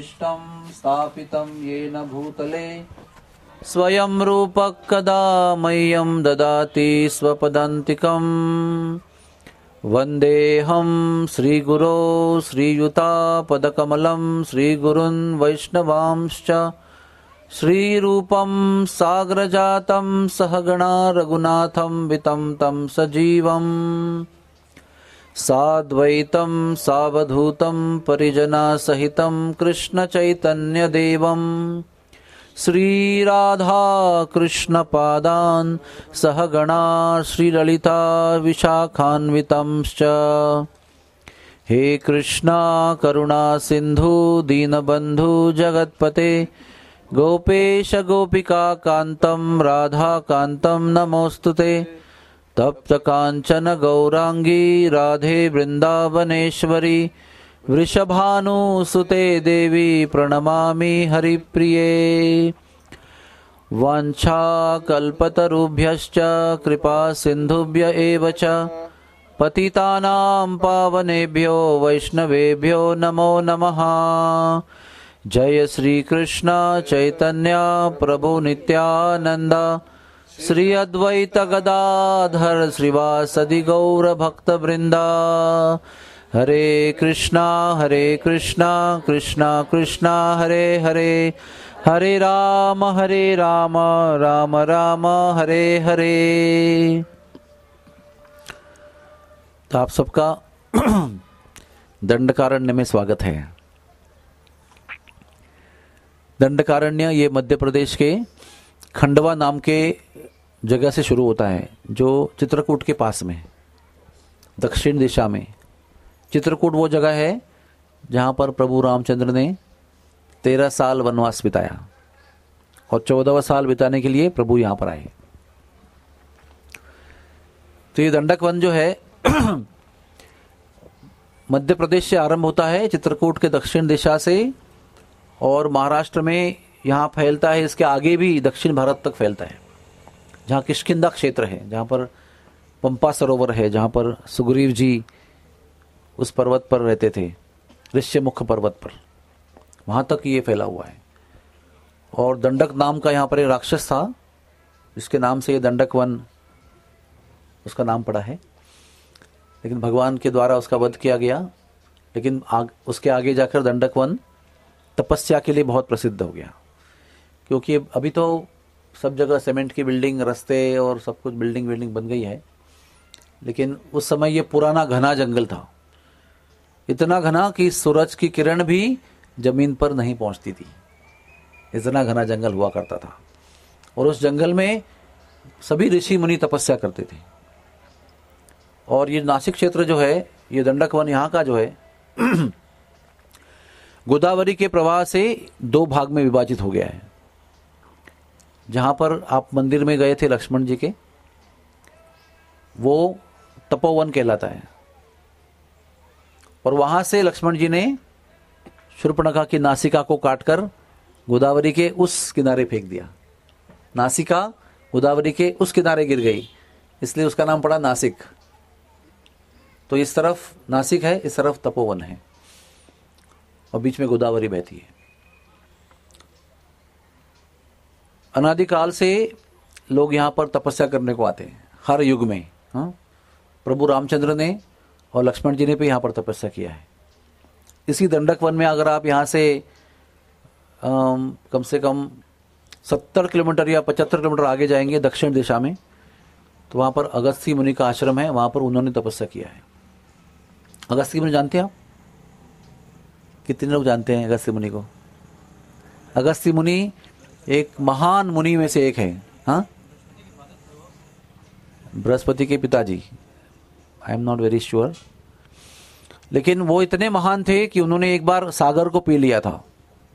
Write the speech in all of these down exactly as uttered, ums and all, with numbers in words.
सृष्टं स्थापितं येन भूतले स्वयं रूपः कदा मह्यं ददाति स्वपदान्तिकम् वन्देऽहं श्रीगुरो श्रीयुतापदकमलं श्रीगुरुन् वैष्णवांश्च श्रीरूपं साग्रजातं सहगणा रघुनाथं वितं तं सजीवम् साद्वैतं सावधूतं परिजनसहितं कृष्णचैतन्यदेवं श्रीराधा कृष्णपादान् सहगणा श्रीललिता विशाखान्वितंश्च हे कृष्णा करुणा सिन्धु दीनबन्धु जगत्पते गोपेश गोपिका कान्तं राधा कान्तं नमोस्तुते तप्त कांचन गौरांगी राधे वृंदावनेश्वरी वृषभानुसुते देवी प्रणमामि हरिप्रिये वाञ्छाकल्पतरुभ्यश्च कृपा सिन्धुभ्य एव च पतितानां पावनेभ्यो वैष्णवेभ्यो नमो नमः। जय श्री कृष्ण चैतन्य प्रभु नित्यानंद श्री अद्वैत गदाधर श्रीवासदि गौर भक्त वृंदा हरे कृष्णा हरे कृष्णा कृष्णा कृष्णा हरे हरे हरे राम हरे राम राम राम हरे हरे। तो आप सबका दंडकारण्य में स्वागत है। दंडकारण्य ये मध्य प्रदेश के खंडवा नाम के जगह से शुरू होता है, जो चित्रकूट के पास में दक्षिण दिशा में। चित्रकूट वो जगह है जहाँ पर प्रभु रामचंद्र ने तेरह साल वनवास बिताया और चौदहवां साल बिताने के लिए प्रभु यहाँ पर आए। तो ये दंडक वन जो है मध्य प्रदेश से आरंभ होता है, चित्रकूट के दक्षिण दिशा से, और महाराष्ट्र में यहाँ फैलता है। इसके आगे भी दक्षिण भारत तक फैलता है, जहाँ किष्किंधा क्षेत्र है, जहाँ पर पंपा सरोवर है, जहाँ पर सुग्रीव जी उस पर्वत पर रहते थे, ऋष्यमुख पर्वत पर, वहाँ तक ये फैला हुआ है। और दंडक नाम का यहाँ पर एक राक्षस था, जिसके नाम से ये दंडक वन उसका नाम पड़ा है। लेकिन भगवान के द्वारा उसका वध किया गया। लेकिन आग, उसके आगे जाकर दंडक वन तपस्या के लिए बहुत प्रसिद्ध हो गया, क्योंकि अभी तो सब जगह सीमेंट की बिल्डिंग, रास्ते और सब कुछ बिल्डिंग बिल्डिंग बन गई है। लेकिन उस समय ये पुराना घना जंगल था, इतना घना कि सूरज की किरण भी जमीन पर नहीं पहुंचती थी, इतना घना जंगल हुआ करता था। और उस जंगल में सभी ऋषि मुनि तपस्या करते थे। और ये नासिक क्षेत्र जो है, ये दंडक वन यहाँ का जो है गोदावरी के प्रवाह से दो भाग में विभाजित हो गया है। जहां पर आप मंदिर में गए थे लक्ष्मण जी के, वो तपोवन कहलाता है। और वहां से लक्ष्मण जी ने शूर्पणखा की नासिका को काटकर गोदावरी के उस किनारे फेंक दिया। नासिका गोदावरी के उस किनारे गिर गई, इसलिए उसका नाम पड़ा नासिक। तो इस तरफ नासिक है, इस तरफ तपोवन है, और बीच में गोदावरी बहती है। अनादिकाल से लोग यहाँ पर तपस्या करने को आते हैं, हर युग में। हाँ, प्रभु रामचंद्र ने और लक्ष्मण जी ने भी यहाँ पर तपस्या किया है। इसी दंडक वन में अगर आप यहाँ से आम, कम से कम सत्तर किलोमीटर या पचहत्तर किलोमीटर आगे जाएंगे दक्षिण दिशा में, तो वहाँ पर अगस्त्य मुनि का आश्रम है। वहाँ पर उन्होंने तपस्या किया है। अगस्त्य मुनि जानते हैं आप? कितने लोग जानते हैं अगस्त्य मुनि को? अगस्त्य मुनि एक महान मुनि में से एक है। हाँ, बृहस्पति के पिताजी, I am not very sure, लेकिन वो इतने महान थे कि उन्होंने एक बार सागर को पी लिया था।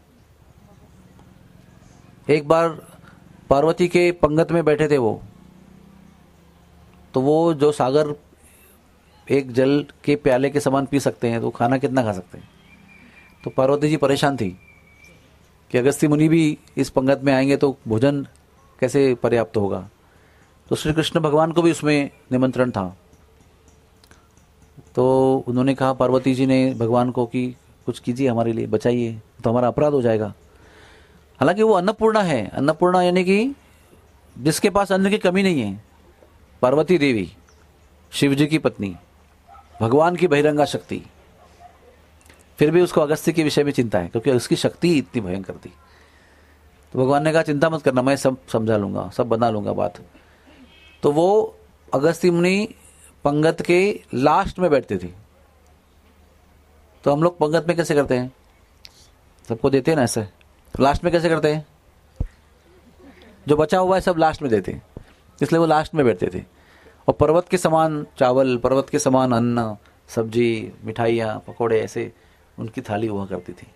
एक बार पार्वती के पंगत में बैठे थे वो, तो वो जो सागर एक जल के प्याले के समान पी सकते हैं, तो खाना कितना खा सकते हैं। तो पार्वती जी परेशान थी कि अगस्त्य मुनि भी इस पंगत में आएंगे तो भोजन कैसे पर्याप्त होगा। तो श्री कृष्ण भगवान को भी उसमें निमंत्रण था। तो उन्होंने कहा, पार्वती जी ने भगवान को कि कुछ कीजिए हमारे लिए, बचाइए, तो हमारा अपराध हो जाएगा। हालांकि वो अन्नपूर्णा है, अन्नपूर्णा यानी कि जिसके पास अन्न की कमी नहीं है, पार्वती देवी, शिव जी की पत्नी, भगवान की बहिरंगा शक्ति, फिर भी उसको अगस्त्य के विषय में चिंता है क्योंकि उसकी शक्ति इतनी भयंकर थी। तो भगवान ने कहा चिंता मत करना, मैं सब समझा लूंगा, सब बना लूंगा बात। तो वो अगस्त्य मुनि पंगत के लास्ट में बैठते थे। तो हम लोग पंगत में कैसे करते हैं, सबको देते हैं ना, ऐसे लास्ट में कैसे करते हैं, जो बचा हुआ है सब लास्ट में देते हैं, इसलिए वो लास्ट में बैठते थे। और पर्वत के समान चावल, पर्वत के समान अन्न, सब्जी, मिठाइयाँ, पकोड़े, ऐसे उनकी थाली हुआ करती थी।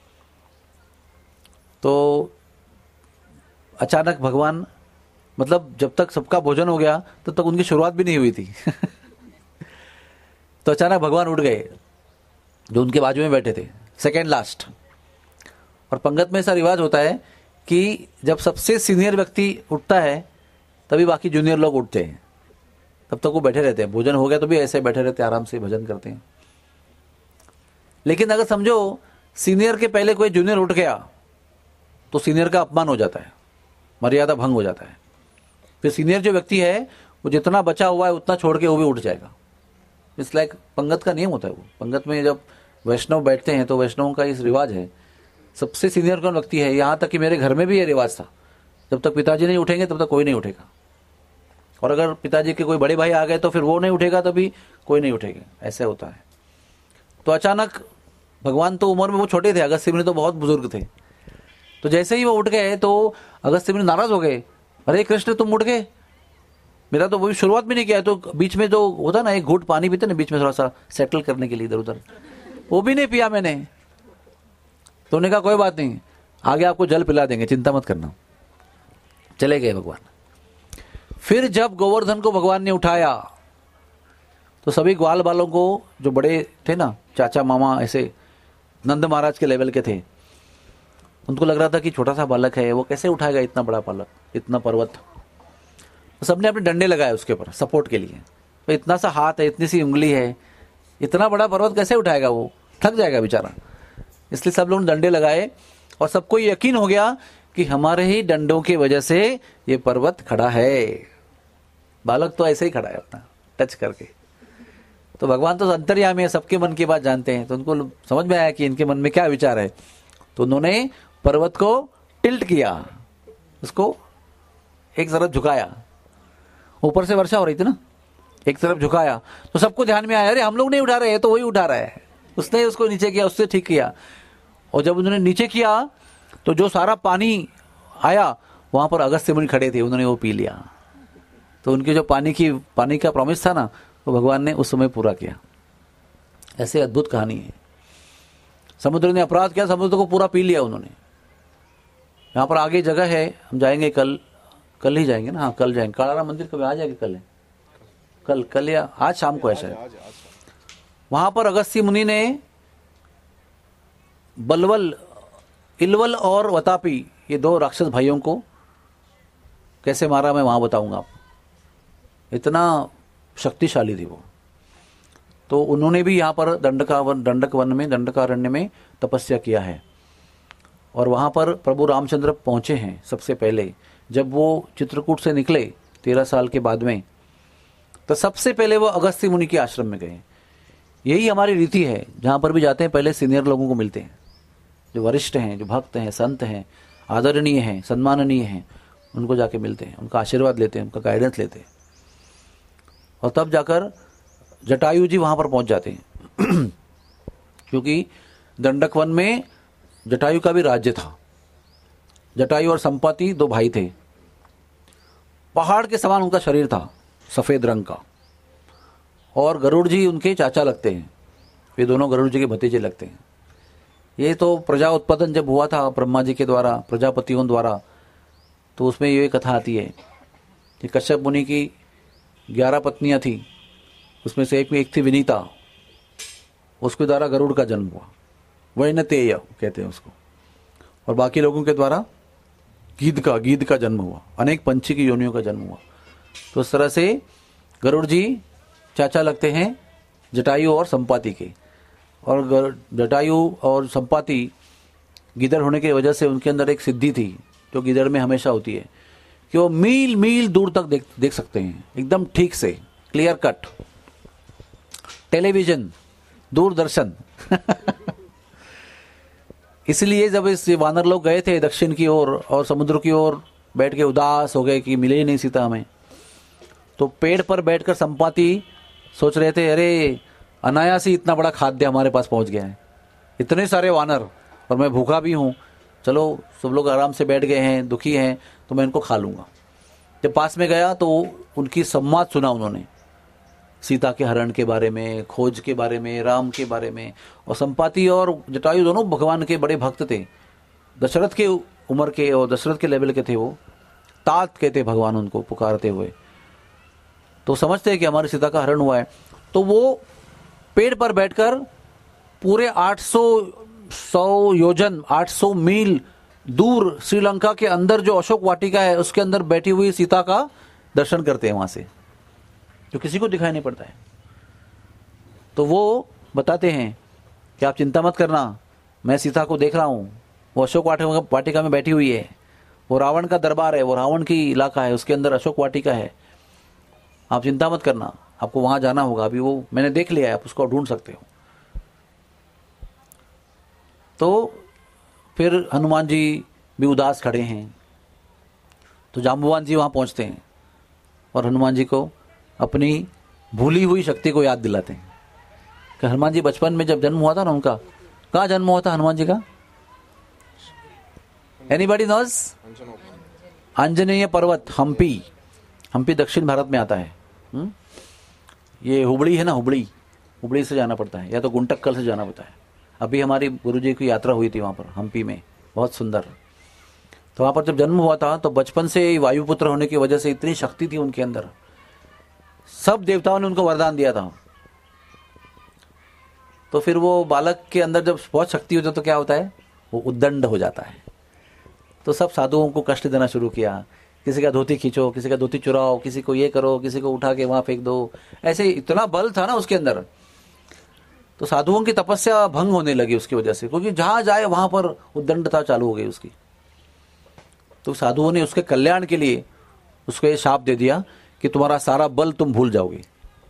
तो अचानक भगवान, मतलब जब तक सबका भोजन हो गया तब तक उनकी शुरुआत भी नहीं हुई थी तो अचानक भगवान उठ गए, जो उनके बाजू में बैठे थे, सेकेंड लास्ट। और पंगत में ऐसा रिवाज होता है कि जब सबसे सीनियर व्यक्ति उठता है तभी बाकी जूनियर लोग उठते हैं, तब तक वो बैठे रहते हैं। भोजन हो गया तो भी ऐसे बैठे रहते हैं, आराम से भजन करते हैं। लेकिन अगर समझो सीनियर के पहले कोई जूनियर उठ गया तो सीनियर का अपमान हो जाता है, मर्यादा भंग हो जाता है। फिर सीनियर जो व्यक्ति है वो जितना बचा हुआ है उतना छोड़ के वो भी उठ जाएगा। इस लाइक पंगत का नियम होता है। वो पंगत में जब वैष्णव बैठते हैं तो वैष्णवों का इस रिवाज है, सबसे सीनियर कौन व्यक्ति है, यहाँ तक कि मेरे घर में भी ये रिवाज था, जब तक पिताजी नहीं उठेंगे तब तक कोई नहीं उठेगा। और अगर पिताजी के कोई बड़े भाई आ गए तो फिर वो नहीं उठेगा, तभी कोई नहीं उठेगा, ऐसे होता है। तो अचानक भगवान तो उम्र में वो छोटे थे, अगस्त्य मुनि तो बहुत बुजुर्ग थे। तो जैसे ही वो उठ गए तो अगस्त्य मुनि नाराज हो गए, अरे कृष्ण तुम उठ गए, मेरा तो वही शुरुआत भी नहीं किया। तो बीच में जो होता ना, एक घूंट पानी पीते ना बीच में थोड़ा सा सेटल करने के लिए इधर उधर, वो भी नहीं पिया मैंने। तो उन्होंने कहा कोई बात नहीं, आगे आपको जल पिला देंगे, चिंता मत करना। चले गए भगवान। फिर जब गोवर्धन को भगवान ने उठाया तो सभी ग्वाल बालों को, जो बड़े थे ना, चाचा मामा, ऐसे नंद महाराज के लेवल के थे, उनको लग रहा था कि छोटा सा बालक है, वो कैसे उठाएगा इतना बड़ा बालक, इतना पर्वत। तो सबने अपने डंडे लगाए उसके ऊपर सपोर्ट के लिए। तो इतना सा हाथ है, इतनी सी उंगली है, इतना बड़ा पर्वत कैसे उठाएगा, वो थक जाएगा बेचारा। इसलिए सब लोग डंडे लगाए और सबको यकीन हो गया कि हमारे ही डंडों की वजह से ये पर्वत खड़ा है। बालक तो ऐसे ही खड़ा है अपना टच करके। तो भगवान तो अंतर्यामी है, सबके मन की बात जानते हैं। तो उनको समझ में आया कि इनके मन में क्या विचार है। तो उन्होंने पर्वत को टिल्ट किया, उसको एक तरफ झुकाया। ऊपर से वर्षा हो रही थी ना, एक तरफ झुकाया तो सबको ध्यान में आया, अरे हम लोग नहीं उठा रहे हैं, तो वही उठा रहा है। उसने उसको नीचे किया, उससे ठीक किया। और जब उन्होंने नीचे किया तो जो सारा पानी आया वहां पर अगस्त्य मुनि खड़े थे, उन्होंने वो पी लिया। तो उनके जो पानी की पानी का प्रॉमिस था ना, तो भगवान ने उस समय पूरा किया। ऐसे अद्भुत कहानी है। समुद्र ने अपराध किया, समुद्र को पूरा पी लिया उन्होंने। यहाँ पर आगे जगह है, हम जाएंगे कल, कल ही जाएंगे ना, हाँ कल जाएंगे। कालाराम मंदिर कभी आ जाएंगे, कल है, कल कल या आज शाम को है शायद। वहां पर अगस्त्य मुनि ने बलवल, इलवल और वतापी, ये दो राक्षस भाइयों को कैसे मारा मैं वहां बताऊंगा आपको। इतना शक्तिशाली थी वो। तो उन्होंने भी यहाँ पर दंडका वन, दंडक वन में, दंडकारण्य में तपस्या किया है। और वहाँ पर प्रभु रामचंद्र पहुँचे हैं सबसे पहले। जब वो चित्रकूट से निकले तेरह साल के बाद में, तो सबसे पहले वो अगस्त्य मुनि के आश्रम में गए। यही हमारी रीति है, जहाँ पर भी जाते हैं पहले सीनियर लोगों को मिलते हैं, जो वरिष्ठ हैं, जो भक्त हैं, संत हैं, आदरणीय हैं, सम्माननीय हैं, उनको जाके मिलते हैं, उनका आशीर्वाद लेते हैं, उनका गाइडेंस लेते हैं। और तब जाकर जटायु जी वहां पर पहुंच जाते हैं क्योंकि दंडक वन में जटायु का भी राज्य था। जटायु और संपाति दो भाई थे। पहाड़ के समान उनका शरीर था, सफेद रंग का। और गरुड़ जी उनके चाचा लगते हैं, वे दोनों गरुड़ जी के भतीजे लगते हैं। ये तो प्रजा उत्पादन जब हुआ था ब्रह्मा जी के द्वारा, प्रजापतियों द्वारा, तो उसमें ये कथा आती है कि कश्यप मुनि की ग्यारह पत्नियां थी, उसमें से एक में एक थी विनीता, उसके द्वारा गरुड़ का जन्म हुआ, वैनतेय कहते हैं उसको। और बाकी लोगों के द्वारा गीध का गीध का जन्म हुआ, अनेक पंछी की योनियों का जन्म हुआ। तो इस तरह से गरुड़ जी चाचा लगते हैं जटायु और संपाति के। और जटायु और संपाति गिदड़ होने की वजह से उनके अंदर एक सिद्धि थी जो गिदड़ में हमेशा होती है कि वो मील मील दूर तक देख देख सकते हैं, एकदम ठीक से, क्लियर कट। टेलीविजन, दूरदर्शन। इसलिए जब इस वानर लोग गए थे दक्षिण की ओर और, और समुद्र की ओर बैठ के उदास हो गए कि मिले ही नहीं सीता हमें, तो पेड़ पर बैठकर संपाति सोच रहे थे, अरे अनायास ही इतना बड़ा खाद्य हमारे पास पहुंच गया है, इतने सारे वानर और मैं भूखा भी हूं, चलो सब लोग आराम से बैठ गए हैं, दुखी हैं, तो मैं इनको खा लूंगा। जब पास में गया तो उनकी संवाद सुना उन्होंने, सीता के हरण के बारे में, खोज के बारे में, राम के बारे में। और संपाति और जटायु दोनों भगवान के बड़े भक्त थे, दशरथ के उम्र के और दशरथ के लेवल के थे, वो तात कहते भगवान उनको पुकारते हुए। तो समझते हैं कि हमारी सीता का हरण हुआ है। तो वो पेड़ पर बैठकर पूरे आठ सौ सौ योजन आठ सौ मील दूर श्रीलंका के अंदर जो अशोक वाटिका है उसके अंदर बैठी हुई सीता का दर्शन करते हैं वहां से, जो किसी को दिखाई नहीं पड़ता है। तो वो बताते हैं कि आप चिंता मत करना, मैं सीता को देख रहा हूं, वो अशोक वाटिका में बैठी हुई है, वो रावण का दरबार है, वो रावण की इलाका है, उसके अंदर अशोक वाटिका है, आप चिंता मत करना, आपको वहां जाना होगा, अभी वो मैंने देख लिया है, आप उसको ढूंढ सकते हो। तो फिर हनुमान जी भी उदास खड़े हैं, तो जाम्बुवान जी वहां पहुंचते हैं और हनुमान जी को अपनी भूली हुई शक्ति को याद दिलाते हैं कि हनुमान जी बचपन में जब जन्म हुआ था ना उनका, कहाँ जन्म हुआ था हनुमान जी का? Anybody knows? आंजनेय पर्वत, हम्पी। हम्पी दक्षिण भारत में आता है। हुँ? ये हुबड़ी है ना, हुबड़ी, हुबड़ी से जाना पड़ता है या तो गुंटक्कल से जाना पड़ता है। अभी हमारी गुरुजी की यात्रा हुई थी वहां पर हम्पी में, बहुत सुंदर। तो वहां पर जब जन्म हुआ था तो बचपन से वायुपुत्र होने की वजह से इतनी शक्ति थी उनके अंदर, सब देवताओं ने उनको वरदान दिया था। तो फिर वो बालक के अंदर जब बहुत शक्ति होती है तो क्या होता है, वो उद्दंड हो जाता है। तो सब साधुओं को कष्ट देना शुरू किया, किसी का धोती खींचो, किसी का धोती चुराओ, किसी को ये करो, किसी को उठा के वहां फेंक दो, ऐसे इतना बल था ना उसके अंदर। तो साधुओं की तपस्या भंग होने लगी उसकी वजह से, क्योंकि जहां जाए वहां पर उद्दंडता चालू हो गई उसकी। तो साधुओं ने उसके कल्याण के लिए उसको ये शाप दे दिया कि तुम्हारा सारा बल तुम भूल जाओगे।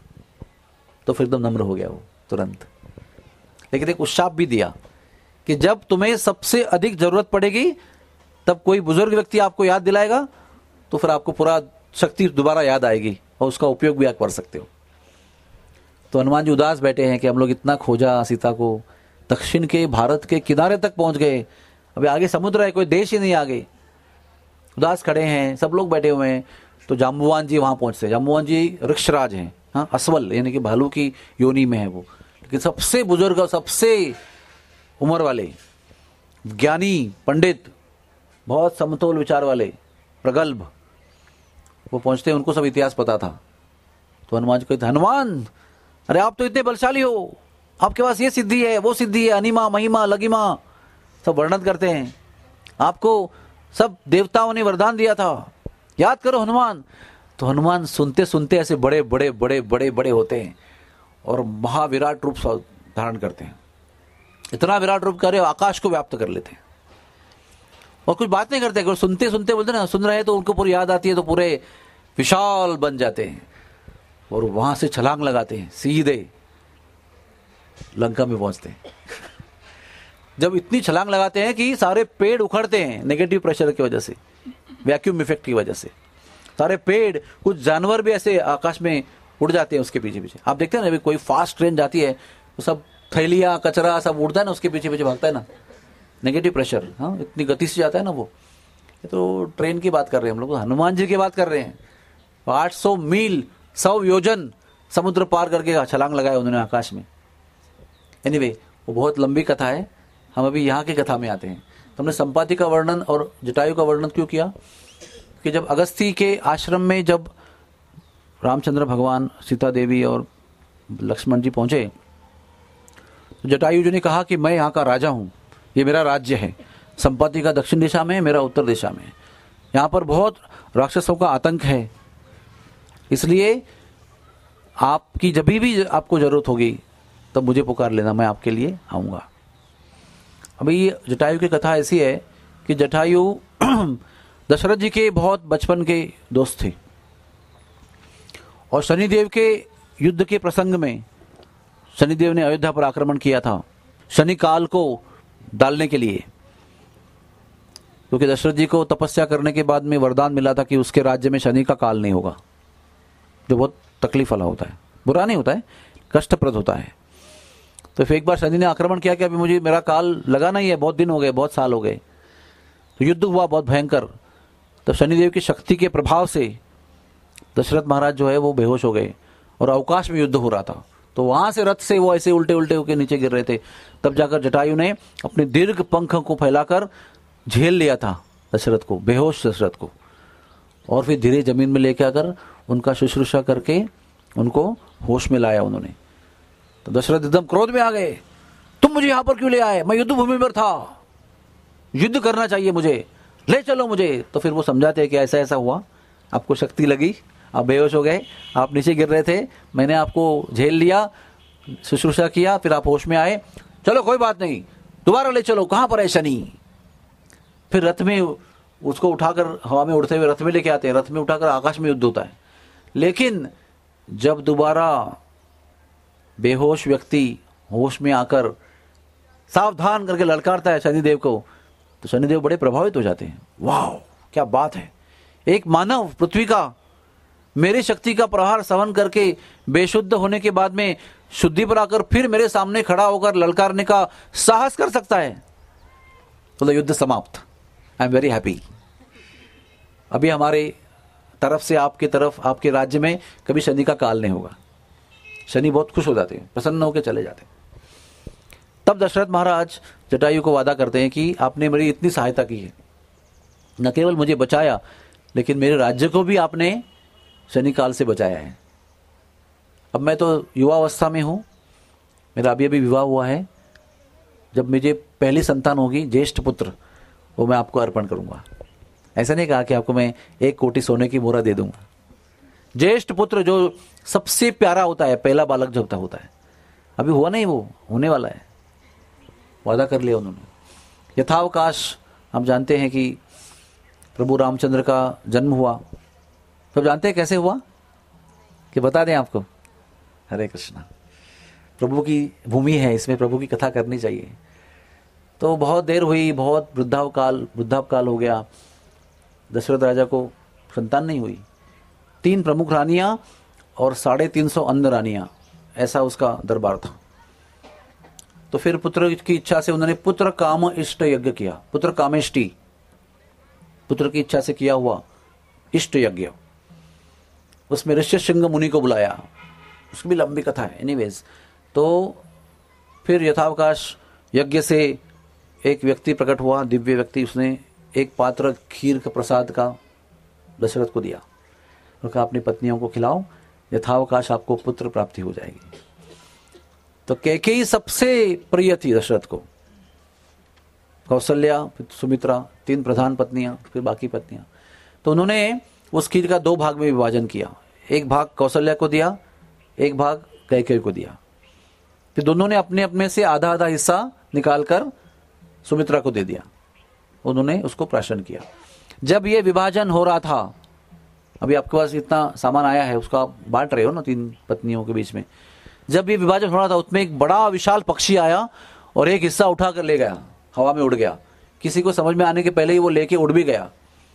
तो फिर एकदम नम्र हो गया वो तुरंत। लेकिन एक उशाप भी दिया कि जब तुम्हें सबसे अधिक जरूरत पड़ेगी तब कोई बुजुर्ग व्यक्ति आपको याद दिलाएगा, तो फिर आपको पूरा शक्ति दोबारा याद आएगी और उसका उपयोग भी आप कर सकते हो। तो हनुमान जी उदास बैठे हैं कि हम लोग इतना खोजा सीता को, दक्षिण के भारत के किनारे तक पहुंच गए, अभी आगे समुद्र है, कोई देश ही नहीं आगे। उदास खड़े हैं, सब लोग बैठे हुए हैं। तो जाम्बुवान जी वहां पहुंचते हैं। जाम्बुवान जी वृक्षराज हैं, हाँ, अस्वल यानी कि भालू की योनि में है वो, लेकिन सबसे बुजुर्ग और सबसे उम्र वाले, ज्ञानी, पंडित, बहुत समतोल विचार वाले, प्रगल्भ, वो पहुंचते हैं। उनको सब इतिहास पता था। तो हनुमान जी कहते, हनुमान अरे आप तो इतने बलशाली हो, आपके पास ये सिद्धि है, वो सिद्धि है, अनिमा, महिमा, लगिमा, सब वर्णन करते हैं। आपको सब देवताओं ने वरदान दिया था, याद करो हनुमान। तो हनुमान सुनते सुनते ऐसे बड़े बड़े बड़े बड़े बड़े होते हैं और महाविराट रूप धारण करते हैं। इतना विराट रूप करे आकाश को व्याप्त कर लेते हैं और कुछ बात नहीं करते। अगर सुनते सुनते बोलते ना, सुन रहे हैं तो उनको पूरी याद आती है, तो पूरे विशाल बन जाते हैं और वहां से छलांग लगाते हैं, सीधे लंका में पहुंचते हैं। जब इतनी छलांग लगाते हैं कि सारे पेड़ उखड़ते हैं नेगेटिव प्रेशर की वजह से, वैक्यूम इफेक्ट की वजह से। सारे पेड़, कुछ जानवर भी ऐसे आकाश में उड़ जाते हैं उसके पीछे पीछे। आप देखते हैं ना, अभी कोई फास्ट ट्रेन जाती है तो सब थैलियां, कचरा सब उड़ता है ना, उसके पीछे पीछे भागता है ना, नेगेटिव प्रेशर, हाँ, इतनी गति से जाता है ना वो। ये तो ट्रेन की बात कर रहे हैं हम लोग, हनुमान जी की बात कर रहे हैं। आठ सौ मील, सौ योजन समुद्र पार करके छलांग लगाया उन्होंने आकाश में। एनीवे, वो बहुत लंबी कथा है, हम अभी यहाँ की कथा में आते हैं। तो हमने संपाति का वर्णन और जटायु का वर्णन क्यों किया कि जब अगस्ती के आश्रम में जब रामचंद्र भगवान, सीता देवी और लक्ष्मण जी पहुंचे, तो जटायु जी ने कहा कि मैं यहाँ का राजा हूँ, ये मेरा राज्य है। संपाति का दक्षिण दिशा में, मेरा उत्तर दिशा में। यहाँ पर बहुत राक्षसों का आतंक है, इसलिए आपकी जब भी आपको जरूरत होगी तब मुझे पुकार लेना, मैं आपके लिए आऊँगा। अभी जटायु की कथा ऐसी है कि जटायु दशरथ जी के बहुत बचपन के दोस्त थे और शनिदेव के युद्ध के प्रसंग में शनिदेव ने अयोध्या पर आक्रमण किया था शनि काल को डालने के लिए, क्योंकि दशरथ जी को तपस्या करने के बाद में वरदान मिला था कि उसके राज्य में शनि का काल नहीं होगा, जो बहुत तकलीफ वाला होता है, बुरा नहीं होता है, कष्टप्रद होता है। तो फिर एक बार शनि ने आक्रमण किया कि अभी मुझे मेरा काल लगा नहीं है, बहुत दिन हो गए, बहुत साल हो गए। तो युद्ध हुआ बहुत भयंकर। तो शनिदेव की शक्ति के प्रभाव से दशरथ महाराज जो है वो बेहोश हो गए और अवकाश में युद्ध हो रहा था। तो वहां से रथ से वो ऐसे उल्टे उल्टे होकर नीचे गिर रहे थे। तब जाकर जटायु ने अपने दीर्घ पंख को फैलाकर झेल लिया था दशरथ को, बेहोश दशरथ को, और फिर धीरे जमीन में लेके आकर उनका शुश्रूषा करके उनको होश में लाया उन्होंने। तो दशरथ एकदम क्रोध में आ गए, तुम मुझे यहां पर क्यों ले आए? मैं युद्ध भूमि पर था, युद्ध करना चाहिए मुझे, ले चलो मुझे। तो फिर वो समझाते हैं कि ऐसा ऐसा हुआ, आपको शक्ति लगी, आप बेहोश हो गए, आप नीचे गिर रहे थे, मैंने आपको झेल लिया, शुश्रूषा किया, फिर आप होश में आए, चलो कोई बात नहीं, दोबारा ले चलो, कहां पर है शनि? फिर रथ में उसको उठाकर हवा में उड़ते हुए रथ में लेके आते हैं, रथ में उठाकर आकाश में युद्ध होता है। लेकिन जब दोबारा बेहोश व्यक्ति होश में आकर सावधान करके ललकारता है शनिदेव को, तो शनिदेव बड़े प्रभावित हो जाते हैं। वाह क्या बात है, एक मानव पृथ्वी का मेरी शक्ति का प्रहार सहन करके बेशुद्ध होने के बाद में शुद्धि पर आकर फिर मेरे सामने खड़ा होकर ललकारने का साहस कर सकता है। तो युद्ध समाप्त, आई एम वेरी हैप्पी। अभी हमारे तरफ से आपके तरफ आपके राज्य में कभी शनि का काल नहीं होगा। शनि बहुत खुश हो जाते हैं, प्रसन्न होकर चले जाते हैं। तब दशरथ महाराज जटायु को वादा करते हैं कि आपने मेरी इतनी सहायता की है, न केवल मुझे बचाया लेकिन मेरे राज्य को भी आपने शनि काल से बचाया है। अब मैं तो युवावस्था में हूं, मेरा अभी अभी विवाह हुआ है, जब मुझे पहली संतान होगी, ज्येष्ठ पुत्र, वो मैं आपको अर्पण करूंगा। ऐसा नहीं कहा कि आपको मैं एक कोटी सोने की मोहरा दे दूंगा। ज्येष्ठ पुत्र जो सबसे प्यारा होता है, पहला बालक जब तक होता है, अभी हुआ नहीं, वो होने वाला है, वादा कर लिया उन्होंने। यथावकाश हम जानते हैं कि प्रभु रामचंद्र का जन्म हुआ, तो जानते हैं कैसे हुआ कि बता दें आपको? हरे कृष्णा, प्रभु की भूमि है, इसमें प्रभु की कथा करनी चाहिए। तो बहुत देर हुई, बहुत वृद्धावकाल वृद्धावकाल हो गया, दशरथ राजा को संतान नहीं हुई। तीन प्रमुख रानियां और साढ़े तीन सौ अन्य रानियां, ऐसा उसका दरबार था। तो फिर पुत्र की इच्छा से उन्होंने पुत्र काम इष्ट यज्ञ किया, पुत्र कामेष्टि, पुत्र की इच्छा से किया हुआ इष्ट यज्ञ। उसमें ऋष्यशृंग मुनि को बुलाया, उसकी भी लंबी कथा है एनीवेज। तो फिर यथावकाश यज्ञ से एक व्यक्ति प्रकट हुआ, दिव्य व्यक्ति, उसने एक पात्र खीर का प्रसाद का दशरथ को दिया और कहा अपनी पत्नियों को खिलाओ, यथावकाश आपको पुत्र प्राप्ति हो जाएगी। तो कैकेयी सबसे प्रिय थी दशरथ को, कौशल्या, सुमित्रा, तीन प्रधान पत्नियां, फिर बाकी पत्नियां। तो उन्होंने उस खीर का दो भाग में विभाजन किया, एक भाग कौशल्या को दिया, एक भाग कैकेयी को दिया। फिर दोनों ने अपने अपने से आधा आधा हिस्सा निकालकर सुमित्रा को दे दिया, उन्होंने उसको प्राशन किया। जब ये विभाजन हो रहा था, अभी आपके पास इतना सामान आया है, उसका आप बांट रहे हो ना तीन पत्नियों के बीच में, जब ये विभाजन हो रहा था उसमें एक बड़ा विशाल पक्षी आया और एक हिस्सा उठा कर ले गया, हवा में उड़ गया। किसी को समझ में आने के पहले ही वो लेके उड़ भी गया।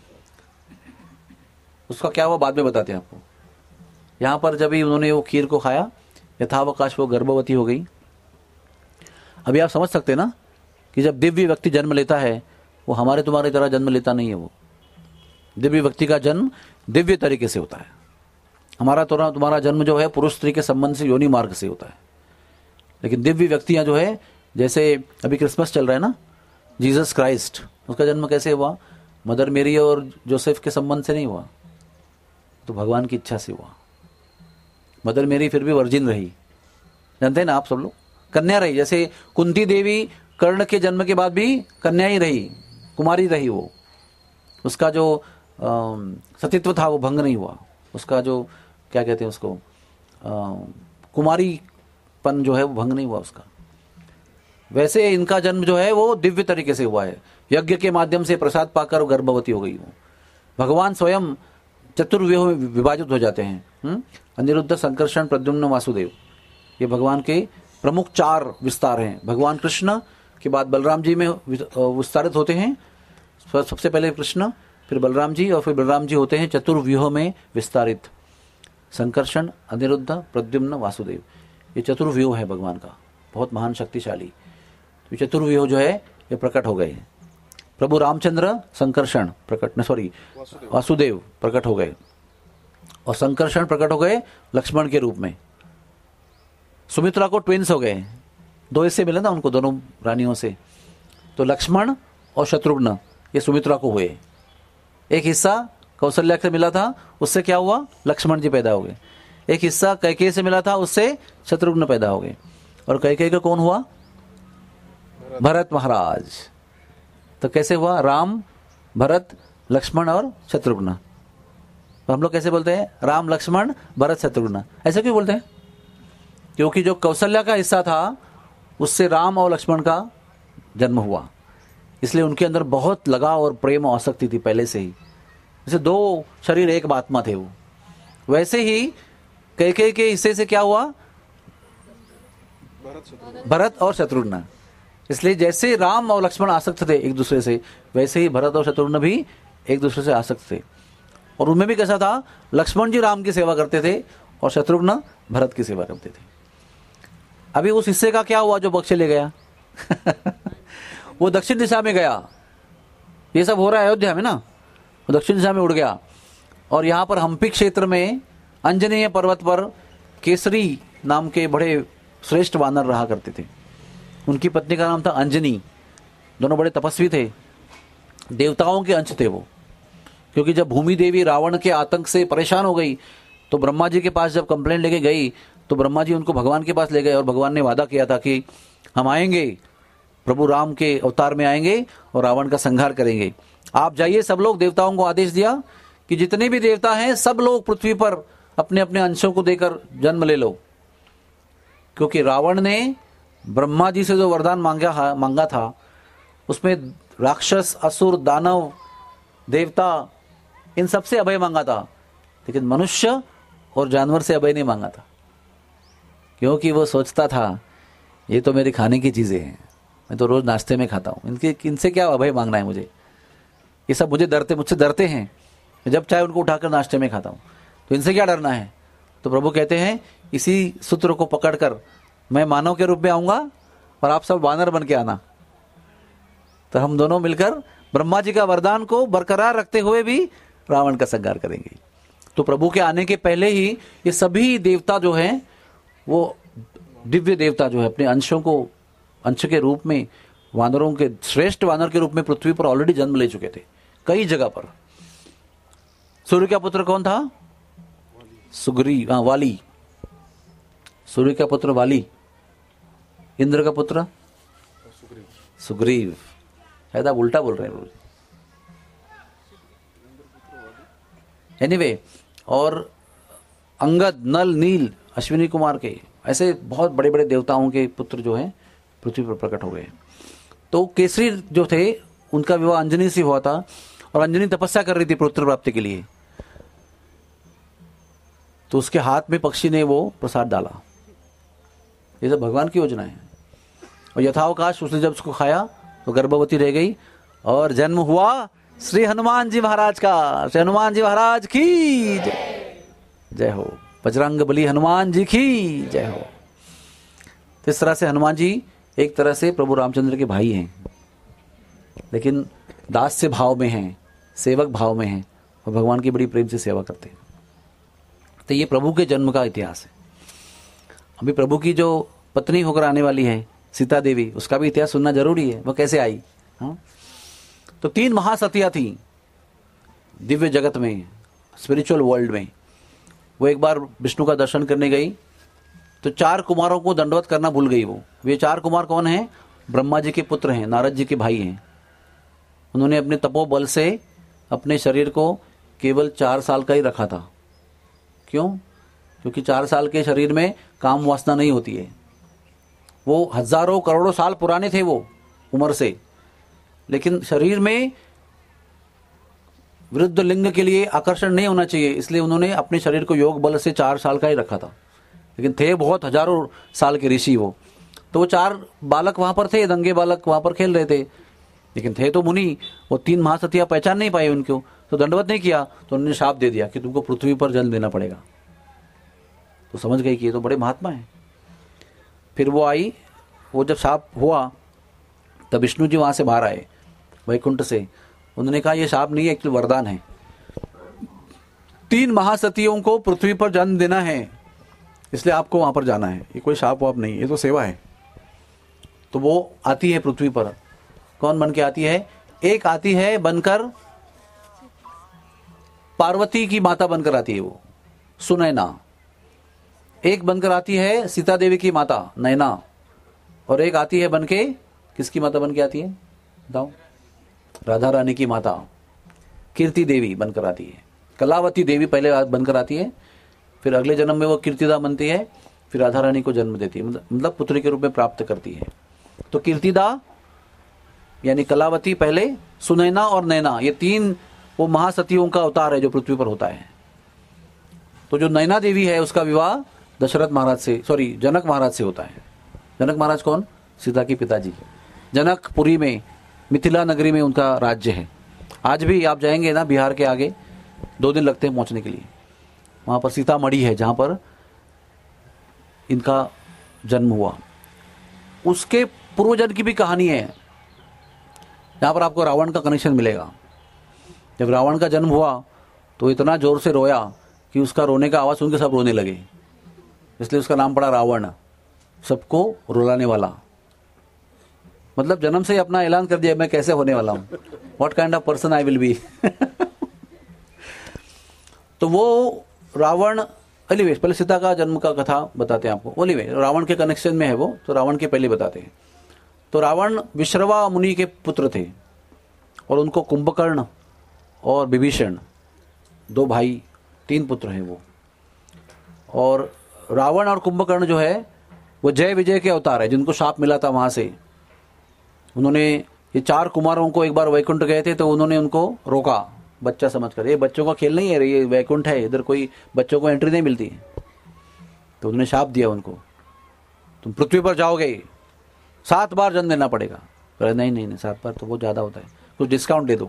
उसका क्या हुआ बाद में बताते हैं आपको। यहां पर जब ही उन्होंने वो खीर को खाया, यथावकाश वो गर्भवती हो गई। अभी आप समझ सकते हैं ना कि जब दिव्य व्यक्ति जन्म लेता है, वो हमारे तुम्हारे तरह जन्म लेता नहीं है। वो दिव्य व्यक्ति का जन्म दिव्य तरीके से होता है। हमारा तो तुम्हारा जन्म जो है पुरुष स्त्री के संबंध से योनि मार्ग से होता है, लेकिन दिव्य व्यक्तियां जो है, जैसे अभी क्रिसमस चल रहा है ना, जीसस क्राइस्ट, उसका जन्म कैसे हुआ? मदर मेरी और जोसेफ के संबंध से नहीं हुआ, तो भगवान की इच्छा से हुआ। मदर मेरी फिर भी वर्जिन रही, जानते हैं ना आप सब लोग, कन्या रही। जैसे कुंती देवी कर्ण के जन्म के बाद भी कन्या ही रही, कुमारी रही, वो उसका जो आ, सतीत्व था वो भंग नहीं हुआ, उसका जो क्या कहते हैं उसको, आ, कुमारी पन जो है वो भंग नहीं हुआ उसका। वैसे इनका जन्म जो है वो दिव्य तरीके से हुआ है, यज्ञ के माध्यम से प्रसाद पाकर गर्भवती हो गई वो। भगवान स्वयं चतुर्व्यूह में विभाजित हो जाते हैं। हम्म अनिरुद्ध, संकर्षण, प्रद्युम्न, वासुदेव, ये भगवान के प्रमुख चार विस्तार हैं। भगवान कृष्ण के बाद बलराम जी में विस्तारित होते हैं। सबसे पहले कृष्ण, फिर बलराम जी, और फिर बलराम जी होते हैं चतुर्व्यूह में विस्तारित। संकर्षण, अनिरुद्ध, प्रद्युम्न, वासुदेव, ये चतुर्व्यूह है भगवान का, बहुत महान शक्तिशाली। तो चतुर्व्यूह जो है ये प्रकट हो गए। प्रभु रामचंद्र संकर्षण प्रकट, सॉरी वासुदेव प्रकट हो गए, और संकर्षण प्रकट हो गए लक्ष्मण के रूप में। सुमित्रा को ट्विंस हो गए, दो हिस्से मिले ना उनको, दोनों रानियों से। तो लक्ष्मण और शत्रुघ्न ये सुमित्रा को हुए। एक हिस्सा कौशल्या से मिला था, उससे क्या हुआ, लक्ष्मण जी पैदा हो गए। एक हिस्सा कैकेयी से मिला था, उससे शत्रुघ्न पैदा हो गए। और कैकेयी का कौन हुआ, भरत महाराज। तो कैसे हुआ, राम, भरत, लक्ष्मण और शत्रुघ्न। तो हम लोग कैसे बोलते हैं, राम, लक्ष्मण, भरत, शत्रुघ्न, ऐसे क्यों बोलते हैं? क्योंकि जो कौशल्या का हिस्सा था उससे राम और लक्ष्मण का जन्म हुआ, इसलिए उनके अंदर बहुत लगाव और प्रेम और आसक्ति थी पहले से ही। जैसे दो शरीर एक आत्मा थे वो, वैसे ही कैकेयी के हिस्से से क्या हुआ, भरत और शत्रुघ्न। इसलिए जैसे राम और लक्ष्मण आसक्त थे एक दूसरे से, वैसे ही भरत और शत्रुघ्न भी एक दूसरे से आसक्त थे। और उनमें भी कैसा था, लक्ष्मण जी राम की सेवा करते थे और शत्रुघ्न भरत की सेवा करते थे। अभी उस हिस्से का क्या हुआ जो पक्ष ले गया वो दक्षिण दिशा में गया। ये सब हो रहा है अयोध्या में ना, वो दक्षिण दिशा में उड़ गया। और यहाँ पर हम्पी क्षेत्र में अंजनेय पर्वत पर केसरी नाम के बड़े श्रेष्ठ वानर रहा करते थे। उनकी पत्नी का नाम था अंजनी। दोनों बड़े तपस्वी थे, देवताओं के अंश थे वो। क्योंकि जब भूमि देवी रावण के आतंक से परेशान हो गई तो ब्रह्मा जी के पास जब कंप्लेंट लेके गई तो ब्रह्मा जी उनको भगवान के पास ले गए, और भगवान ने वादा किया था कि हम आएंगे, प्रभु राम के अवतार में आएंगे और रावण का संहार करेंगे। आप जाइए, सब लोग, देवताओं को आदेश दिया कि जितने भी देवता हैं सब लोग पृथ्वी पर अपने अपने अंशों को देकर जन्म ले लो। क्योंकि रावण ने ब्रह्मा जी से जो वरदान मांगा मांगा था उसमें राक्षस, असुर, दानव, देवता, इन सबसे अभय मांगा था, लेकिन मनुष्य और जानवर से अभय नहीं मांगा था। क्योंकि वो सोचता था ये तो मेरी खाने की चीजें हैं, मैं तो रोज नाश्ते में खाता हूँ, इनके इनसे क्या अभय मांगना है मुझे, ये सब मुझे डरते मुझसे डरते हैं, जब चाहे उनको उठाकर नाश्ते में खाता हूँ, तो इनसे क्या डरना है। तो प्रभु कहते हैं इसी सूत्र को पकड़कर मैं मानव के रूप में आऊंगा और आप सब वानर बन के आना। तो हम दोनों मिलकर ब्रह्मा जी का वरदान को बरकरार रखते हुए भी रावण का संहार करेंगे। तो प्रभु के आने के पहले ही ये सभी देवता जो हैं, वो दिव्य देवता जो है अपने अंशों को अंश के रूप में वानरों के श्रेष्ठ वानर के रूप में पृथ्वी पर ऑलरेडी जन्म ले चुके थे कई जगह पर। सूर्य का पुत्र कौन था, सुग्रीव, हाँ वाली। सूर्य का पुत्र वाली, इंद्र का पुत्र सुग्रीव। शायद आप उल्टा बोल रहे हैं। एनीवे, और अंगद, नल, नील, अश्विनी कुमार के, ऐसे बहुत बड़े बड़े देवताओं के पुत्र जो हैं पृथ्वी पर प्रकट हो गए। तो केसरी जो थे उनका विवाह अंजनी से हुआ था, और अंजनी तपस्या कर रही थी पुत्र प्राप्ति के लिए। तो उसके हाथ में पक्षी ने वो प्रसाद डाला। ये सब भगवान की योजना है। और यथावकाश उसने जब उसको खाया तो गर्भवती रह गई और जन्म हुआ श्री हनुमान जी महाराज का। श्री हनुमान जी महाराज की जय, जय हो। बजरंग बली हनुमान जी की जय हो। तो इस तरह से हनुमान जी एक तरह से प्रभु रामचंद्र के भाई हैं, लेकिन दास्य भाव में हैं, सेवक भाव में हैं, और भगवान की बड़ी प्रेम से सेवा करते हैं। तो ये प्रभु के जन्म का इतिहास है। अभी प्रभु की जो पत्नी होकर आने वाली है सीता देवी, उसका भी इतिहास सुनना जरूरी है, वो कैसे आई। हाँ, तो तीन महासतियां थी दिव्य जगत में, स्पिरिचुअल वर्ल्ड में। वो एक बार विष्णु का दर्शन करने गई तो चार कुमारों को दंडवत करना भूल गई। वो वे चार कुमार कौन हैं, ब्रह्मा जी के पुत्र हैं, नारद जी के भाई हैं। उन्होंने अपने तपोबल से अपने शरीर को केवल चार साल का ही रखा था। क्यों? क्योंकि चार साल के शरीर में काम वासना नहीं होती है, वो हजारों करोड़ों साल पुराने थे वो उम्र से, लेकिन शरीर में विरुद्ध लिंग के लिए आकर्षण नहीं होना चाहिए, इसलिए उन्होंने अपने शरीर को योग बल से चार साल का ही रखा था। लेकिन थे बहुत हजारों साल के ऋषि वो, तो वो चार बालक वहां पर थे, दंगे बालक वहां पर खेल रहे थे, लेकिन थे तो मुनि। वो तीन महासतियां पहचान नहीं पाई उनको, तो दंडवत नहीं किया, तो उन्होंने शाप दे दिया कि तुमको पृथ्वी पर जन्म देना पड़ेगा। तो समझ गई कि ये तो बड़े महात्मा हैं। फिर वो आई, वो जब शाप हुआ तब विष्णु जी वहां से बाहर आए वैकुंठ से। उन्होंने कहा ये शाप नहीं है, एक्चुअली वरदान है। तीन महासतियों को पृथ्वी पर जन्म देना है, इसलिए आपको वहां पर जाना है। ये कोई शाप वाप नहीं, ये तो सेवा है। तो वो आती है पृथ्वी पर। कौन बन के आती है? एक आती है बनकर पार्वती की माता बनकर आती है वो, सुनैना। एक बनकर आती है सीता देवी की माता नैना, और एक आती है बनके, किसकी माता बनके आती है बताओ? राधा रानी की माता कीर्ति देवी बनकर आती है। कलावती देवी पहले बनकर आती है, फिर अगले जन्म में वो कीर्तिदा बनती है, फिर राधा रानी को जन्म देती है, मतलब पुत्री के रूप में प्राप्त करती है। तो कीर्तिदा यानी कलावती पहले, सुनैना और नैना, ये तीन वो महासतियों का अवतार है जो पृथ्वी पर होता है। तो जो नैना देवी है उसका विवाह दशरथ महाराज से, सॉरी जनक महाराज से होता है। जनक महाराज कौन? सीता के पिताजी। जनकपुरी में, मिथिला नगरी में उनका राज्य है। आज भी आप जाएंगे ना बिहार के आगे, दो दिन लगते हैं पहुंचने के लिए। वहां पर सीतामढ़ी है जहां पर इनका जन्म हुआ। उसके पूर्वजन्म की भी कहानी है, यहां पर आपको रावण का कनेक्शन मिलेगा। जब रावण का जन्म हुआ तो इतना जोर से रोया कि उसका रोने का आवाज सुन के सब रोने लगे, इसलिए उसका नाम पड़ा रावण, सबको रुलाने वाला। मतलब जन्म से ही अपना ऐलान कर दिया मैं कैसे होने वाला हूं, what kind of person I will be. तो वो रावण, एनीवे पहले सीता का जन्म का कथा बताते हैं आपको। एनीवे रावण के कनेक्शन में है वो, तो रावण के पहले बताते हैं। तो रावण विश्रवा मुनि के पुत्र थे, और उनको कुंभकर्ण और विभीषण दो भाई, तीन पुत्र हैं वो। और रावण और कुंभकर्ण जो है वो जय विजय के अवतार है, जिनको शाप मिला था वहां से। उन्होंने ये चार कुमारों को एक बार वैकुंठ गए थे, तो उन्होंने उनको रोका बच्चा समझकर, ये बच्चों का खेल नहीं है, ये वैकुंठ है, इधर कोई बच्चों को एंट्री नहीं मिलती। तो उन्होंने शाप दिया उनको, तुम पृथ्वी पर जाओगे सात बार जन्म देना पड़ेगा। नहीं नहीं नहीं सात बार तो बहुत ज्यादा होता है, कुछ डिस्काउंट दे दो।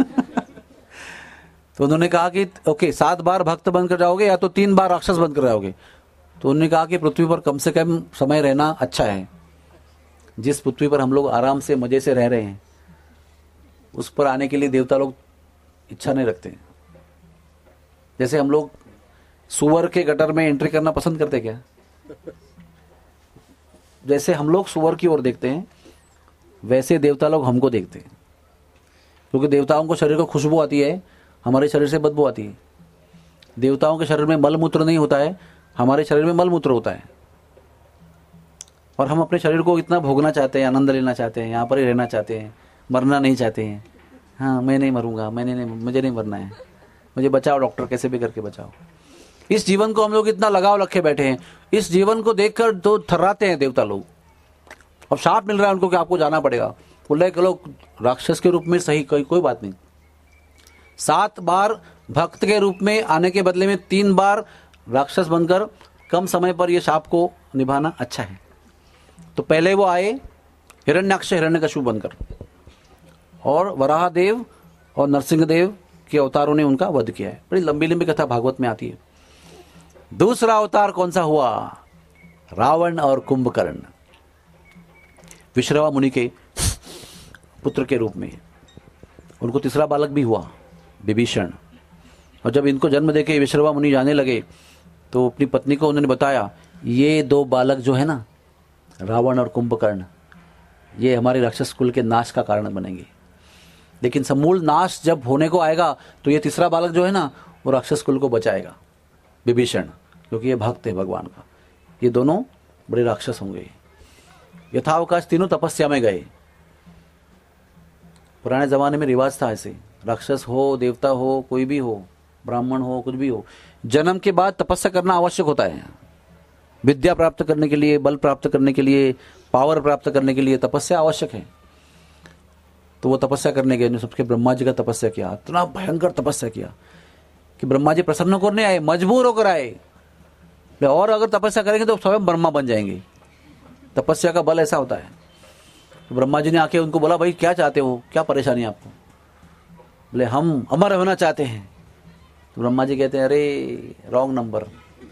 तो उन्होंने कहा कि ओके सात बार भक्त बनकर जाओगे या तो तीन बार राक्षस बनकर जाओगे। तो उन्होंने कहा कि पृथ्वी पर कम से कम समय रहना अच्छा है। जिस पृथ्वी पर हम लोग आराम से मजे से रह रहे हैं, उस पर आने के लिए देवता लोग इच्छा नहीं रखते। जैसे हम लोग सुअर के गटर में एंट्री करना पसंद करते क्या? जैसे हम लोग सुअर की ओर देखते हैं, वैसे देवता लोग हमको देखते हैं, क्योंकि देवताओं को शरीर को खुशबू आती है, हमारे शरीर से बदबू आती है। देवताओं के शरीर में मलमूत्र नहीं होता है, हमारे शरीर में मलमूत्र होता है। और हम अपने शरीर को इतना भोगना चाहते हैं, आनंद लेना चाहते हैं, यहाँ पर ही रहना चाहते हैं, मरना नहीं चाहते हैं। हाँ मैं नहीं मरूंगा, मैंने नहीं, मुझे नहीं मरना है, मुझे बचाओ डॉक्टर, कैसे भी करके बचाओ। इस जीवन को हम लोग इतना लगाव रखे बैठे हैं, इस जीवन को देखकर तो थर्राते हैं देवता लोग। अब शाप मिल रहा है उनको कि आपको जाना पड़ेगा। बोले कि लोग राक्षस के रूप में सही, कोई कोई बात नहीं, सात बार भक्त के रूप में आने के बदले में तीन बार राक्षस बनकर कम समय पर यह शाप को निभाना अच्छा है। तो पहले वो आए हिरण्याक्ष हिरण्यकशिपु बनकर, और वराह देव और नरसिंह देव के अवतारों ने उनका वध किया है। बड़ी लंबी लंबी कथा भागवत में आती है। दूसरा अवतार कौन सा हुआ? रावण और कुंभकर्ण, विश्रवा मुनि के पुत्र के रूप में। उनको तीसरा बालक भी हुआ विभीषण। और जब इनको जन्म देके विश्रवा मुनि जाने लगे, तो अपनी पत्नी को उन्होंने बताया, ये दो बालक जो है ना, रावण और कुंभकर्ण, ये हमारे राक्षस कुल के नाश का कारण बनेंगे। लेकिन समूल नाश जब होने को आएगा, तो ये तीसरा बालक जो है ना, वो राक्षस कुल को बचाएगा, विभीषण, क्योंकि ये भक्त है भगवान का। ये दोनों बड़े राक्षस होंगे। यथावकाश तीनों तपस्या में गए। पुराने जमाने में रिवाज था ऐसे, राक्षस हो, देवता हो, कोई भी हो, ब्राह्मण हो, कुछ भी हो, जन्म के बाद तपस्या करना आवश्यक होता है। विद्या प्राप्त करने के लिए, बल प्राप्त करने के लिए, पावर प्राप्त करने के लिए तपस्या आवश्यक है। तो वो तपस्या करने गए, सबके ब्रह्मा जी का तपस्या किया, इतना भयंकर तपस्या किया कि ब्रह्मा जी प्रसन्न होकर नहीं आए, मजबूर होकर आए। और अगर तपस्या करेंगे तो स्वयं ब्रह्मा बन जाएंगे। तपस्या का बल ऐसा होता है। तो ब्रह्मा जी ने आके उनको बोला, भाई क्या चाहते हो, क्या परेशानी है आपको? बोले हम अमर होना चाहते हैं। तो ब्रह्मा जी कहते हैं, अरे रॉन्ग नंबर,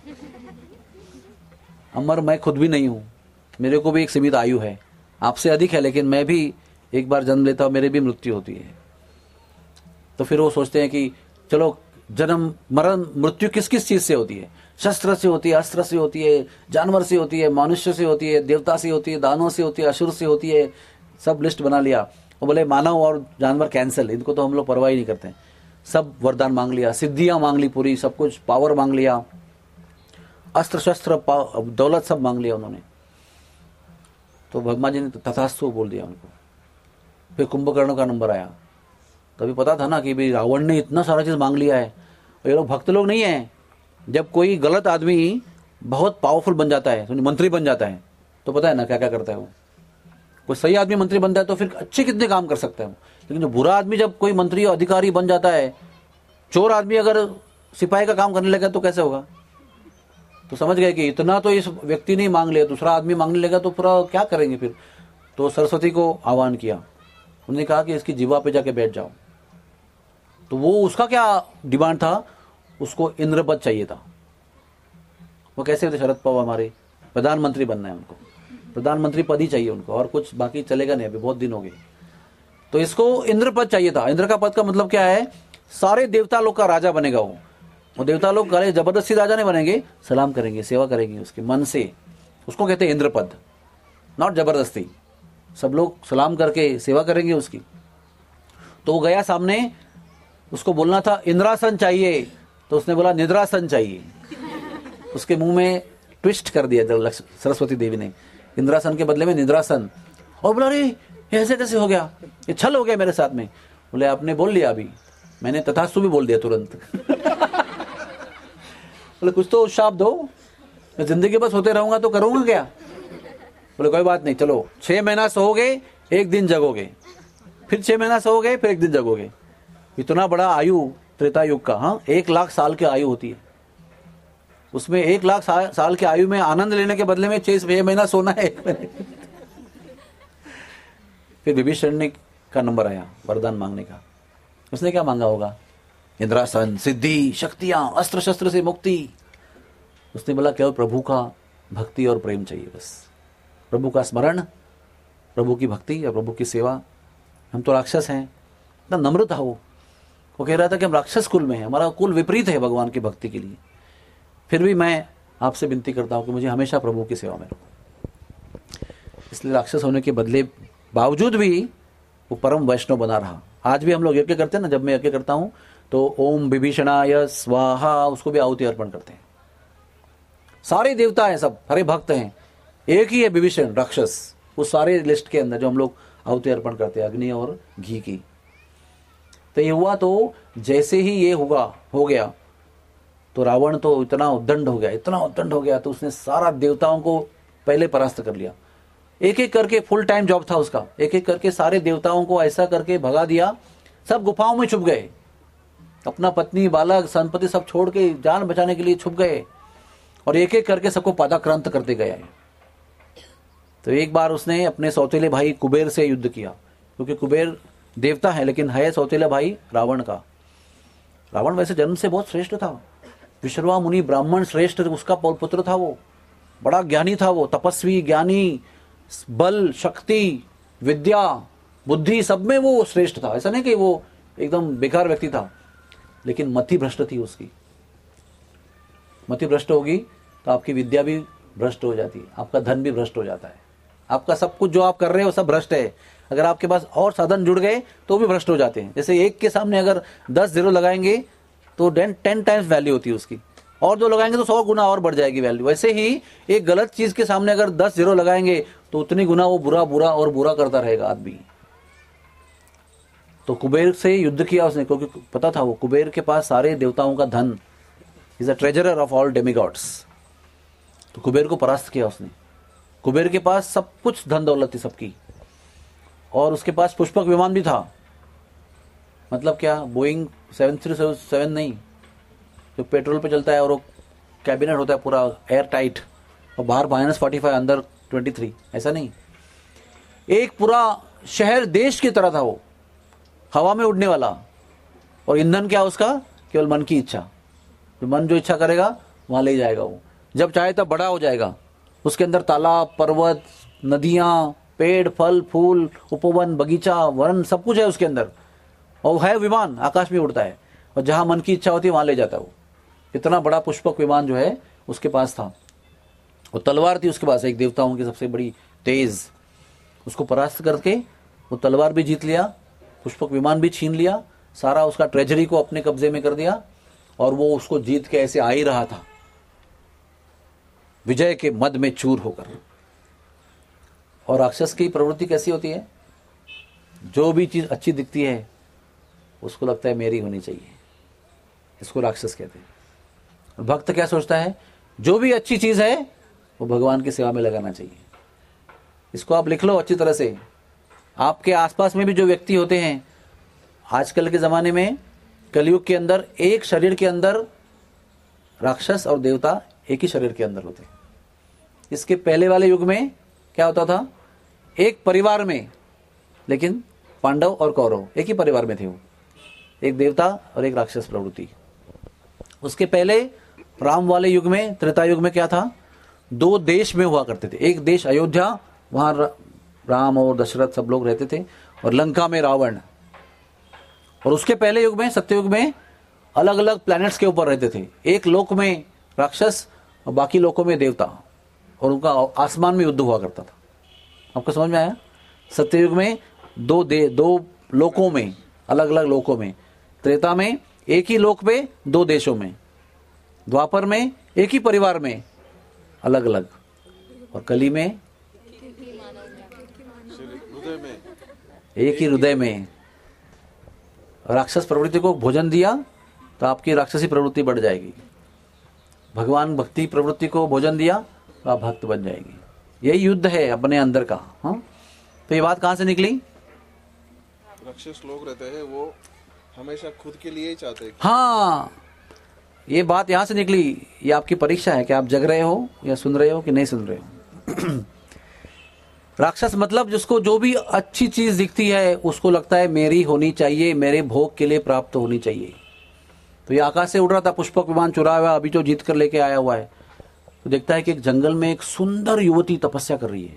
अमर मैं खुद भी नहीं हूं, मेरे को भी एक सीमित आयु है, आपसे अधिक है, लेकिन मैं भी एक बार जन्म लेता हूं, मेरी भी मृत्यु होती है। तो फिर वो सोचते हैं कि चलो जन्म मरण मृत्यु किस किस चीज से होती है? शस्त्र से होती है, अस्त्र से होती है, जानवर से होती है, मनुष्य से होती है, देवता से होती है, दानों से होती है, असुर से होती है। सब लिस्ट बना लिया। वो बोले मानव और जानवर कैंसिल, इनको तो हम लोग परवाह ही नहीं करते। सब वरदान मांग लिया, सिद्धियां मांग ली पूरी, सब कुछ पावर मांग लिया, अस्त्र शस्त्र दौलत सब मांग लिया उन्होंने। तो भगवान जी ने तथास्तु बोल दिया उनको। फिर कुंभकर्ण का नंबर आया। तभी पता था ना कि भाई रावण ने इतना सारा चीज मांग लिया है। ये लोग भक्त लोग नहीं है। जब कोई गलत आदमी बहुत पावरफुल बन जाता है, तो मंत्री बन जाता है, तो पता है ना क्या क्या करता है वो। कोई सही आदमी मंत्री बनता है तो फिर अच्छे कितने काम कर सकता है वो। लेकिन जो बुरा आदमी जब कोई मंत्री या अधिकारी बन जाता है, चोर आदमी अगर सिपाही का काम करने लगा तो कैसे होगा? तो समझ गए कि इतना तो इस व्यक्ति ने मांग लिया, दूसरा आदमी मांगने लगा तो पूरा क्या करेंगे फिर। तो सरस्वती को आह्वान किया। उन्होंने कहा कि इसकी जीवा पे जाके बैठ जाओ। तो वो उसका क्या डिमांड था, उसको इंद्रपद चाहिए था। वो कैसे थे, शरद पवार हमारे प्रधानमंत्री बनना है उनको, प्रधानमंत्री पद ही चाहिए उनको, और कुछ बाकी चलेगा नहीं, अभी बहुत दिन हो गए। तो इसको इंद्र पद चाहिए था। इंद्र का पद का मतलब क्या है? सारे देवता लोग का राजा बनेगा वो। वो देवता लोग करे जबरदस्ती राजा नहीं बनेंगे, सलाम करेंगे, सेवा करेंगे उसके मन से। उसको कहते हैं इंद्र पद, नॉट जबरदस्ती। सब लोग सलाम करके सेवा करेंगे उसकी। तो वो गया सामने, उसको बोलना था इंद्रासन चाहिए, तो उसने बोला निद्रासन चाहिए। उसके मुंह में ट्विस्ट कर दिया सरस्वती देवी ने, इंद्रासन के बदले में निद्रासन। और बोला अरे ऐसे कैसे हो गया, ये छल हो गया मेरे साथ में। बोले आपने बोल लिया, अभी मैंने तथास्तु भी बोल दिया तुरंत। बोले कुछ तो शाप दो, मैं जिंदगी बस होते रहूंगा तो करूंगा क्या? बोले कोई बात नहीं, चलो छह महीना सोओगे, एक दिन जगोगे, फिर छह महीना सोओगे, फिर एक दिन जगोगे। इतना बड़ा आयु त्रेता युग का, हाँ एक लाख साल की आयु होती है। उसमें एक लाख सा, साल की आयु में आनंद लेने के बदले में छह छह महीना सोना है। फिर विभीषण का नंबर आया वरदान मांगने का। उसने क्या मांगा होगा? इंद्रासन, सिद्धि, शक्तियां, अस्त्र शस्त्र से मुक्ति। उसने बोला केवल प्रभु का भक्ति और प्रेम चाहिए, बस प्रभु का स्मरण, प्रभु की भक्ति और प्रभु की सेवा। हम तो राक्षस हैं। इतना नम्र था वो। वो कह रहा था कि हम राक्षस कुल में हैं, हमारा कुल विपरीत है भगवान की भक्ति के लिए। फिर भी मैं आपसे विनती करता हूं कि मुझे हमेशा प्रभु की सेवा में रखो। इसलिए राक्षस होने के बदले बावजूद भी वो परम वैष्णव बना रहा। आज भी हम लोग यज्ञ करते हैं ना, जब मैं यज्ञ करता हूं तो ओम विभीषणाय स्वाहा, उसको भी आहुति अर्पण करते हैं। सारे देवता हैं, सब हरे भक्त हैं, एक ही है विभीषण राक्षस उस सारे लिस्ट के अंदर जो हम लोग आहुति अर्पण करते हैं, अग्नि और घी की। तो ये हुआ, तो जैसे ही ये हुआ हो गया तो रावण तो इतना उद्दंड हो गया, इतना उद्दंड हो गया, तो उसने सारा देवताओं को पहले परास्त कर लिया। एक एक करके, फुल टाइम जॉब था उसका, एक एक करके सारे देवताओं को ऐसा करके भगा दिया। सब गुफाओं में छुप गए, अपना पत्नी, बालक, संपत्ति सब छोड़ के जान बचाने के लिए छुप गए, और एक एक करके सबको पादाक्रांत करते गए। तो एक बार उसने अपने सौतेले भाई कुबेर से युद्ध किया, क्योंकि कुबेर देवता है लेकिन है सौतेला भाई रावण का। रावण वैसे जन्म से बहुत श्रेष्ठ था, विश्रवा मुनि ब्राह्मण श्रेष्ठ उसका पुत्र था। वो बड़ा ज्ञानी था, वो तपस्वी, ज्ञानी, बल, शक्ति, विद्या, बुद्धि सब में वो श्रेष्ठ था। ऐसा नहीं कि वो एकदम बेकार व्यक्ति था, लेकिन मति भ्रष्ट थी उसकी। मति भ्रष्ट होगी तो आपकी विद्या भी भ्रष्ट हो जाती है, आपका धन भी भ्रष्ट हो जाता है, आपका सब कुछ जो आप कर रहे हो सब भ्रष्ट है। अगर आपके पास और साधन जुड़ गए तो भी भ्रष्ट हो जाते हैं। जैसे एक के सामने अगर दस जीरो लगाएंगे तो टेन टाइम्स वैल्यू होती है उसकी, और जो लगाएंगे तो सौ गुना और बढ़ जाएगी वैल्यू। वैसे ही एक गलत चीज के सामने अगर दस जीरो लगाएंगे तो उतनी गुना वो बुरा बुरा और बुरा करता रहेगा आदमी। तो कुबेर से युद्ध किया उसने, क्योंकि पता था वो कुबेर के पास सारे देवताओं का धन, is a treasurer of all demigods. तो कुबेर को परास्त किया उसने। कुबेर के पास सब कुछ धन दौलत थी सबकी, और उसके पास पुष्पक विमान भी था। मतलब क्या, बोइंग सेवन थ्री सेवन नहीं, जो पेट्रोल पे चलता है और वो कैबिनेट होता है पूरा एयर टाइट, और बाहर माइनस फोर्टी फाइव अंदर ट्वेंटी थ्री, ऐसा नहीं। एक पूरा शहर देश की तरह था वो, हवा में उड़ने वाला। और ईंधन क्या उसका, केवल मन की इच्छा। तो मन जो इच्छा करेगा वहां ले जाएगा वो, जब चाहे तब बड़ा हो जाएगा। उसके अंदर तालाब, पर्वत, नदियां, पेड़, फल फूल, उपवन, बगीचा, वन, सब कुछ है उसके अंदर। और है विमान, आकाश में उड़ता है, और जहां मन की इच्छा होती है वहां ले जाता है वो। इतना बड़ा पुष्पक विमान जो है उसके पास था। और तलवार थी उसके पास, एक देवताओं की सबसे बड़ी तेज। उसको परास्त करके वो तलवार भी जीत लिया, पुष्पक विमान भी छीन लिया, सारा उसका ट्रेजरी को अपने कब्जे में कर दिया। और वो उसको जीत के ऐसे आ ही रहा था, विजय के मद में चूर होकर। और राक्षस की प्रवृत्ति कैसी होती है, जो भी चीज अच्छी दिखती है उसको लगता है मेरी होनी चाहिए, इसको राक्षस कहते हैं। भक्त क्या सोचता है, जो भी अच्छी चीज है वो भगवान की सेवा में लगाना चाहिए। इसको आप लिख लो अच्छी तरह से। आपके आसपास में भी जो व्यक्ति होते हैं, आजकल के जमाने में कलयुग के अंदर एक शरीर के अंदर राक्षस और देवता एक ही शरीर के अंदर होते हैं। इसके पहले वाले युग में क्या होता था, एक परिवार में, लेकिन पांडव और कौरव एक ही परिवार में थे वो, एक देवता और एक राक्षस प्रवृत्ति। उसके पहले राम वाले युग में, त्रेता युग में क्या था, दो देश में हुआ करते थे। एक देश अयोध्या, वहां राम और दशरथ सब लोग रहते थे, और लंका में रावण। और उसके पहले युग में, सत्ययुग में, अलग अलग प्लैनेट्स के ऊपर रहते थे। एक लोक में राक्षस और बाकी लोकों में देवता, और उनका आसमान में युद्ध हुआ करता था। आपको समझ में आया? सत्ययुग में दो दे दो लोकों में, अलग अलग लोकों में। त्रेता में एक ही लोक में दो देशों में। द्वापर में एक ही परिवार में, अलग अलग। और कली में एक ही हृदय में। राक्षस प्रवृत्ति को भोजन दिया तो आपकी राक्षसी प्रवृत्ति बढ़ जाएगी। भगवान भक्ति प्रवृत्ति को भोजन दिया तो आप भक्त बन जाएगी। यही युद्ध है अपने अंदर का। हाँ, तो ये बात कहां से निकली? राक्षस लोग रहते हैं वो हमेशा खुद के लिए ही चाहते हैं। हाँ, ये बात यहां से निकली। ये आपकी परीक्षा है कि आप जग रहे हो या सुन रहे हो कि नहीं सुन रहे हो। राक्षस मतलब जिसको जो भी अच्छी चीज दिखती है उसको लगता है मेरी होनी चाहिए, मेरे भोग के लिए प्राप्त होनी चाहिए। तो ये आकाश से उड़ रहा था, पुष्पक विमान चुराया हुआ, अभी जो जीत कर लेके आया हुआ है। तो देखता है कि एक जंगल में एक सुंदर युवती तपस्या कर रही है।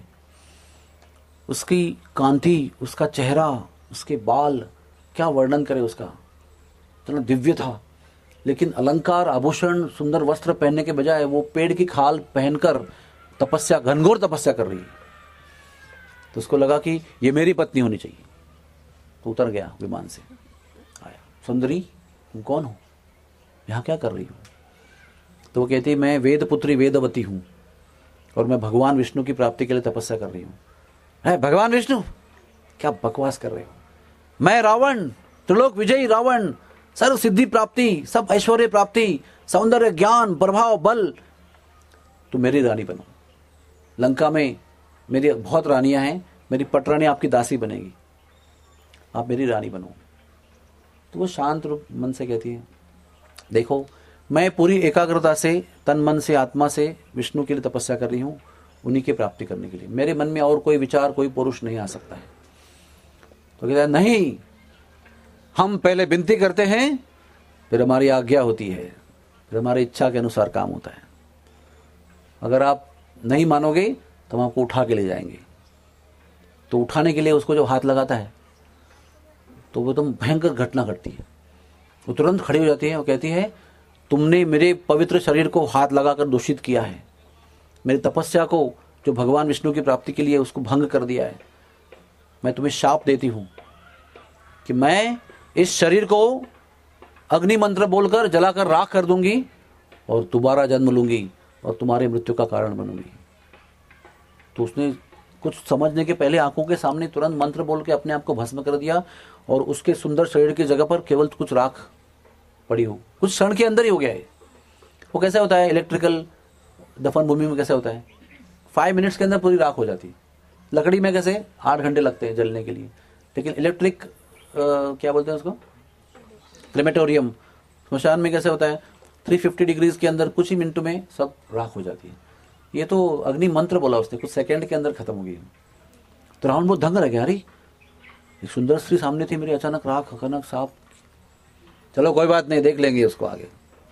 उसकी कांति, उसका चेहरा, उसके बाल, क्या वर्णन करे उसका, इतना दिव्य था। लेकिन अलंकार, आभूषण, सुंदर वस्त्र पहनने के बजाय वो पेड़ की खाल पहनकर तपस्या, घनघोर तपस्या कर रही है। तो उसको लगा कि ये मेरी पत्नी होनी चाहिए। तो उतर गया विमान से, आया, सुंदरी तुम कौन हो, यहाँ क्या कर रही हो? तो वो कहती, मैं वेद पुत्री वेदवती हूं और मैं भगवान विष्णु की प्राप्ति के लिए तपस्या कर रही हूँ। है भगवान विष्णु? क्या बकवास कर रहे हो? मैं रावण, त्रिलोक विजयी रावण, सर्व सिद्धि प्राप्ति, सब ऐश्वर्य प्राप्ति, सौंदर्य, ज्ञान, प्रभाव, बल। तो मेरी रानी बनो। लंका में मेरी बहुत रानियां हैं, मेरी पटरानी आपकी दासी बनेगी, आप मेरी रानी बनो। तो वो शांत रूप मन से कहती है, देखो मैं पूरी एकाग्रता से, तन मन से, आत्मा से विष्णु के लिए तपस्या कर रही हूँ, उन्हीं की प्राप्ति करने के लिए। मेरे मन में और कोई विचार, कोई पुरुष नहीं आ सकता है। तो कहता है, नहीं, हम पहले विनती करते हैं, फिर हमारी आज्ञा होती है, फिर हमारी इच्छा के अनुसार काम होता है। अगर आप नहीं मानोगे तो हम आपको उठा के ले जाएंगे। तो उठाने के लिए उसको जो हाथ लगाता है तो वो तुम भयंकर घटना घटती है। वो तुरंत खड़ी हो जाती है और कहती है, तुमने मेरे पवित्र शरीर को हाथ लगाकर दूषित किया है, मेरी तपस्या को जो भगवान विष्णु की प्राप्ति के लिए उसको भंग कर दिया है। मैं तुम्हें शाप देती हूं कि मैं इस शरीर को अग्नि मंत्र बोलकर जलाकर राख कर दूंगी और दोबारा जन्म लूंगी और तुम्हारी मृत्यु का कारण बनूंगी। तो उसने कुछ समझने के पहले आंखों के सामने तुरंत मंत्र बोल के अपने आप को भस्म कर दिया और उसके सुंदर शरीर की जगह पर केवल कुछ राख पड़ी हो। कुछ क्षण के अंदर ही हो गया है। वो कैसा होता है, इलेक्ट्रिकल दफन भूमि में कैसा होता है, फाइव मिनट्स के अंदर पूरी राख हो जाती है। लकड़ी में कैसे आठ घंटे लगते हैं जलने के लिए, लेकिन इलेक्ट्रिक क्या बोलते हैं उसको, क्रेमेटोरियम, स्मशान में कैसे होता है तीन सौ पचास डिग्रीज के अंदर कुछ ही मिनटों में सब राख हो जाती है। ये तो अग्नि मंत्र बोला उसने, कुछ सेकंड के अंदर खत्म हो गई। तो रावण बहुत दंग रह गया, अरे एक सुंदर स्त्री सामने थी मेरी, अचानक राख, अचानक सांप। चलो कोई बात नहीं, देख लेंगे उसको आगे।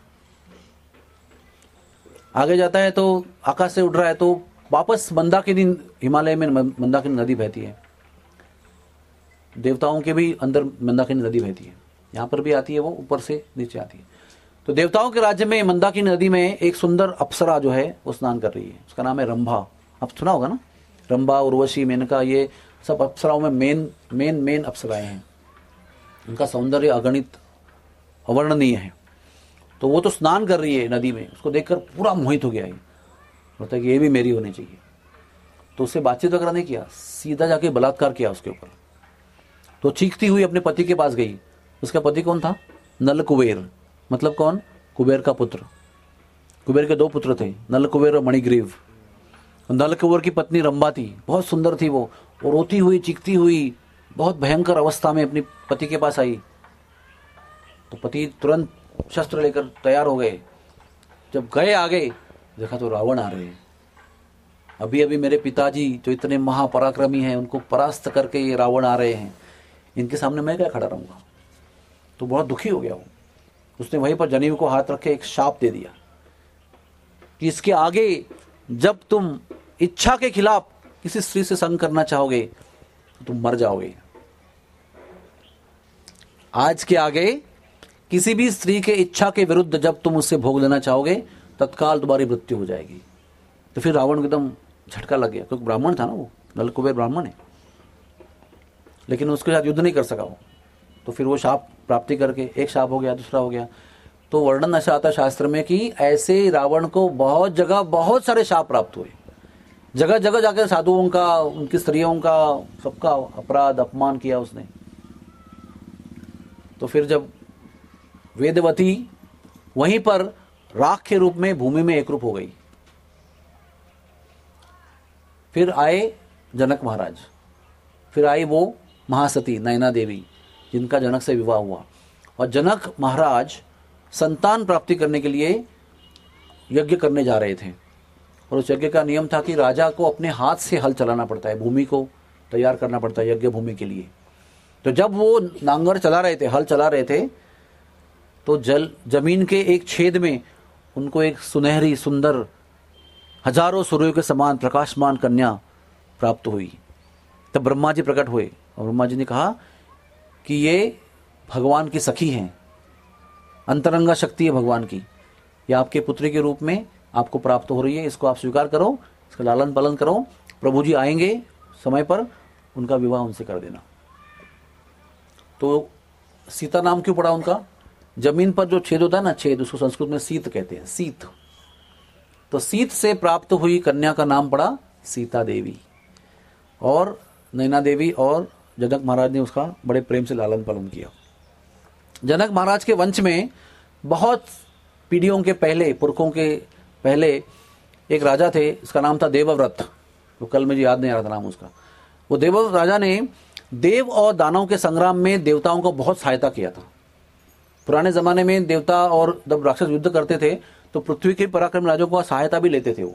आगे जाता है तो आकाश से उड़ रहा है, तो वापस मंदाकिनी, हिमालय में मंदाकिनी नदी बहती है, देवताओं के भी अंदर मंदाकिनी नदी बहती है, यहाँ पर भी आती है, वो ऊपर से नीचे आती है। तो देवताओं के राज्य में मंदाकिनी नदी में एक सुंदर अप्सरा जो है वो स्नान कर रही है, उसका नाम है रंभा। आप सुना होगा ना, रंभा, उर्वशी, मेनका, ये सब अप्सराओं में मेन मेन मेन अप्सराएं हैं। उनका सौंदर्य अगणित, अवर्णनीय है। तो वो तो स्नान कर रही है नदी में, उसको देखकर पूरा मोहित हो गया है, बोलता है कि ये भी मेरी होनी चाहिए। तो उससे बातचीत वगैरह नहीं किया, सीधा जाके बलात्कार किया उसके ऊपर। तो चीखती हुई अपने पति के पास गई। उसका पति कौन था, नल कुबेर, मतलब कौन, कुबेर का पुत्र। कुबेर के दो पुत्र थे, नल कुबेर और मणिग्रीव। नल कुबेर की पत्नी रंभा थी, बहुत सुंदर थी वो, और रोती हुई चीखती हुई बहुत भयंकर अवस्था में अपने पति के पास आई। तो पति तुरंत शस्त्र लेकर तैयार हो गए। जब गए आगे, देखा तो रावण आ रहे हैं। अभी अभी मेरे पिताजी जो इतने महापराक्रमी हैं, उनको परास्त करके ये रावण आ रहे हैं, इनके सामने मैं क्या खड़ा रहूंगा। तो बहुत दुखी हो गया वो। उसने वहीं पर जनेऊ को हाथ रख के एक शाप दे दिया कि इसके आगे जब तुम इच्छा के खिलाफ किसी स्त्री से संग करना चाहोगे तो तुम मर जाओगे। आज के आगे किसी भी स्त्री के इच्छा के विरुद्ध जब तुम उससे भोग लेना चाहोगे, तत्काल तुम्हारी मृत्यु हो जाएगी। तो फिर रावण को एकदम झटका लग गया, क्योंकि ब्राह्मण था ना वो, नल कुबेर ब्राह्मण है, लेकिन उसके साथ युद्ध नहीं कर सका वो। तो फिर वो शाप प्राप्ति करके, एक शाप हो गया, दूसरा हो गया। तो वर्णन ऐसा आता है शास्त्र में कि ऐसे रावण को बहुत जगह बहुत सारे शाप प्राप्त हुए। जगह जगह जाकर साधुओं का, उनकी स्त्रियों का, सबका अपराध अपमान किया उसने। तो फिर जब वेदवती वहीं पर राख के रूप में भूमि में एकरूप हो गई, फिर आए जनक महाराज, फिर आई वो महासती नैना देवी, जिनका जनक से विवाह हुआ। और जनक महाराज संतान प्राप्ति करने के लिए यज्ञ करने जा रहे थे, और उस यज्ञ का नियम था कि राजा को अपने हाथ से हल चलाना पड़ता है, भूमि को तैयार करना पड़ता है यज्ञ भूमि के लिए। तो जब वो नांगर चला रहे थे, हल चला रहे थे, तो जल जमीन के एक छेद में उनको एक सुनहरी सुंदर हजारों सूर्यों के समान प्रकाशमान कन्या प्राप्त हुई। तब ब्रह्मा जी प्रकट हुए और ब्रह्मा जी ने कहा कि ये भगवान की सखी हैं, अंतरंगा शक्ति है भगवान की, ये आपके पुत्री के रूप में आपको प्राप्त हो रही है, इसको आप स्वीकार करो, इसका लालन पालन करो। प्रभु जी आएंगे समय पर, उनका विवाह उनसे कर देना। तो सीता नाम क्यों पड़ा उनका, जमीन पर जो छेद होता है ना, छेद, उसको संस्कृत में सीत कहते हैं, सीत। तो सीत से प्राप्त हुई कन्या का नाम पड़ा सीता देवी। और नैना देवी और जनक महाराज ने उसका बड़े प्रेम से लालन पालन किया। जनक महाराज के वंश में बहुत पीढ़ियों के पहले, पुरखों के पहले एक राजा थे, उसका नाम था देवव्रत। वो कल मुझे याद नहीं आ रहा था नाम उसका। वो देवव्रत राजा ने देव और दानव के संग्राम में देवताओं को बहुत सहायता किया था। पुराने जमाने में देवता और जब राक्षस युद्ध करते थे तो पृथ्वी के पराक्रमी राजाओं को सहायता भी लेते थे वो।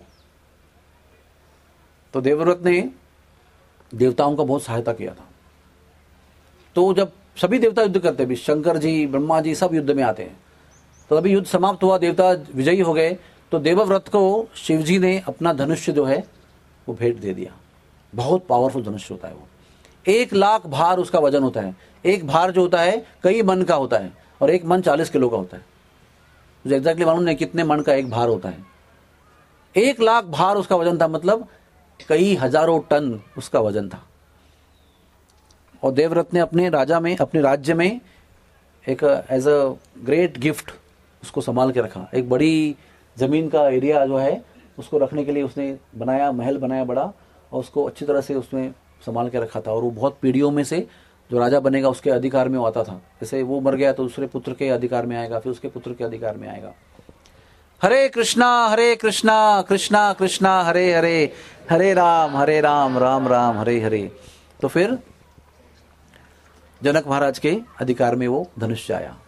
तो देवव्रत ने देवताओं का बहुत सहायता किया था। तो जब सभी देवता युद्ध करते भी, शंकर जी, ब्रह्मा जी सब युद्ध में आते हैं, तो अभी युद्ध समाप्त हुआ, देवता विजयी हो गए, तो देवव्रत को शिवजी ने अपना धनुष्य जो है वो भेंट दे दिया। बहुत पावरफुल धनुष्य होता है वो, एक लाख भार उसका वजन होता है। एक भार जो होता है कई मन का होता है, और एक मन चालीस किलो का होता है। मुझे एग्जैक्टली मालूम नहीं कितने मन का एक भार होता है। एक लाख भार उसका वजन था, मतलब कई हजारों टन उसका वजन था। और देवव्रत ने अपने राजा में, अपने राज्य में एक एज अ ग्रेट गिफ्ट उसको संभाल के रखा। एक बड़ी जमीन का एरिया जो है उसको रखने के लिए उसने बनाया, महल बनाया बड़ा, और उसको अच्छी तरह से उसने संभाल के रखा था। और वो बहुत पीढ़ियों में से जो राजा बनेगा उसके अधिकार में आता था। जैसे वो मर गया तो दूसरे पुत्र के अधिकार में आएगा, फिर उसके पुत्र के अधिकार में आएगा। हरे कृष्णा हरे कृष्णा कृष्णा कृष्णा हरे हरे, हरे राम हरे राम राम राम हरे हरे। तो फिर जनक महाराज के अधिकार में वो धनुष आया।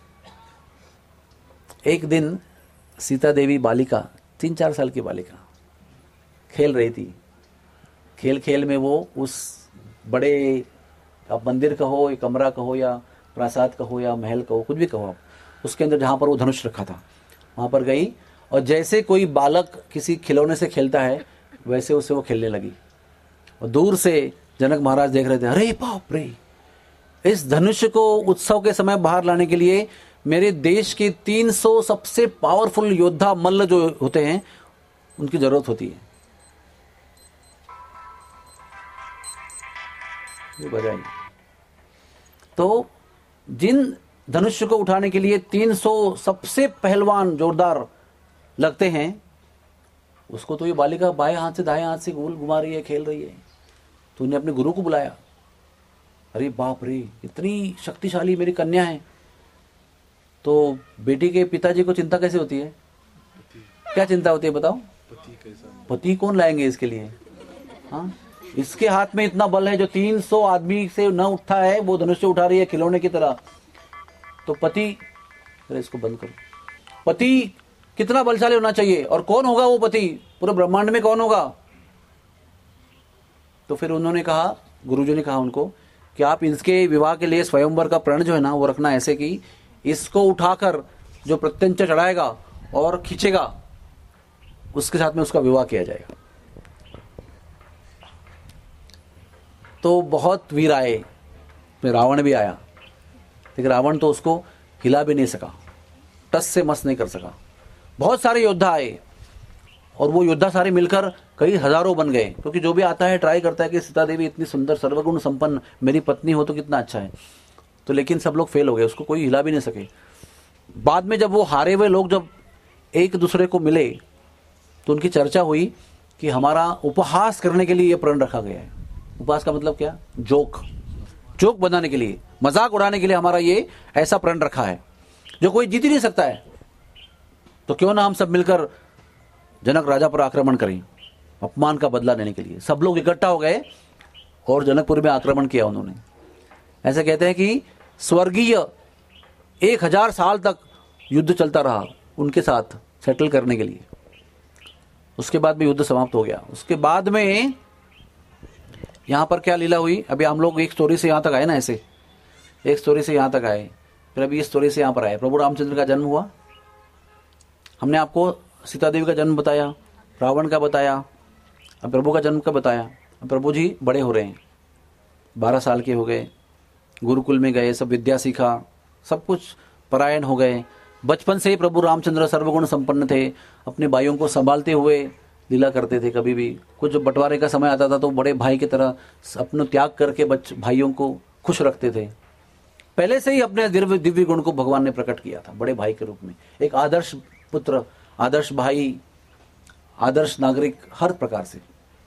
एक दिन सीता देवी बालिका, तीन चार साल की बालिका, खेल रही थी। खेल खेल में वो उस बड़े, आप मंदिर कहो, या कमरा कहो, या प्रासाद कहो, या महल कहो, कुछ भी कहो आप, उसके अंदर जहाँ पर वो धनुष रखा था वहाँ पर गई, और जैसे कोई बालक किसी खिलौने से खेलता है वैसे उसे वो खेलने लगी। और दूर से जनक महाराज देख रहे थे, अरे बाप रे, इस धनुष को उत्सव के समय बाहर लाने के लिए मेरे देश के तीन सौ सबसे पावरफुल योद्धा मल्ल जो होते हैं उनकी जरूरत होती है। ये बजाई तो जिन धनुष को उठाने के लिए तीन सौ सबसे पहलवान जोरदार लगते हैं, उसको तो ये बालिका बाएं हाथ से दाएं हाथ से गोल घुमा रही है, खेल रही है। तो उन्हें अपने गुरु को बुलाया, अरे बाप रे, इतनी शक्तिशाली मेरी कन्या है। तो बेटी के पिताजी को चिंता कैसे होती है? क्या चिंता होती है बताओ? पति कैसा, पति कौन लाएंगे इसके लिए? हाँ, इसके हाथ में इतना बल है जो तीन सौ आदमी से न उठा है, वो धनुष से उठा रही है खिलौने की तरह। तो पति, अरे इसको बंद करो, पति कितना बलशाली होना चाहिए, और कौन होगा वो पति पूरे ब्रह्मांड में, कौन होगा? तो फिर उन्होंने कहा, गुरुजी ने कहा उनको कि आप इसके विवाह के लिए स्वयंवर का प्रण जो है ना वो रखना ऐसे कि इसको उठाकर जो प्रत्यंचा चढ़ाएगा और खींचेगा उसके साथ में उसका विवाह किया जाएगा। तो बहुत वीर आए, रावण भी आया, लेकिन रावण तो उसको हिला भी नहीं सका, टस से मस नहीं कर सका। बहुत सारे योद्धा आए और वो योद्धा सारे मिलकर कई हजारों बन गए, क्योंकि जो भी आता है ट्राई करता है कि सीता देवी इतनी सुंदर सर्वगुण संपन्न मेरी पत्नी हो तो कितना अच्छा है। तो लेकिन सब लोग फेल हो गए, उसको कोई हिला भी नहीं सके। बाद में जब वो हारे हुए लोग जब एक दूसरे को मिले तो उनकी चर्चा हुई कि हमारा उपहास करने के लिए ये प्रण रखा गया है। उपहास का मतलब क्या? जोक, जोक बनाने के लिए, मजाक उड़ाने के लिए हमारा ये ऐसा प्रण रखा है जो कोई जीत ही नहीं सकता है। तो क्यों ना हम सब मिलकर जनक राजा पर आक्रमण करें, अपमान का बदला लेने के लिए। सब लोग इकट्ठा हो गए और जनकपुर में आक्रमण किया उन्होंने। ऐसे कहते हैं कि स्वर्गीय एक हजार साल तक युद्ध चलता रहा उनके साथ सेटल करने के लिए। उसके बाद में युद्ध समाप्त हो गया। उसके बाद में यहां पर क्या लीला हुई, अभी हम लोग एक स्टोरी से यहां तक आए ना, ऐसे एक स्टोरी से यहां तक आए, फिर अभी इस स्टोरी से यहां पर आए। प्रभु रामचंद्र का जन्म हुआ, हमने आपको सीता देवी का जन्म बताया, रावण का बताया, अब प्रभु का जन्म का बताया। अब प्रभु जी बड़े हो रहे हैं, बारह साल के हो गए, गुरुकुल में गए, सब विद्या सीखा, सब कुछ परायण हो गए। बचपन से ही प्रभु रामचंद्र सर्वगुण संपन्न थे, अपने भाइयों को संभालते हुए लीला करते थे। कभी भी कुछ बंटवारे का समय आता था तो बड़े भाई की तरह अपना त्याग करके बच भाइयों को खुश रखते थे। पहले से ही अपने दिव्य दिव्य गुण को भगवान ने प्रकट किया था बड़े भाई के रूप में, एक आदर्श पुत्र, आदर्श भाई, आदर्श नागरिक, हर प्रकार से।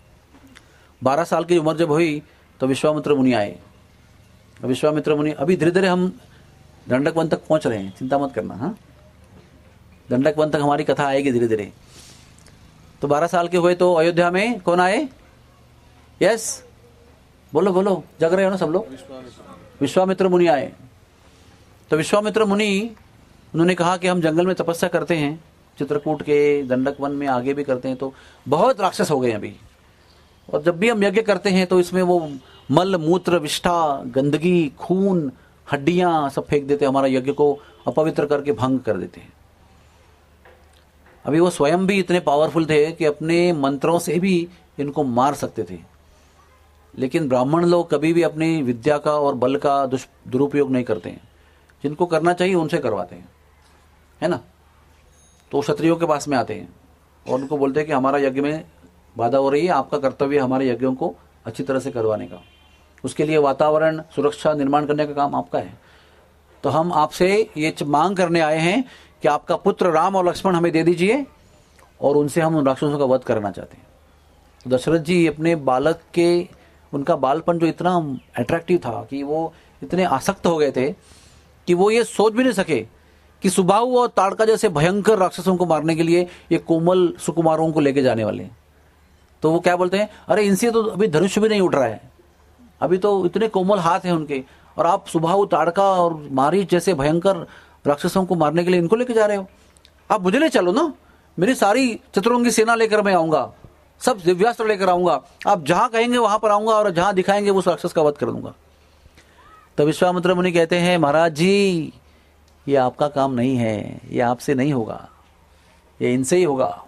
बारह साल की उम्र जब हुई तो विश्वामित्र मुनि आए। विश्वामित्र मुनि, अभी धीरे धीरे हम दंडक वन तक पहुंच रहे हैं, चिंता मत करना। हाँ, दंडक वन तक हमारी कथा आएगी धीरे धीरे। तो बारह साल के हुए तो अयोध्या में कौन आए? यस, बोलो बोलो, जग रहे हो ना सब लोग? विश्वामित्र मुनि आए। तो विश्वामित्र मुनि, उन्होंने कहा कि हम जंगल में तपस्या करते हैं, चित्रकूट के, दंडक वन में आगे भी करते हैं, तो बहुत राक्षस हो गए अभी, और जब भी हम यज्ञ करते हैं तो इसमें वो मल मूत्र विष्ठा गंदगी खून हड्डियां सब फेंक देते, हमारा यज्ञ को अपवित्र करके भंग कर देते हैं। अभी वो स्वयं भी इतने पावरफुल थे कि अपने मंत्रों से भी इनको मार सकते थे, लेकिन ब्राह्मण लोग कभी भी अपनी विद्या का और बल का दुरुपयोग नहीं करते हैं। जिनको करना चाहिए उनसे करवाते हैं, है ना। तो क्षत्रियों के पास में आते हैं और उनको बोलते हैं कि हमारा यज्ञ में बाधा हो रही है, आपका कर्तव्य हमारे यज्ञों को अच्छी तरह से करवाने का, उसके लिए वातावरण सुरक्षा निर्माण करने का काम आपका है। तो हम आपसे ये मांग करने आए हैं कि आपका पुत्र राम और लक्ष्मण हमें दे दीजिए, और उनसे हम उन राक्षसों का वध करना चाहते हैं। तो दशरथ जी अपने बालक के, उनका बालपन जो इतना अट्रैक्टिव था कि वो इतने आसक्त हो गए थे कि वो ये सोच भी नहीं सके कि सुबाहु और ताड़का जैसे भयंकर राक्षसों को मारने के लिए ये कोमल सुकुमारों को लेके जाने वाले हैं। तो वो क्या बोलते हैं, अरे इनसे तो अभी धनुष भी नहीं उठ रहा है, अभी तो इतने कोमल हाथ हैं उनके, और आप सुबाहु ताड़का और मारीच जैसे भयंकर राक्षसों को मारने के लिए इनको लेके जा रहे हो। आप मुझे ले चलो ना, मेरी सारी चतुरंगी सेना लेकर मैं आऊंगा, सब दिव्यास्त्र लेकर आऊंगा, आप जहां कहेंगे वहां पर आऊंगा और जहां दिखाएंगे उस राक्षस का वध कर दूंगा। तो विश्वामित्र मुनि कहते हैं, महाराज जी ये आपका काम नहीं है, ये आपसे नहीं होगा, ये इनसे ही होगा।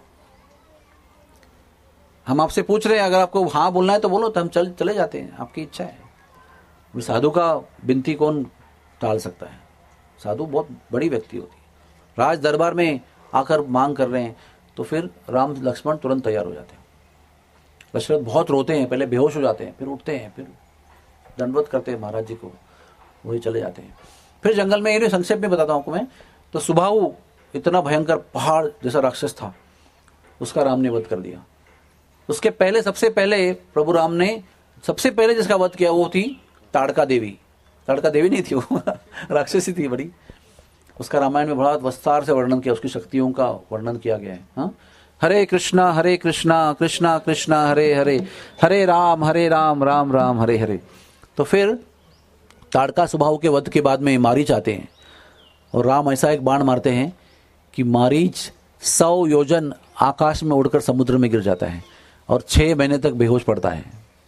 हम आपसे पूछ रहे हैं, अगर आपको हाँ बोलना है तो बोलो, तो हम चल चले जाते हैं, आपकी इच्छा है। साधु का विनती कौन टाल सकता है, साधु बहुत बड़ी व्यक्ति होती है। राज दरबार में आकर मांग कर रहे हैं तो फिर राम लक्ष्मण तुरंत तैयार हो जाते हैं। दशरथ बहुत रोते हैं, पहले बेहोश हो जाते हैं, फिर उठते हैं, फिर दंडवत करते हैं महाराज जी को, वही चले जाते हैं। फिर जंगल में, ये संक्षेप में बताता हूं आपको मैं, तो सुबाहु इतना भयंकर पहाड़ जैसा राक्षस था, उसका राम ने वध कर दिया। उसके पहले, सबसे पहले प्रभु राम ने सबसे पहले जिसका वध किया वो थी ताड़का देवी। ताड़का देवी नहीं थी वो राक्षसी थी बड़ी। उसका रामायण में बड़ा विस्तार से वर्णन किया, उसकी शक्तियों का वर्णन किया गया है। हाँ, हरे कृष्णा हरे कृष्णा कृष्णा कृष्णा हरे हरे, हरे राम हरे राम राम राम हरे हरे। तो फिर ताड़का सुबाहु के वध के बाद में मारीच आते हैं और राम ऐसा एक बाण मारते हैं कि मारीच सौ योजन आकाश में उड़कर समुद्र में गिर जाता है और छह महीने तक बेहोश पड़ता है।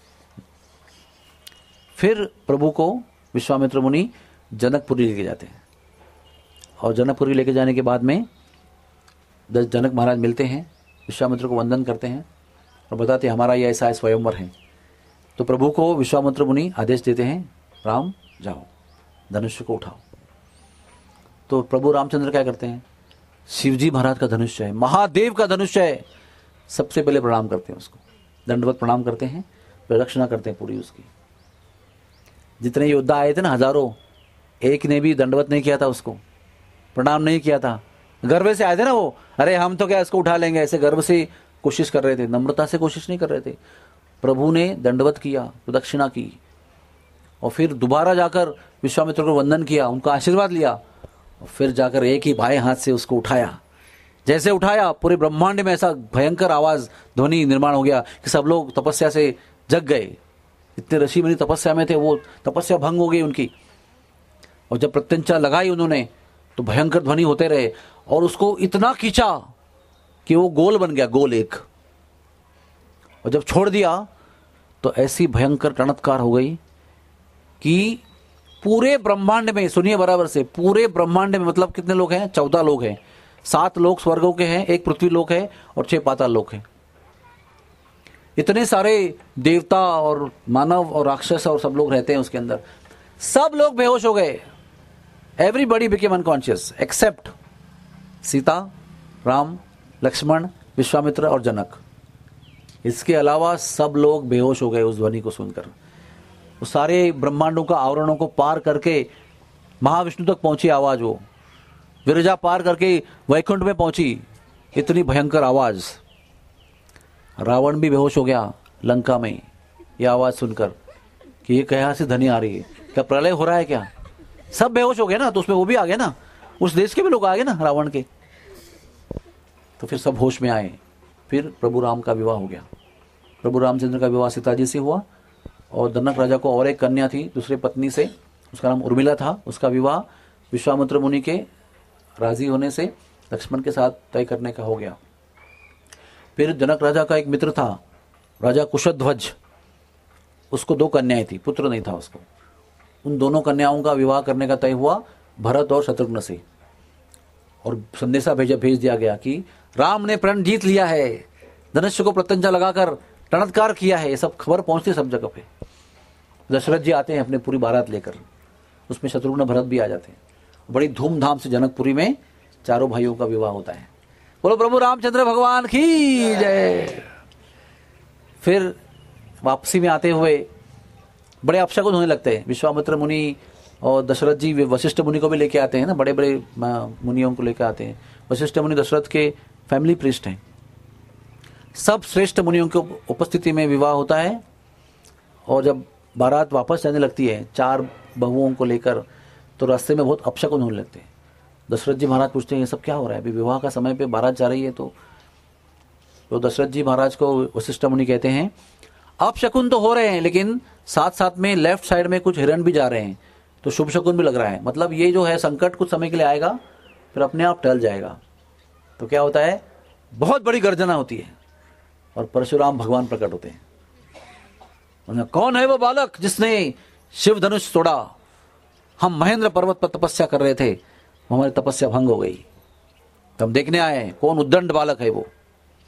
फिर प्रभु को विश्वामित्र मुनि जनकपुरी लेके जाते हैं और जनकपुरी लेके जाने के बाद में जनक महाराज मिलते हैं, विश्वामित्र को वंदन करते हैं और बताते हैं हमारा ये ऐसा स्वयंवर है। तो प्रभु को विश्वामित्र मुनि आदेश देते हैं, राम जाओ धनुष्य को उठाओ। तो प्रभु रामचंद्र क्या करते हैं, शिवजी महाराज का धनुष्य है, महादेव का धनुष्य है, सबसे पहले प्रणाम करते हैं उसको, दंडवत प्रणाम करते हैं, प्रदक्षिणा करते हैं पूरी उसकी। जितने योद्धा आए थे ना हजारों, एक ने भी दंडवत नहीं किया था, उसको प्रणाम नहीं किया था। गर्व से आए थे ना वो, अरे हम तो क्या इसको उठा लेंगे, ऐसे गर्व से कोशिश कर रहे थे, नम्रता से कोशिश नहीं कर रहे थे। प्रभु ने दंडवत किया, प्रदक्षिणा की और फिर दोबारा जाकर विश्वामित्र को वंदन किया, उनका आशीर्वाद लिया और फिर जाकर एक ही बाएं हाथ से उसको उठाया। जैसे उठाया पूरे ब्रह्मांड में ऐसा भयंकर आवाज ध्वनि निर्माण हो गया कि सब लोग तपस्या से जग गए। इतने ऋषि मुनि तपस्या में थे, वो तपस्या भंग हो गई उनकी। और जब प्रत्यंचा लगाई उन्होंने तो भयंकर ध्वनि होते रहे और उसको इतना खींचा कि वो गोल बन गया, गोल एक। और जब छोड़ दिया तो ऐसी भयंकर टणत्कार हो गई कि पूरे ब्रह्मांड में, सुनिए बराबर से, पूरे ब्रह्मांड में मतलब कितने लोग हैं, चौदह लोग हैं, सात लोग स्वर्गों के हैं, एक पृथ्वी लोक है और छह पाताल लोक हैं। इतने सारे देवता और मानव और राक्षस और सब लोग रहते हैं उसके अंदर। सब लोग बेहोश हो गए। Everybody became unconscious except Sita, Ram, Lakshman, Vishwamitra और जनक। इसके अलावा सब लोग बेहोश हो गए उस ध्वनि को सुनकर। वो सारे ब्रह्मांडों का आवरणों को पार करके महाविष्णु तक पहुंची आवाज, वो विरजा पार करके वैकुंठ में पहुंची, इतनी भयंकर आवाज। रावण भी बेहोश हो गया लंका में यह आवाज सुनकर कि ये कहाँ से ध्वनि आ रही है, क्या प्रलय हो रहा है क्या। सब बेहोश हो गए ना, तो उसमें वो भी आ गए ना, उस देश के भी लोग आ गए ना रावण के। तो फिर सब होश में आए। फिर प्रभु राम का विवाह हो गया। प्रभु रामचंद्र का विवाह सीता जी से हुआ और जनक राजा को और एक कन्या थी दूसरी पत्नी से, उसका नाम उर्मिला था। उसका विवाह विश्वामित्र मुनि के राजी होने से लक्ष्मण के साथ तय करने का हो गया। फिर जनक राजा का एक मित्र था राजा कुशध्वज, उसको दो कन्याएं थी, पुत्र नहीं था उसको। उन दोनों कन्याओं का विवाह करने का तय हुआ भरत और शत्रुघ्न से। और संदेशा भेजा भेज दिया गया कि राम ने प्रण जीत लिया है, धनुष्य को प्रत्यंचा लगाकर टणत्कार किया है। ये सब खबर पहुंचती सब जगह पे। दशरथ जी आते हैं अपने पूरी बारात लेकर, उसमें शत्रुघ्न भरत भी आ जाते हैं। बड़ी धूमधाम से जनकपुरी में चारों भाइयों का विवाह होता है। बोलो प्रभु रामचंद्र भगवान की जय। फिर वापसी में आते हुए बड़े अपशकुन होने लगते हैं। विश्वामित्र मुनि और दशरथ जी वशिष्ठ मुनि को भी लेके आते हैं ना, बड़े बड़े मुनियों को लेकर आते हैं। वशिष्ठ मुनि दशरथ के फैमिली प्रीस्ट हैं। सब श्रेष्ठ मुनियों की उपस्थिति में विवाह होता है। और जब बारात वापस जाने लगती है चार बहुओं को लेकर, तो रास्ते में बहुत अपशकुन होने लगते हैं। दशरथ जी महाराज पूछते हैं ये सब क्या हो रहा है, अभी विवाह का समय पे बारात जा रही है। तो तो दशरथ जी महाराज को वशिष्ठ मुनि कहते हैं अब शकुन तो हो रहे हैं, लेकिन साथ साथ में लेफ्ट साइड में कुछ हिरण भी जा रहे हैं, तो शुभ शकुन भी लग रहा है। मतलब ये जो है संकट कुछ समय के लिए आएगा, फिर अपने आप टल जाएगा। तो क्या होता है, बहुत बड़ी गर्जना होती है और परशुराम भगवान प्रकट होते हैं। उन्हें कौन है वो बालक जिसने शिव धनुष तोड़ा, हम महेंद्र पर्वत पर तपस्या कर रहे थे, हमारी तपस्या भंग हो गई, तो हम देखने आए हैं कौन उद्दंड बालक है वो।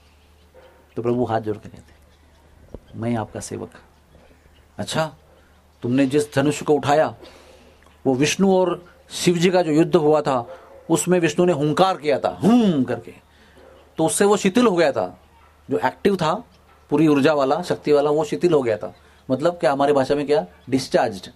तो प्रभु हाथ जोड़ के कहते मैं आपका सेवक। अच्छा, तुमने जिस धनुष को उठाया वो विष्णु और शिव जी का जो युद्ध हुआ था उसमें विष्णु ने हुंकार किया था, हूं करके, तो उससे वो शिथिल हो गया था। जो एक्टिव था पूरी ऊर्जा वाला शक्ति वाला वो शिथिल हो गया था। मतलब क्या, हमारी भाषा में क्या, डिस्चार्ज्ड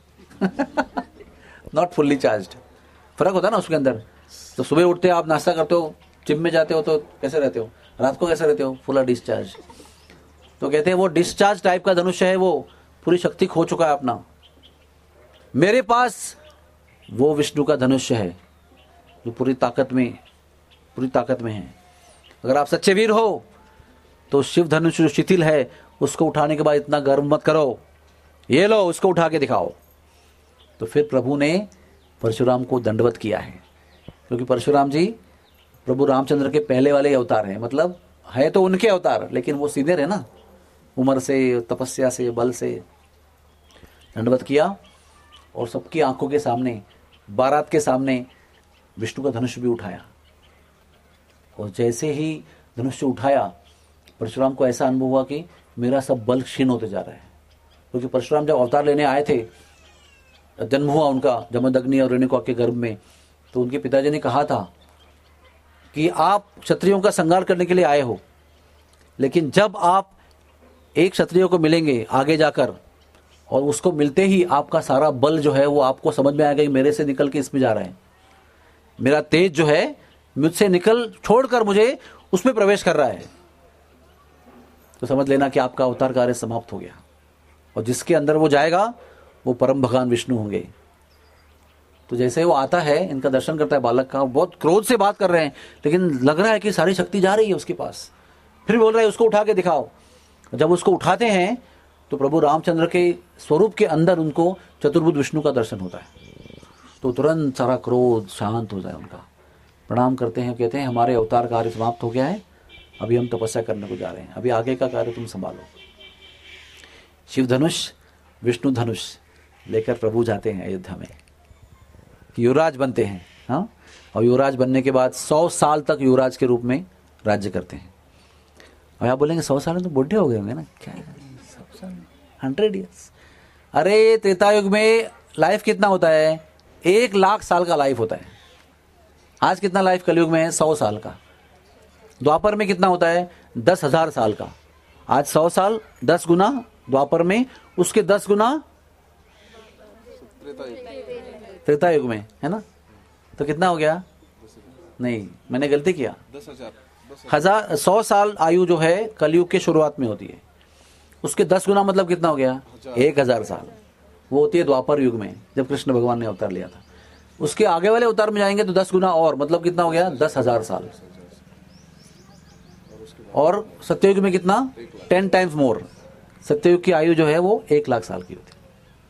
नॉट फुल्ली चार्ज्ड। फर्क होता है ना उसके अंदर। तो सुबह उठते आप नाश्ता करते हो, जिम में जाते हो तो कैसे रहते हो, रात को कैसे रहते हो, फुल डिस्चार्ज। तो कहते हैं वो डिस्चार्ज टाइप का धनुष है, वो पूरी शक्ति खो चुका है अपना। मेरे पास वो विष्णु का धनुष्य है जो पूरी ताकत में पूरी ताकत में है। अगर आप सच्चे वीर हो तो शिव धनुष जो शिथिल है उसको उठाने के बाद इतना गर्व मत करो, ये लो उसको उठा के दिखाओ। तो फिर प्रभु ने परशुराम को दंडवत किया है, क्योंकि परशुराम जी प्रभु रामचंद्र के पहले वाले अवतार हैं। मतलब है तो उनके अवतार, लेकिन वो सीनियर है ना, उम्र से, तपस्या से, बल से। दंडवत किया और सबकी आंखों के सामने, बारात के सामने विष्णु का धनुष भी उठाया। और जैसे ही धनुष उठाया परशुराम को ऐसा अनुभव हुआ कि मेरा सब बल क्षीण होते जा रहा है। क्योंकि परशुराम जब अवतार लेने आए थे, जन्म हुआ उनका जमदग्नि और रेणुका के गर्भ में, तो उनके पिताजी ने कहा था कि आप क्षत्रियों का संहार करने के लिए आए हो, लेकिन जब आप एक क्षत्रिय को मिलेंगे आगे जाकर और उसको मिलते ही आपका सारा बल जो है वो आपको समझ में आएगा कि मेरे से निकल के इसमें जा रहा है, मेरा तेज जो है मुझसे निकल छोड़कर मुझे उसमें प्रवेश कर रहा है। तो समझ लेना कि आपका अवतार कार्य समाप्त हो गया। और जिसके अंदर वो जाएगा वो परम भगवान विष्णु होंगे। तो जैसे वो आता है, इनका दर्शन करता है बालक का, बहुत क्रोध से बात कर रहे हैं, लेकिन लग रहा है कि सारी शक्ति जा रही है उसके पास। फिर बोल रहा है उसको उठा के दिखाओ। जब उसको उठाते हैं तो प्रभु रामचंद्र के स्वरूप के अंदर उनको चतुर्भुज विष्णु का दर्शन होता है। तो तुरंत सारा क्रोध शांत हो जाए उनका। प्रणाम करते हैं, कहते हैं हमारे अवतार कार्य समाप्त हो गया है, अभी हम तपस्या करने को जा रहे हैं, अभी आगे का कार्य तुम संभालो। शिव धनुष, विष्णु धनुष लेकर प्रभु जाते हैं अयोध्या में, युवराज बनते हैं। हाँ, और युवराज बनने के बाद सौ साल तक युवराज के रूप में राज्य करते हैं। और आप बोलेंगे सौ साल में तो बुढ़े हो गए होंगे ना, क्या है सौ साल, हंड्रेड ईयर्स। अरे त्रेता युग में लाइफ कितना होता है, एक लाख साल का लाइफ होता है। आज कितना लाइफ कलयुग में है, सौ साल का। द्वापर में कितना होता है, दस हजार साल का। आज सौ साल, दस गुना द्वापर में, उसके दस गुना त्रेता युग में, है ना। तो कितना हो गया, नहीं मैंने गलती किया, दस हजार हजार सौ साल आयु जो है कलयुग के शुरुआत में होती है, उसके दस गुना मतलब कितना हो गया, एक हजार साल। वो होती है द्वापर युग में, जब कृष्ण भगवान ने अवतार लिया था। उसके आगे वाले अवतार में जाएंगे तो दस गुना और, मतलब कितना हो गया, दस हजार साल। और सत्ययुग में कितना, टेन टाइम्स मोर। सत्ययुग की आयु जो है वो एक लाख साल की होती है।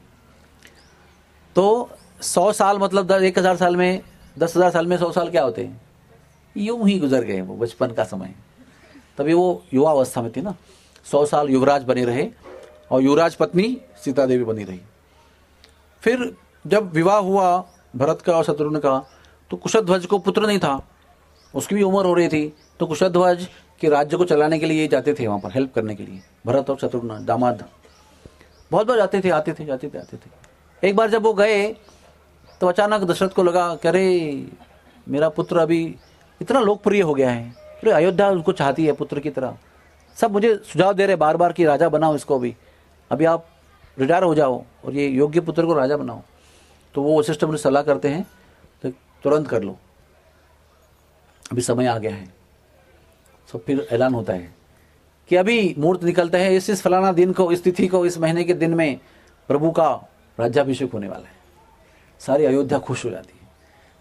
तो सौ साल मतलब एक हजार साल में, दस हजार साल में सौ साल क्या होते हैं, यूं ही गुजर गए वो बचपन का समय। तभी वो युवा अवस्था में थी ना। सौ साल युवराज बने रहे और युवराज पत्नी सीता देवी बनी रही। फिर जब विवाह हुआ भरत का और शत्रुघ्न का, तो कुशध्वज को पुत्र नहीं था, उसकी भी उम्र हो रही थी। तो कुशध्वज के राज्य को चलाने के लिए जाते थे वहां पर हेल्प करने के लिए, भरत और शत्रुघ्न दामाद बहुत बार जाते थे, आते थे जाते थे आते थे। एक बार जब वो गए तो अचानक दशरथ को लगा कि अरे मेरा पुत्र अभी इतना लोकप्रिय हो गया है, अरे अयोध्या उनको चाहती है पुत्र की तरह, सब मुझे सुझाव दे रहे बार बार कि राजा बनाओ इसको, भी अभी आप रिटायर हो जाओ और ये योग्य पुत्र को राजा बनाओ। तो वो वशिष्ठ मुनि सलाह करते हैं तो तुरंत कर लो, अभी समय आ गया है। तो फिर ऐलान होता है कि अभी मुहूर्त निकलता है, इस इस फलाना दिन को, इस तिथि को, इस महीने के दिन में प्रभु का राज्याभिषेक होने वाला है। सारी अयोध्या खुश हो जाती है,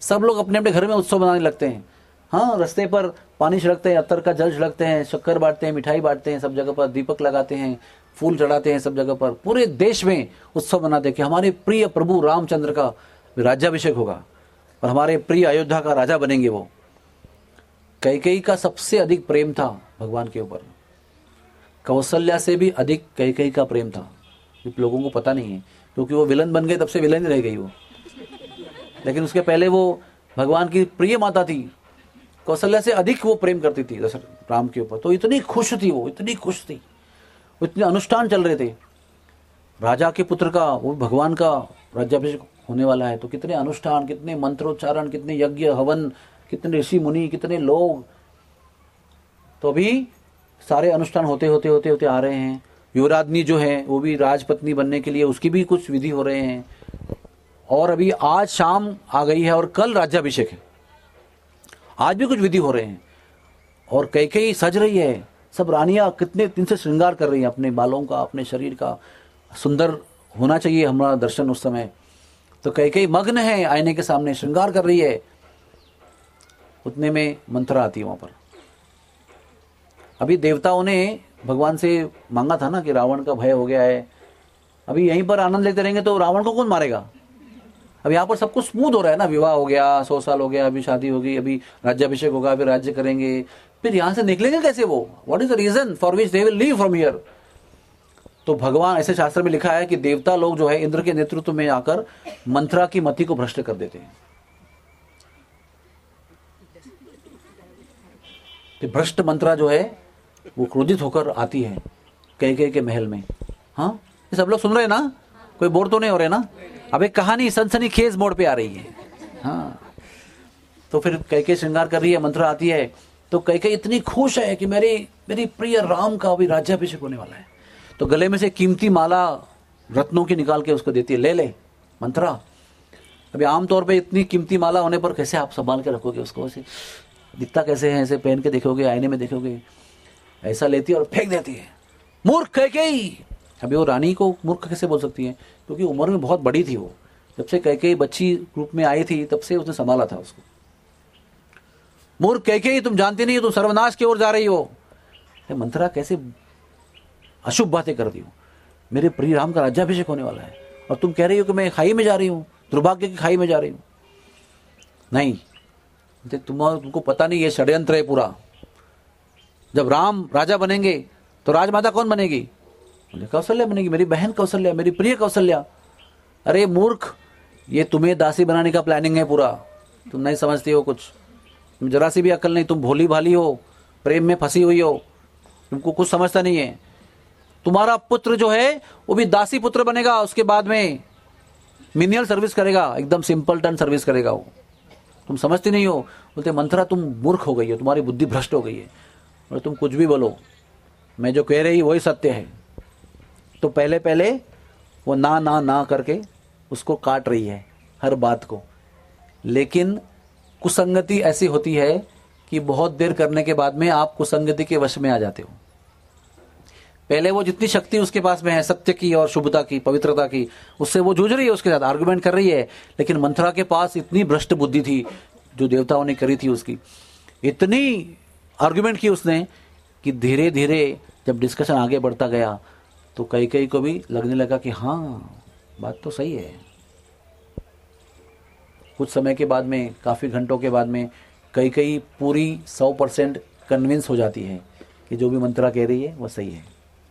सब लोग अपने अपने घर में उत्सव मनाने लगते हैं। हाँ, रास्ते पर पानी छिड़कते हैं, अत्तर का जल छिड़कते हैं, शक्कर बांटते हैं, मिठाई बांटते हैं, सब जगह पर दीपक लगाते हैं, फूल चढ़ाते हैं, सब जगह पर पूरे देश में उत्सव मनाते हैं कि हमारे प्रिय प्रभु रामचंद्र का राज्याभिषेक होगा और हमारे प्रिय अयोध्या का राजा बनेंगे वो। कैकेयी का सबसे अधिक प्रेम था भगवान के ऊपर, कौशल्या से भी अधिक कैकेयी का प्रेम था। लोगों को पता नहीं है क्योंकि वो विलन बन गए, तब से विलन ही रह गई वो। लेकिन उसके पहले वो भगवान की प्रिय माता थी, कौशल्या से अधिक वो प्रेम करती थी दशरथ राम के ऊपर। तो इतनी खुश थी वो, इतनी खुश थी, इतने अनुष्ठान चल रहे थे। राजा के पुत्र का, वो भगवान का राज्याभिषेक होने वाला है, तो कितने अनुष्ठान, कितने मंत्रोच्चारण, कितने यज्ञ हवन, कितने ऋषि मुनि, कितने लोग। तो अभी सारे अनुष्ठान होते होते होते होते आ रहे हैं। युवराजनी जो है वो भी राजपत्नी बनने के लिए उसकी भी कुछ विधि हो रहे हैं। और अभी आज शाम आ गई है और कल राज्याभिषेक है, आज भी कुछ विधि हो रहे हैं। और कैकेयी सज रही है, सब रानियां कितने दिन से श्रृंगार कर रही हैं अपने बालों का, अपने शरीर का। सुंदर होना चाहिए हमारा दर्शन उस समय। तो कैकेयी मग्न है, आईने के सामने श्रृंगार कर रही है। उतने में मंथरा आती है वहां पर। अभी देवताओं ने भगवान से मांगा था ना कि रावण का भय हो गया है, अभी यहीं पर आनंद लेते रहेंगे तो रावण को कौन मारेगा। अब यहाँ पर सब कुछ स्मूथ हो रहा है ना, विवाह हो गया, सौ साल हो गया, अभी शादी होगी, अभी राज्याभिषेक होगा, अभी राज्य करेंगे, फिर यहां से निकलेंगे कैसे वो? What is the reason for which they will leave from here? तो भगवान, ऐसे शास्त्र में लिखा है कि देवता लोग जो है इंद्र के नेतृत्व में आकर मंथरा की मति को भ्रष्ट कर देते हैं। तो भ्रष्ट मंत्रा जो है वो क्रोधित होकर आती है कैकेयी के महल में। हाँ, ये सब लोग सुन रहे हैं ना, कोई बोर तो नहीं हो रहे ना? अब एक कहानी सनसनीखेज मोड़ पे आ रही है। हाँ, तो फिर कैकेयी श्रृंगार कर रही है, मंथरा आती है। तो कैकेयी इतनी खुश है कि मेरी मेरी प्रिय राम का अभी राज्याभिषेक होने वाला है। तो गले में से कीमती माला रत्नों की निकाल के उसको देती है, ले ले मंथरा। अभी आमतौर पे इतनी कीमती माला होने पर कैसे आप संभाल के रखोगे उसको? ऐसे दिखता कैसे है, ऐसे पहन के देखोगे, आईने में देखोगे, ऐसा लेती है और फेंक देती है। मूर्ख कैकेयी! अभी वो रानी को मूर्ख कैसे बोल सकती है? क्योंकि उम्र में बहुत बड़ी थी वो। जब से कैकेयी बच्ची रूप में आई थी तब से उसने संभाला था उसको। मूर्ख कैकेयी, तुम जानती नहीं हो, तुम सर्वनाश की ओर जा रही हो। मंथरा कैसे अशुभ बातें कर दी हो। मेरे प्रिय राम का राज्याभिषेक होने वाला है और तुम कह रही हो कि मैं खाई में जा रही हूँ, दुर्भाग्य की खाई में जा रही हूँ। नहीं, तुम तुमको पता नहीं, ये षड्यंत्र है पूरा। जब राम राजा बनेंगे तो राजमाता कौन बनेगी? बोले कौशल्या बनेगी, मेरी बहन कौशल्या, मेरी प्रिय कौशल्या। अरे मूर्ख, ये तुम्हें दासी बनाने का प्लानिंग है पूरा। तुम नहीं समझती हो कुछ, तुम जरा सी भी अकल नहीं, तुम भोली भाली हो, प्रेम में फंसी हुई हो, तुमको कुछ समझता नहीं है। तुम्हारा पुत्र जो है वो भी दासी पुत्र बनेगा, उसके बाद में मिनियल सर्विस करेगा, एकदम सिंपल टन सर्विस करेगा वो। तुम समझती नहीं हो। बोलते मंथरा तुम मूर्ख हो गई हो, तुम्हारी बुद्धि भ्रष्ट हो गई है और तुम कुछ भी बोलो, मैं जो कह रही वही सत्य है। तो पहले पहले वो ना ना ना करके उसको काट रही है हर बात को। लेकिन कुसंगति ऐसी होती है कि बहुत देर करने के बाद में आप कुसंगति के वश में आ जाते हो। पहले वो जितनी शक्ति उसके पास में है, सत्य की और शुभता की, पवित्रता की, उससे वो जूझ रही है, उसके साथ आर्गुमेंट कर रही है। लेकिन मंथरा के पास इतनी भ्रष्ट बुद्धि थी जो देवताओं ने करी थी उसकी, इतनी आर्गुमेंट की उसने कि धीरे धीरे जब डिस्कशन आगे बढ़ता गया तो कैकेयी को भी लगने लगा कि हाँ, बात तो सही है। कुछ समय के बाद में, काफी घंटों के बाद में, कैकेयी पूरी सौ परसेंट कन्विंस हो जाती है कि जो भी मंत्रा कह रही है वो सही है।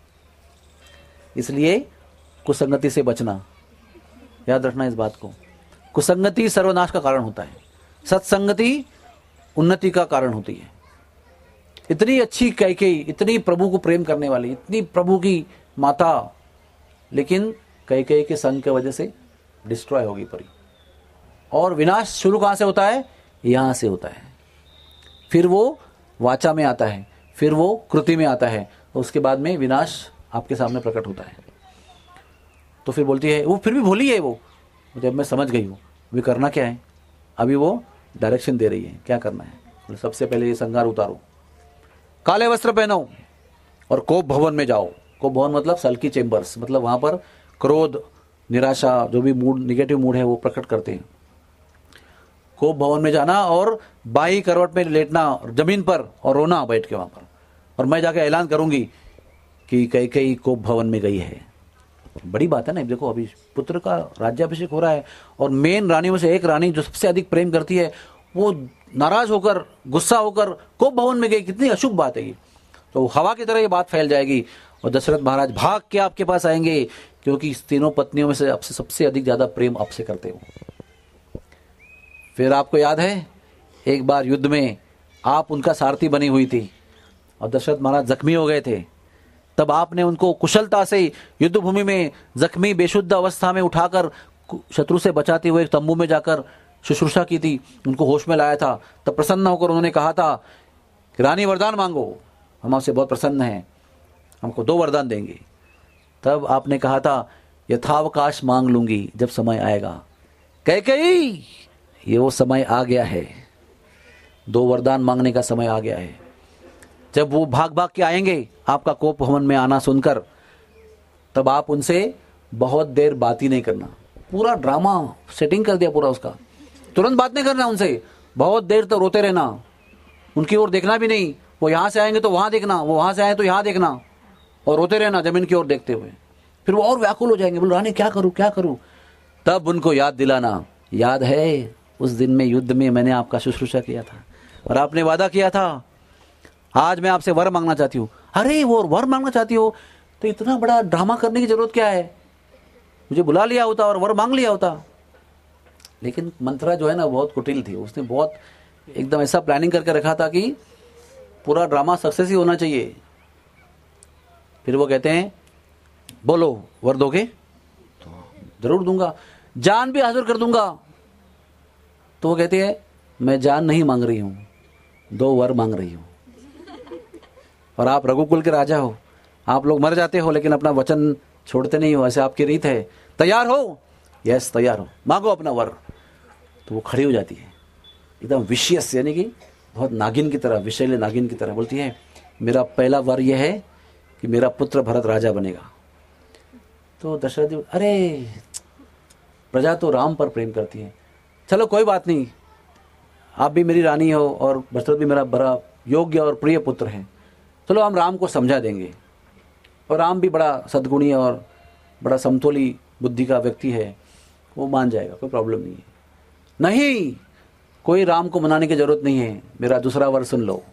इसलिए कुसंगति से बचना, याद रखना इस बात को। कुसंगति सर्वनाश का कारण होता है, सत्संगति उन्नति का कारण होती है। इतनी अच्छी कैकेयी, इतनी प्रभु को प्रेम करने वाली, इतनी प्रभु की माता, लेकिन कैकेयी के संग की वजह से डिस्ट्रॉय होगी परी। और विनाश शुरू कहां से होता है? यहां से होता है। फिर वो वाचा में आता है, फिर वो कृति में आता है, उसके बाद में विनाश आपके सामने प्रकट होता है। तो फिर बोलती है, वो फिर भी भोली है वो, जब मैं समझ गई हूँ अभी करना क्या है। अभी वो डायरेक्शन दे रही है क्या करना है। सबसे पहले ये संगार उतारो, काले वस्त्र पहनो और कोप भवन में जाओ। कोप भवन मतलब सल्की चेम्बर्स, मतलब वहां पर क्रोध, निराशा, जो भी मूड, निगेटिव मूड है वो प्रकट करते हैं। कोप भवन में जाना और बाई करवट में लेटना जमीन पर और रोना बैठ के वहां पर, और मैं जाके ऐलान करूंगी कि कई कई कोप भवन में गई है। बड़ी बात है ना। देखो अभी पुत्र का राज्याभिषेक हो रहा है और मेन रानियों में से एक रानी जो सबसे अधिक प्रेम करती है वो नाराज होकर, गुस्सा होकर कोप भवन में गई। कितनी अशुभ बात है ये। तो हवा की तरह ये बात फैल जाएगी और दशरथ महाराज भाग के आपके पास आएंगे, क्योंकि इस तीनों पत्नियों में से आपसे सबसे अधिक ज्यादा प्रेम आपसे करते हो। फिर आपको याद है एक बार युद्ध में आप उनका सारथी बनी हुई थी और दशरथ महाराज जख्मी हो गए थे, तब आपने उनको कुशलता से युद्ध भूमि में जख्मी बेशुद्ध अवस्था में उठाकर शत्रु से बचाते हुए तंबू में जाकर शुश्रूषा की थी, उनको होश में लाया था। तब प्रसन्न होकर उन्होंने कहा था कि रानी वरदान मांगो, हम आपसे बहुत प्रसन्न हैं, हमको दो वरदान देंगे। तब आपने कहा था यथावकाश मांग लूंगी जब समय आएगा। कैकेयी, ये वो समय आ गया है, दो वरदान मांगने का समय आ गया है। जब वो भाग भाग के आएंगे आपका कोप भवन में आना सुनकर, तब आप उनसे बहुत देर बात ही नहीं करना। पूरा ड्रामा सेटिंग कर दिया पूरा उसका। तुरंत बात नहीं करना उनसे, बहुत देर तक तो रोते रहना, उनकी ओर देखना भी नहीं। वो यहां से आएंगे तो वहां देखना, वो वहां से आए तो यहां देखना, और रोते रहना जमीन की ओर देखते हुए। फिर वो और व्याकुल हो जाएंगे, बोल रानी क्या करूं क्या करूं। तब उनको याद दिलाना, याद है उस दिन में युद्ध में मैंने आपका शुश्रूषा किया था और आपने वादा किया था आज मैं आपसे वर मांगना चाहती हूँ। अरे वो वर मांगना चाहती हो तो इतना बड़ा ड्रामा करने की जरूरत क्या है, मुझे बुला लिया होता और वर मांग लिया होता। लेकिन मंत्रा जो है ना बहुत कुटिल थी, उसने बहुत एकदम ऐसा प्लानिंग करके रखा था कि पूरा ड्रामा सक्सेस ही होना चाहिए। फिर वो कहते हैं बोलो वर दोगे? तो जरूर दूंगा, जान भी हाजिर कर दूंगा। तो वो कहते हैं मैं जान नहीं मांग रही हूं, दो वर मांग रही हूं। और आप रघुकुल के राजा हो, आप लोग मर जाते हो लेकिन अपना वचन छोड़ते नहीं हो, ऐसे आपकी रीत है। तैयार हो? यस तैयार हो, मांगो अपना वर। तो वो खड़ी हो जाती है एकदम विशियस, यानी कि बहुत नागिन की तरह, विषैले नागिन की तरह बोलती है मेरा पहला वर यह है कि मेरा पुत्र भरत राजा बनेगा। तो दशरथ जी, अरे प्रजा तो राम पर प्रेम करती है, चलो कोई बात नहीं, आप भी मेरी रानी हो और दशरथ भी मेरा बड़ा योग्य और प्रिय पुत्र है, चलो हम राम को समझा देंगे। और राम भी बड़ा सद्गुणी और बड़ा समतोली बुद्धि का व्यक्ति है, वो मान जाएगा, कोई प्रॉब्लम नहीं है। नहीं, कोई राम को मनाने की जरूरत नहीं है, मेरा दूसरा वर सुन लो।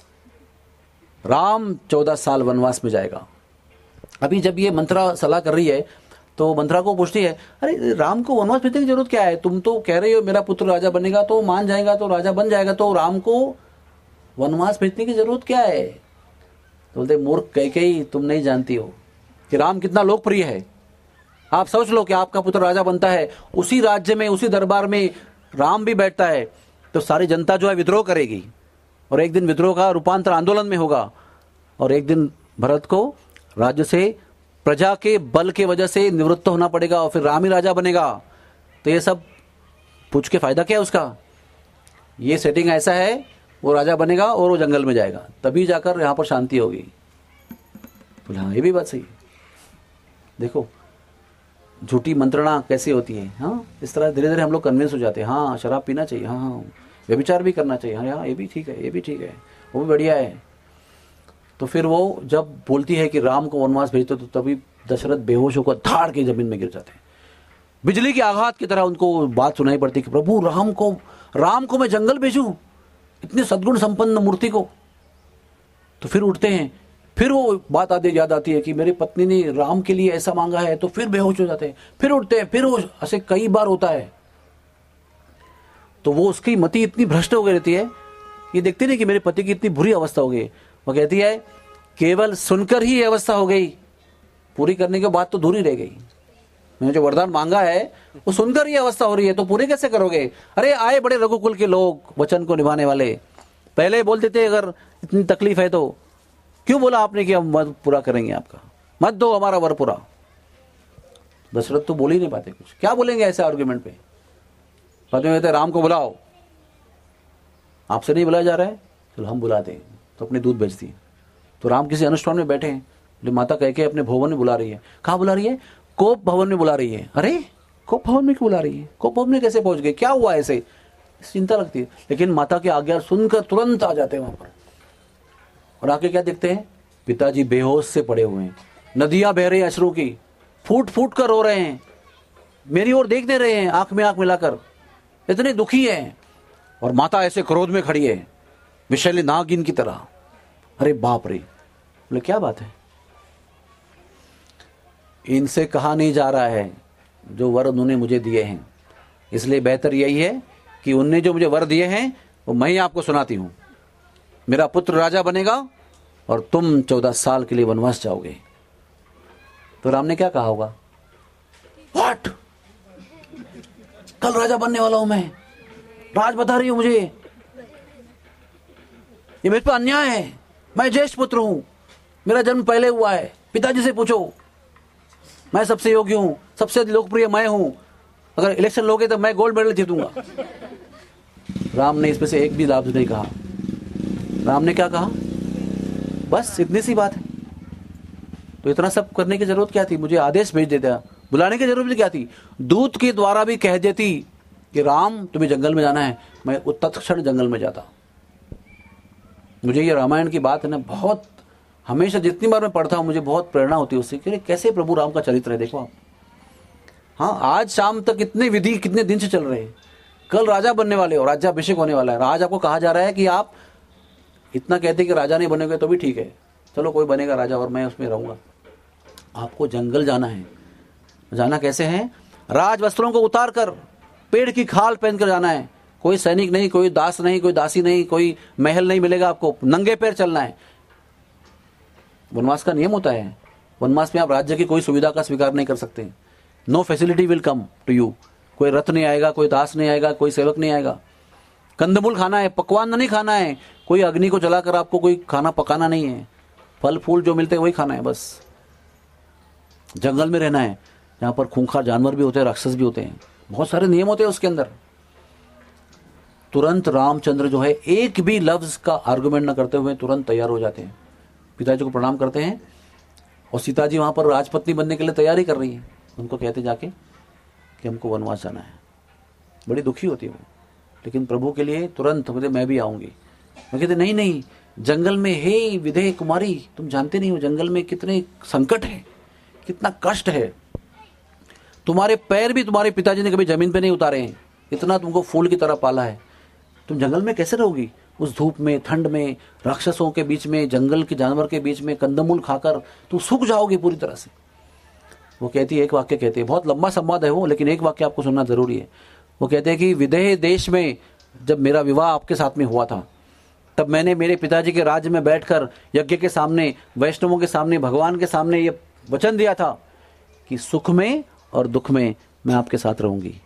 राम चौदह साल वनवास में जाएगा। अभी जब ये मंत्रा सलाह कर रही है तो मंत्रा को पूछती है अरे राम को वनवास भेजने की जरूरत क्या है, तुम तो कह रहे हो मेरा पुत्र राजा बनेगा, तो मान जाएगा तो राजा बन जाएगा, तो राम को वनवास भेजने की जरूरत क्या है? तो बोलते मूर्ख कैकेयी, तुम नहीं जानती हो कि राम कितना लोकप्रिय है। आप सोच लो कि आपका पुत्र राजा बनता है, उसी राज्य में उसी दरबार में राम भी बैठता है, तो सारी जनता जो है विद्रोह करेगी और एक दिन विद्रोह का रूपांतर आंदोलन में होगा और एक दिन भरत को राज्य से प्रजा के बल के वजह से निवृत्त होना पड़ेगा और फिर राम ही राजा बनेगा। तो ये सब पूछ के फायदा क्या है उसका? ये सेटिंग ऐसा है, वो राजा बनेगा और वो जंगल में जाएगा, तभी जाकर यहां पर शांति होगी। बोला हाँ ये भी बात सही। देखो झूठी मंत्रणा कैसी होती है। हाँ, इस तरह धीरे धीरे हम लोग कन्विंस हो जाते हैं। हाँ शराब पीना चाहिए, हाँ हाँ व्यभिचार भी करना चाहिए, हाँ हाँ ये भी ठीक है, ये भी ठीक है, वो भी बढ़िया है। तो फिर वो जब बोलती है कि राम को वनवास भेजते, तो तभी दशरथ बेहोश होकर धाड़ के जमीन में गिर जाते हैं। बिजली के आघात की तरह उनको बात सुनाई पड़ती कि प्रभु राम को राम को मैं जंगल भेजूं, इतने सद्गुण संपन्न मूर्ति को। तो फिर उठते हैं, फिर वो बात आती याद आती है कि मेरी पत्नी ने राम के लिए ऐसा मांगा है, तो फिर बेहोश हो जाते हैं, फिर उठते हैं, फिर वो ऐसे कई बार होता है। तो वो उसकी मति इतनी भ्रष्ट हो गई रहती है, ये देखती नहीं कि मेरे पति की इतनी बुरी अवस्था हो गई। वो कहती है केवल सुनकर ही अवस्था हो गई, पूरी करने के बाद तो दूरी रह गई। मैंने जो वरदान मांगा है वो सुनकर ही अवस्था हो रही है, तो पूरी कैसे करोगे? अरे आए बड़े रघुकुल के लोग, वचन को निभाने वाले, पहले बोल देते अगर इतनी तकलीफ है तो क्यों बोला आपने कि हम मत पूरा करेंगे आपका, मत दो हमारा वर पूरा। दशरथ तो बोल ही नहीं पाते कुछ, क्या बोलेंगे ऐसे आर्ग्यूमेंट पे। पति कहते राम को बुलाओ, आपसे नहीं बुलाया जा रहा है, चलो हम बुलाते हैं। तो अपने दूध भेजती है। तो राम किसी अनुष्ठान में बैठे हैं, माता कह के अपने भवन में बुला रही है। कहाँ बुला रही है? कोप भवन में बुला रही है। अरे कोप भवन में क्यों बुला रही है? कोप भवन में कैसे पहुंच गए, क्या हुआ ऐसे? चिंता लगती है। लेकिन माता की आज्ञा सुनकर तुरंत आ जाते हैं वहां पर, और आके क्या देखते हैं, पिताजी बेहोश से पड़े हुए हैं, नदियां बह रही अश्रु की, फूट फूट कर रो रहे हैं, मेरी ओर देख दे रहे हैं आंख में आंख मिलाकर, इतने दुखी हैं। और माता ऐसे क्रोध में खड़ी है, विषैली नागिन की तरह। अरे बाप रे, बोले क्या बात है? इनसे कहा नहीं जा रहा है जो वर उन्होंने मुझे दिए हैं, इसलिए बेहतर यही है कि उनने जो मुझे वर दिए हैं वो मैं ही आपको सुनाती हूं। मेरा पुत्र राजा बनेगा और तुम चौदह साल के लिए वनवास जाओगे। तो राम ने क्या कहा होगा? व्हाट, कल राजा बनने वाला हूं मैं, राज बता रही हूं मुझे, ये मेरे पे अन्याय है, मैं ज्येष्ठ पुत्र हूं, मेरा जन्म पहले हुआ है, पिताजी से पूछो, मैं सबसे योग्य हूं, सबसे लोकप्रिय मैं हूं, अगर इलेक्शन लोगे तो मैं गोल्ड मेडल जीतूंगा। राम ने इसमें से एक भी लफ्ज नहीं कहा। राम ने क्या कहा? बस इतनी सी बात है, तो इतना सब करने की जरूरत क्या थी? मुझे आदेश भेज देता, बुलाने की जरूरत क्या थी? दूत के द्वारा भी कह देती कि राम तुम्हें जंगल में जाना है, मैं तत्क्षण जंगल में जाता। मुझे ये रामायण की बात है ना, बहुत हमेशा जितनी बार मैं पढ़ता हूं मुझे बहुत प्रेरणा होती है उससे कि कैसे प्रभु राम का चरित्र है। देखो आप, हाँ आज शाम तक इतने विधि कितने दिन से चल रहे हैं, कल राजा बनने वाले हो, राज्याभिषेक होने वाला है, आज आपको कहा जा रहा है कि आप इतना कहते कि राजा नहीं बनेंगे तो भी ठीक है, चलो कोई बनेगा राजा और मैं उसमें रहूंगा। आपको जंगल जाना है। जाना कैसे है? राज वस्त्रों को उतार कर, पेड़ की खाल पहनकर जाना है। कोई सैनिक नहीं, कोई दास नहीं, कोई दासी नहीं, कोई महल नहीं मिलेगा आपको, नंगे पैर चलना है। वनवास का नियम होता है, वनवास में आप राज्य की कोई सुविधा का स्वीकार नहीं कर सकते। No facility will come to you. कोई रथ नहीं आएगा, कोई दास नहीं आएगा, कोई सेवक नहीं आएगा। कंदमूल खाना है, पकवान नहीं खाना है, कोई अग्नि को जलाकर आपको कोई खाना पकाना नहीं है, फल फूल जो मिलते हैं वही खाना है। बस जंगल में रहना है जहां पर खूंखार जानवर भी होते हैं, राक्षस भी होते हैं, बहुत सारे नियम होते हैं उसके अंदर। तुरंत रामचंद्र जो है एक भी लफ्ज का आर्गुमेंट न करते हुए तुरंत तैयार हो जाते हैं, पिताजी को प्रणाम करते हैं, और सीता जी वहां पर राजपत्नी बनने के लिए तैयारी कर रही है। उनको कहते जाके कि हमको वनवास जाना है। बड़ी दुखी होती है वो, लेकिन प्रभु के लिए तुरंत बोले मैं भी आऊंगी। मैं कहते नहीं नहीं, जंगल में हे विधेय कुमारी, तुम जानते नहीं हो जंगल में कितने संकट है, कितना कष्ट है। तुम्हारे पैर भी तुम्हारे पिताजी ने कभी जमीन पे नहीं उतारे हैं, इतना तुमको फूल की तरह पाला है। तुम जंगल में कैसे रहोगी? उस धूप में, ठंड में, राक्षसों के बीच में, जंगल के जानवर के बीच में, कंदमूल खाकर तुम सूख जाओगी पूरी तरह से। वो कहती है, एक वाक्य कहती है, बहुत लंबा संवाद है वो, लेकिन एक वाक्य आपको सुनना जरूरी है। वो कहते हैं कि विदेह देश में जब मेरा विवाह आपके साथ में हुआ था, तब मैंने मेरे पिताजी के राज्य में बैठकर यज्ञ के सामने, वैष्णवों के सामने, भगवान के सामने ये वचन दिया था कि सुख में और दुख में मैं आपके साथ रहूंगी।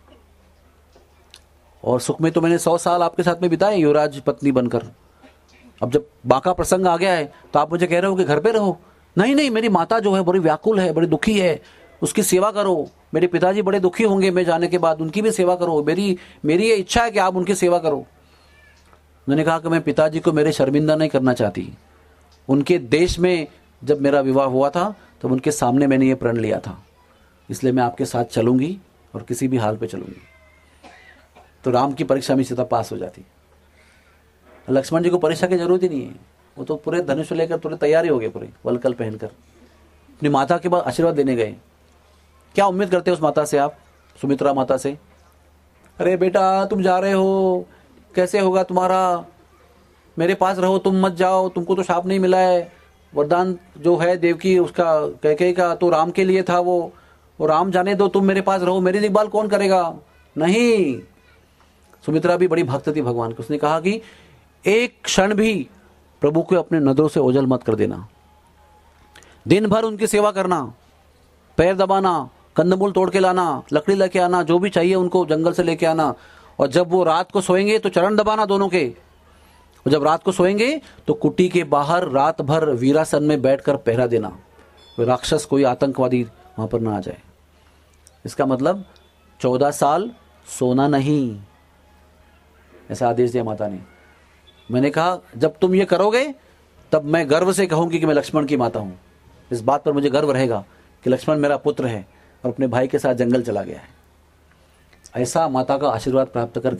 और सुख में तो मैंने सौ साल आपके साथ में बिताए युवराज पत्नी बनकर। अब जब बाका प्रसंग आ गया है तो आप मुझे कह रहे हो कि घर पे रहो। नहीं नहीं, मेरी माता जो है बड़ी व्याकुल है, बड़ी दुखी है, उसकी सेवा करो। मेरे पिताजी बड़े दुखी होंगे मैं जाने के बाद, उनकी भी सेवा करो। मेरी मेरी ये इच्छा है कि आप उनकी सेवा करो। मैंने कहा कि मैं पिताजी को मेरे शर्मिंदा नहीं करना चाहती। उनके देश में जब मेरा विवाह हुआ था तब उनके सामने मैंने ये प्रण लिया था, इसलिए मैं आपके साथ चलूंगी और किसी भी हाल पे चलूंगी। तो राम की परीक्षा में सीता पास हो जाती। लक्ष्मण जी को परीक्षा की जरूरत ही नहीं है, वो तो पूरे धनुष लेकर पूरे तैयारी हो गए, पूरे वलकल पहनकर अपनी माता के बाद आशीर्वाद देने गए। क्या उम्मीद करते हैं उस माता से आप, सुमित्रा माता से? अरे बेटा तुम जा रहे हो, कैसे होगा तुम्हारा, मेरे पास रहो, तुम मत जाओ, तुमको तो शाप नहीं मिला है। वरदान जो है देवकी उसका कैकेयी का तो राम के लिए था, वो वो राम जाने दो, तुम मेरे पास रहो, मेरी देखभाल कौन करेगा? नहीं। सुमित्रा भी बड़ी भक्त थी भगवान की। उसने कहा कि एक क्षण भी प्रभु को अपने नजरों से ओझल मत कर देना, दिन भर उनकी सेवा करना, पैर दबाना, कंदमूल तोड़ के लाना, लकड़ी लेके आना, जो भी चाहिए उनको जंगल से लेके आना। और जब वो रात को सोएंगे तो चरण दबाना दोनों के। और जब रात को सोएंगे तो कुटी के बाहर रात भर वीरासन में बैठकर पहरा देना, कोई राक्षस, कोई आतंकवादी वहां पर ना आ जाए। इसका मतलब चौदह साल सोना नहीं, ऐसा आदेश दिया माता ने। मैंने कहा जब तुम ये करोगे तब मैं गर्व से कहूंगी कि मैं लक्ष्मण की माता हूं। इस बात पर मुझे गर्व रहेगा कि लक्ष्मण मेरा पुत्र है और अपने भाई के साथ जंगल चला गया है। ऐसा माता का आशीर्वाद प्राप्त करके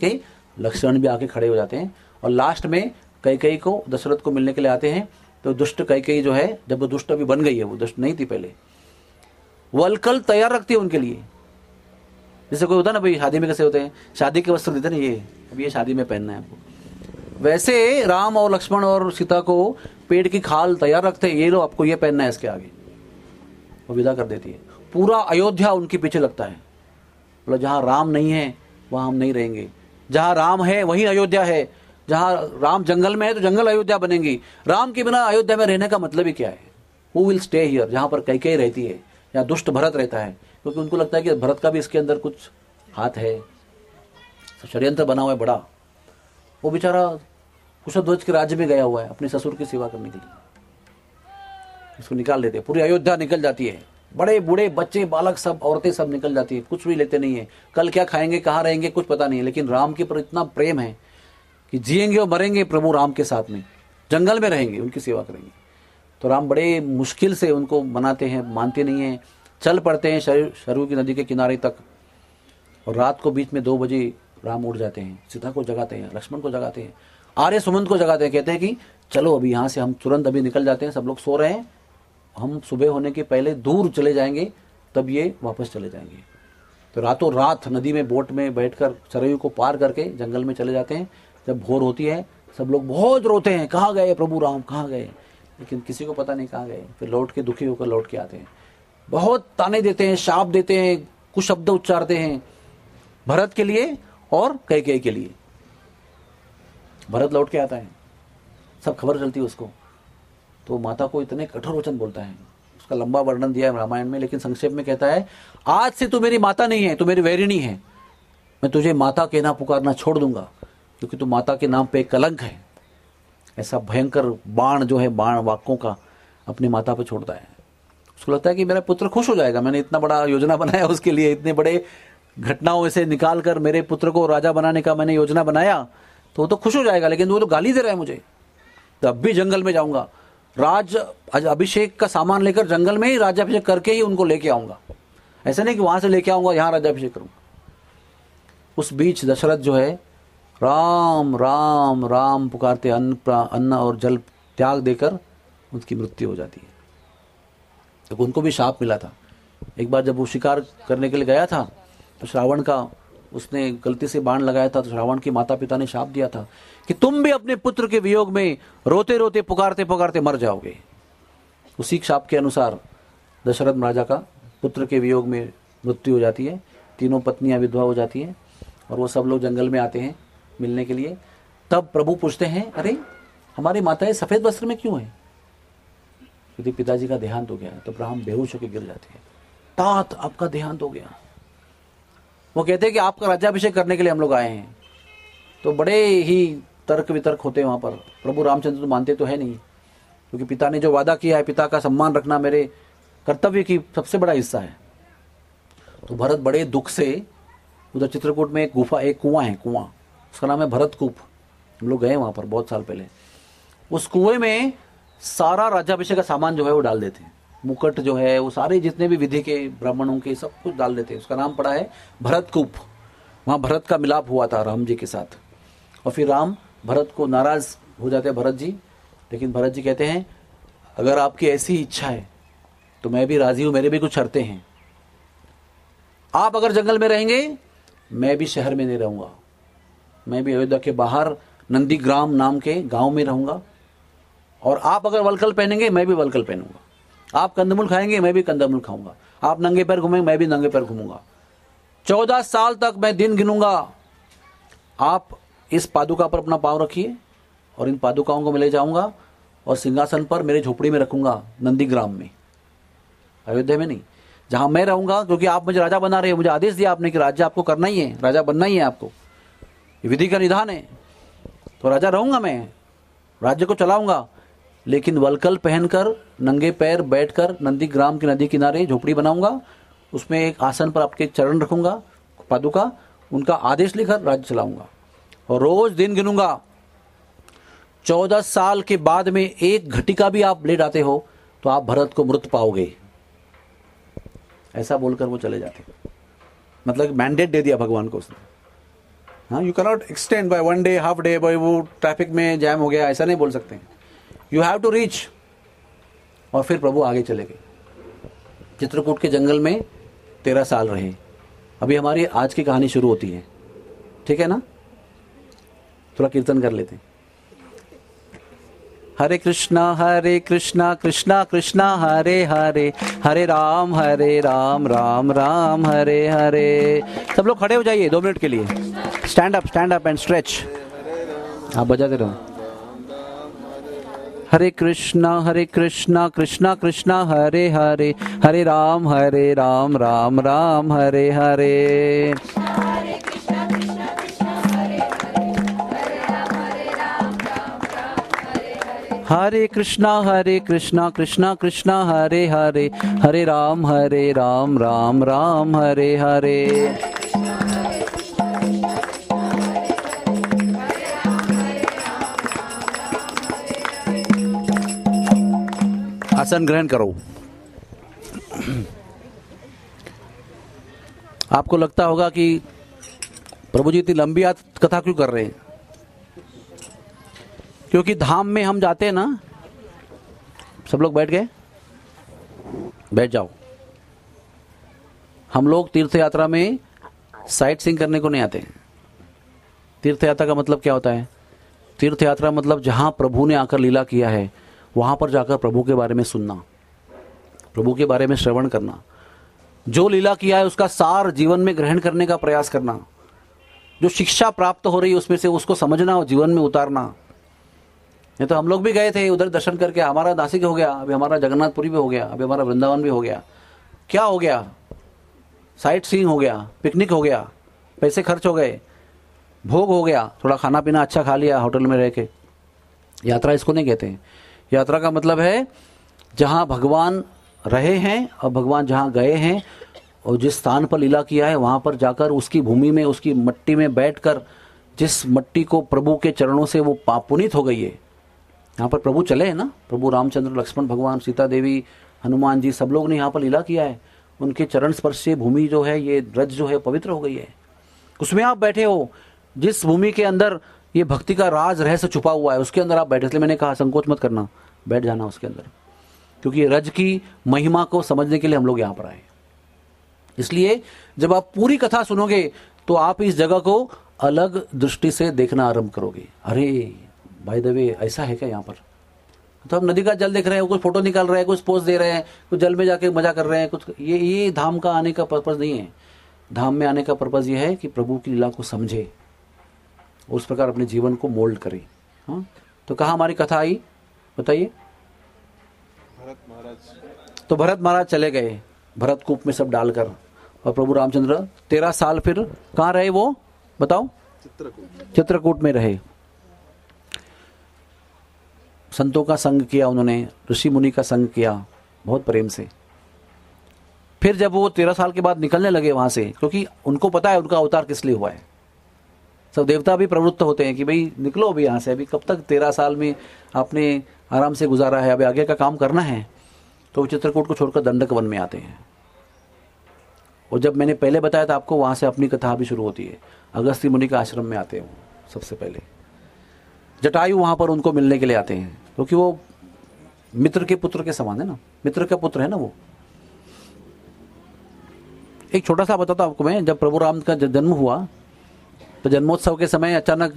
लक्ष्मण भी आके खड़े हो जाते हैं और लास्ट में कैकेयी को दशरथ को मिलने के लिए आते हैं। तो दुष्ट कैकेयी जो है, जब वो दुष्ट अभी बन गई है, वो दुष्ट नहीं थी पहले, वलकल तैयार रखती है उनके लिए। जैसे कोई होता है ना भाई, शादी में कैसे होते हैं, शादी के वस्त्र देते ना, ये अभी ये शादी में पहनना है आपको, वैसे राम और लक्ष्मण और सीता को पेड़ की खाल तैयार रखते हैं, ये लो आपको ये पहनना है इसके आगे, वो विदा कर देती है। पूरा अयोध्या उनके पीछे लगता है, मतलब जहां राम नहीं है वहां हम नहीं रहेंगे, जहां राम है वहीं अयोध्या है, जहां राम जंगल में है तो जंगल अयोध्या बनेंगी। राम के बिना अयोध्या में रहने का मतलब ही क्या है? Who will stay here? जहां पर कैकेयी रहती है, या दुष्ट भरत रहता है, क्योंकि उनको लगता है कि भरत का भी इसके अंदर कुछ हाथ है, षड्यंत्र बना हुआ है बड़ा। वो बेचारा कुशध्वज के राज्य में गया हुआ है अपने ससुर की सेवा करने के लिए, इसको निकाल देते, पूरी अयोध्या निकल जाती है, बड़े बूढ़े बच्चे बालक सब औरतें सब निकल जाती है, कुछ भी लेते नहीं है, कल क्या खाएंगे कहाँ रहेंगे कुछ पता नहीं है, लेकिन राम के पर इतना प्रेम है कि जिएंगे और मरेंगे प्रभु राम के साथ में, जंगल में रहेंगे, उनकी सेवा करेंगे। तो राम बड़े मुश्किल से उनको मनाते हैं, मानते नहीं हैं, चल पड़ते हैं सरयू की नदी के किनारे तक, और रात को बीच में दो बजे राम उठ जाते हैं, सीता को जगाते हैं, लक्ष्मण को जगाते हैं, आर्य सुमंत को जगाते हैं, कहते हैं कि चलो अभी यहाँ से हम तुरंत अभी निकल जाते हैं, सब लोग सो रहे हैं, हम सुबह होने के पहले दूर चले जाएंगे, तब ये वापस चले जाएंगे। तो रातों रात नदी में बोट में बैठकर सरयू को पार करके जंगल में चले जाते हैं। जब भोर होती है सब लोग बहुत रोते हैं, कहाँ गए प्रभु राम, कहाँ गए, लेकिन किसी को पता नहीं कहाँ गए। फिर लौट के दुखी होकर लौट के आते हैं, बहुत ताने देते हैं, शाप देते हैं, कुछ शब्द उच्चारते हैं भरत के लिए और कैकेयी के लिए। भरत लौट के आता है, सब खबर चलती है उसको, तो माता को इतने कठोर वचन बोलता है, उसका लंबा वर्णन दिया है रामायण में, लेकिन संक्षेप में कहता है, आज से तू मेरी माता नहीं है, तू मेरी वैरिणी है, मैं तुझे माता कहना पुकारना छोड़ दूंगा, क्योंकि तू माता के नाम पे एक कलंक है। ऐसा भयंकर बाण जो है, बाण वाक्यों का अपनी माता पे छोड़ता है। उसको लगता है कि मेरा पुत्र खुश हो जाएगा, मैंने इतना बड़ा योजना बनाया उसके लिए, इतने बड़े घटनाओं से निकाल कर मेरे पुत्र को राजा बनाने का मैंने योजना बनाया, तो वो तो खुश हो जाएगा, लेकिन वो तो गाली दे रहा है मुझे, तो अब भी जंगल में जाऊंगा, राज अभिषेक का सामान लेकर जंगल में ही राज्याभिषेक करके ही उनको लेके आऊंगा, ऐसा नहीं कि वहां से लेके आऊंगा यहां राज्याभिषेक करूंगा। उस बीच दशरथ जो है राम राम राम पुकारते अन्न अन्न और जल त्याग देकर उसकी मृत्यु हो जाती है। तो उनको भी शाप मिला था। एक बार जब वो शिकार करने के लिए गया था तो श्रावण का उसने गलती से बाण लगाया था, तो श्रावण की माता पिता ने शाप दिया था कि तुम भी अपने पुत्र के वियोग में रोते रोते पुकारते पुकारते मर जाओगे। उसी शाप के अनुसार दशरथ राजा का पुत्र के वियोग में मृत्यु हो जाती है, तीनों पत्नियां विधवा हो जाती हैं, और वो सब लोग जंगल में आते हैं मिलने के लिए। तब प्रभु पूछते हैं, अरे हमारी माताएं सफेद वस्त्र में क्यों हैं? क्योंकि पिताजी का देहांत हो गया। तो राम बेहोश होकर गिर जाते हैं, तात आपका देहांत हो गया। वो कहते हैं कि आपका राज्याभिषेक करने के लिए हम लोग आए हैं। तो बड़े ही तर्क वितर्क होते हैं वहां पर। प्रभु रामचंद्र तो मानते तो है नहीं, क्योंकि पिता ने जो वादा किया है, पिता का सम्मान रखना मेरे कर्तव्य की सबसे बड़ा हिस्सा है। तो भरत बड़े दुख से, उधर चित्रकूट में एक गुफा, एक कुआं है, कुआं उसका नाम है भरत कूप, हम लोग गए वहां पर बहुत साल पहले। उस कुएं में सारा राज्याभिषेक का सामान जो है वो डाल देते हैं, मुकुट जो है वो सारे जितने भी विधि के ब्राह्मणों के सब कुछ डाल देते हैं। उसका नाम पड़ा है भरत कूप। वहां भरत का मिलाप हुआ था राम जी के साथ, और फिर राम भरत को नाराज हो जाते हैं भरत जी, लेकिन भरत जी कहते हैं अगर आपकी ऐसी इच्छा है तो मैं भी राजी हूं, मेरे भी कुछ शर्तें हैं। आप अगर जंगल में रहेंगे, मैं भी शहर में नहीं रहूंगा, मैं भी अयोध्या के बाहर नंदीग्राम नाम के गांव में रहूंगा, और आप अगर वलकल पहनेंगे मैं भी वलकल पहनूंगा, आप कंदमूल खाएंगे मैं भी कंदमूल खाऊंगा, आप नंगे पैर घूमेंगे मैं भी नंगे पैर घूमूंगा। चौदह साल तक मैं दिन गिनूंगा, आप इस पादुका पर अपना पांव रखिए और इन पादुकाओं को मैं ले जाऊंगा और सिंहासन पर मेरे झोपड़ी में रखूंगा नंदीग्राम में, अयोध्या में नहीं, जहां मैं रहूंगा, क्योंकि आप मुझे राजा बना रहे हो, मुझे आदेश दिया आपने कि राज्य आपको करना ही है, राजा बनना ही है आपको, ये विधि का निधान है। तो राजा रहूंगा मैं, राज्य को चलाऊंगा, लेकिन वलकल पहनकर नंगे पैर बैठकर नंदीग्राम की नदी किनारे झोपड़ी बनाऊंगा, उसमें एक आसन पर आपके चरण रखूंगा, पादुका, उनका आदेश लेकर राज्य चलाऊंगा, और रोज दिन गिनूंगा। चौदह साल के बाद में एक घटिका भी आप ले जाते हो तो आप भरत को मृत पाओगे। ऐसा बोलकर वो चले जाते, मतलब मैंडेट दे दिया भगवान को उसने, हाँ, you cannot extend by one day, half day, by वो ट्रैफिक में जैम हो गया, ऐसा नहीं बोल सकते। You have to reach. और फिर प्रभु आगे चले गए। चित्रकूट के जंगल में तेरह साल रहे। अभी हमारी आज की कहानी शुरू होती है, ठीक है ना? थोड़ा कीर्तन कर लेते हैं। हरे कृष्णा हरे कृष्णा कृष्णा कृष्णा हरे हरे, हरे राम हरे राम राम राम हरे हरे। सब लोग खड़े हो जाइए दो मिनट के लिए। Stand up, stand up and stretch. आप बजाते रहो। हरे कृष्णा हरे कृष्णा कृष्णा कृष्णा हरे हरे, हरे राम हरे राम राम राम हरे हरे। हरे कृष्णा हरे कृष्णा कृष्णा कृष्णा हरे हरे, हरे राम हरे राम राम राम हरे हरे। आसन ग्रहण करो। आपको लगता होगा कि प्रभु जी इतनी लंबी कथा क्यों कर रहे हैं? क्योंकि धाम में हम जाते हैं ना। सब लोग बैठ गए? बैठ जाओ। हम लोग तीर्थ यात्रा में साइट सीइंग करने को नहीं आते। तीर्थ यात्रा का मतलब क्या होता है? तीर्थ यात्रा मतलब जहां प्रभु ने आकर लीला किया है वहां पर जाकर प्रभु के बारे में सुनना, प्रभु के बारे में श्रवण करना, जो लीला किया है उसका सार जीवन में ग्रहण करने का प्रयास करना, जो शिक्षा प्राप्त हो रही है उसमें से उसको समझना और जीवन में उतारना। नहीं तो हम लोग भी गए थे उधर दर्शन करके, हमारा नासिक हो गया, अभी हमारा जगन्नाथपुरी भी हो गया, अभी हमारा वृंदावन भी हो गया। क्या हो गया? साइट सीइंग हो गया, पिकनिक हो गया, पैसे खर्च हो गए, भोग हो गया, थोड़ा खाना पीना अच्छा खा लिया होटल में रह के। यात्रा इसको नहीं कहते। यात्रा का मतलब है जहां भगवान रहे हैं और भगवान जहां गए हैं और जिस स्थान पर लीला किया है वहां पर जाकर उसकी भूमि में, उसकी मट्टी में बैठकर, जिस मट्टी को प्रभु के चरणों से वो पुनीत हो गई है, यहाँ पर प्रभु चले हैं ना, प्रभु रामचंद्र, लक्ष्मण भगवान, सीता देवी, हनुमान जी, सब लोग ने यहाँ पर लीला किया है। उनके चरण स्पर्श से भूमि जो है, ये ब्रज जो है पवित्र हो गई है। उसमें आप बैठे हो, जिस भूमि के अंदर ये भक्ति का राज रहस्य छुपा हुआ है उसके अंदर आप बैठे। इसलिए मैंने कहा संकोच मत करना, बैठ जाना उसके अंदर, क्योंकि रज की महिमा को समझने के लिए हम लोग यहाँ पर आए। इसलिए जब आप पूरी कथा सुनोगे तो आप इस जगह को अलग दृष्टि से देखना आरंभ करोगे। अरे बाय द वे ऐसा है क्या यहाँ पर? तो हम नदी का जल देख रहे हैं, कुछ फोटो निकाल रहे हैं, कुछ पोज दे रहे हैं, कुछ जल में जाके मजा कर रहे हैं, कुछ ये ये धाम का आने का पर्पज नहीं है। धाम में आने का पर्पज ये है कि प्रभु की लीला को समझे, उस प्रकार अपने जीवन को मोल्ड करे। हाँ, तो कहाँ हमारी कथा आई बताइए? भरत महाराज। तो भरत महाराज चले गए भरत कूप में सब डालकर, और प्रभु रामचंद्र तेरह साल फिर कहाँ रहे वो बताओ? चित्रकूट। चित्रकूट में रहे। संतों का संग किया उन्होंने, ऋषि मुनि का संग किया बहुत प्रेम से। फिर जब वो तेरह साल के बाद निकलने लगे वहां से, क्योंकि उनको पता है उनका अवतार किस लिए हुआ है। सब देवता भी प्रवृत्त होते हैं कि भाई निकलो अभी यहाँ से, अभी कब तक तेरह साल में आपने आराम से गुजारा है, अभी आगे का काम करना है। तो चित्रकूट को छोड़कर दंडक वन में आते हैं। और जब मैंने पहले बताया था आपको, वहां से अपनी कथा भी शुरू होती है। अगस्त्य मुनि का आश्रम में आते हैं वो सबसे पहले। जटायु वहां पर उनको मिलने के लिए आते हैं, क्योंकि वो मित्र के पुत्र के समान है ना, मित्र का पुत्र है ना वो। एक छोटा सा बताता हूं आपको मैं, जब प्रभु राम का जन्म हुआ तो जन्मोत्सव के समय अचानक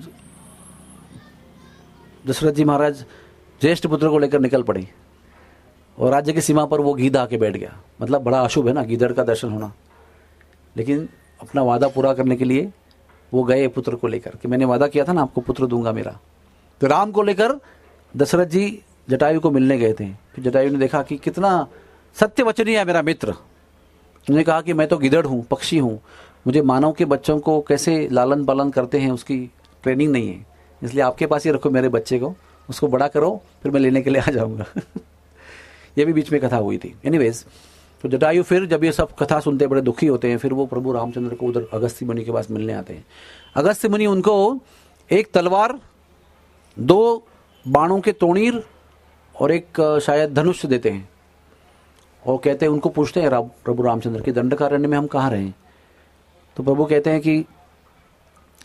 दशरथ जी महाराज ज्येष्ठ पुत्र को लेकर निकल पड़े, और राज्य की सीमा पर वो गीध आके बैठ गया। मतलब बड़ा अशुभ है ना गीदड़ का दर्शन होना। लेकिन अपना वादा पूरा करने के लिए वो गए पुत्र को लेकर, कि मैंने वादा किया था ना आपको पुत्र दूंगा मेरा। तो राम को लेकर दशरथ जी जटायु को मिलने गए थे। फिर जटायु ने देखा कि कितना सत्यवचनीय है मेरा मित्र। उन्होंने कहा कि मैं तो गिदड़ हूँ, पक्षी हूँ, मुझे मानव के बच्चों को कैसे लालन पालन करते हैं उसकी ट्रेनिंग नहीं है, इसलिए आपके पास ही रखो मेरे बच्चे को, उसको बड़ा करो, फिर मैं लेने के लिए आ जाऊंगा। ये भी बीच में कथा हुई थी। एनीवेज, तो जटायु फिर जब ये सब कथा सुनते बड़े दुखी होते हैं, फिर वो प्रभु रामचंद्र को उधर अगस्त्य मुनि के पास मिलने आते हैं। अगस्त्य मुनि उनको एक तलवार, दो बाणों के तोणीर और एक शायद धनुष देते हैं, और कहते हैं, उनको पूछते हैं प्रभु रामचंद्र की दंडकारण्य में हम कहाँ रहे? तो प्रभु कहते हैं कि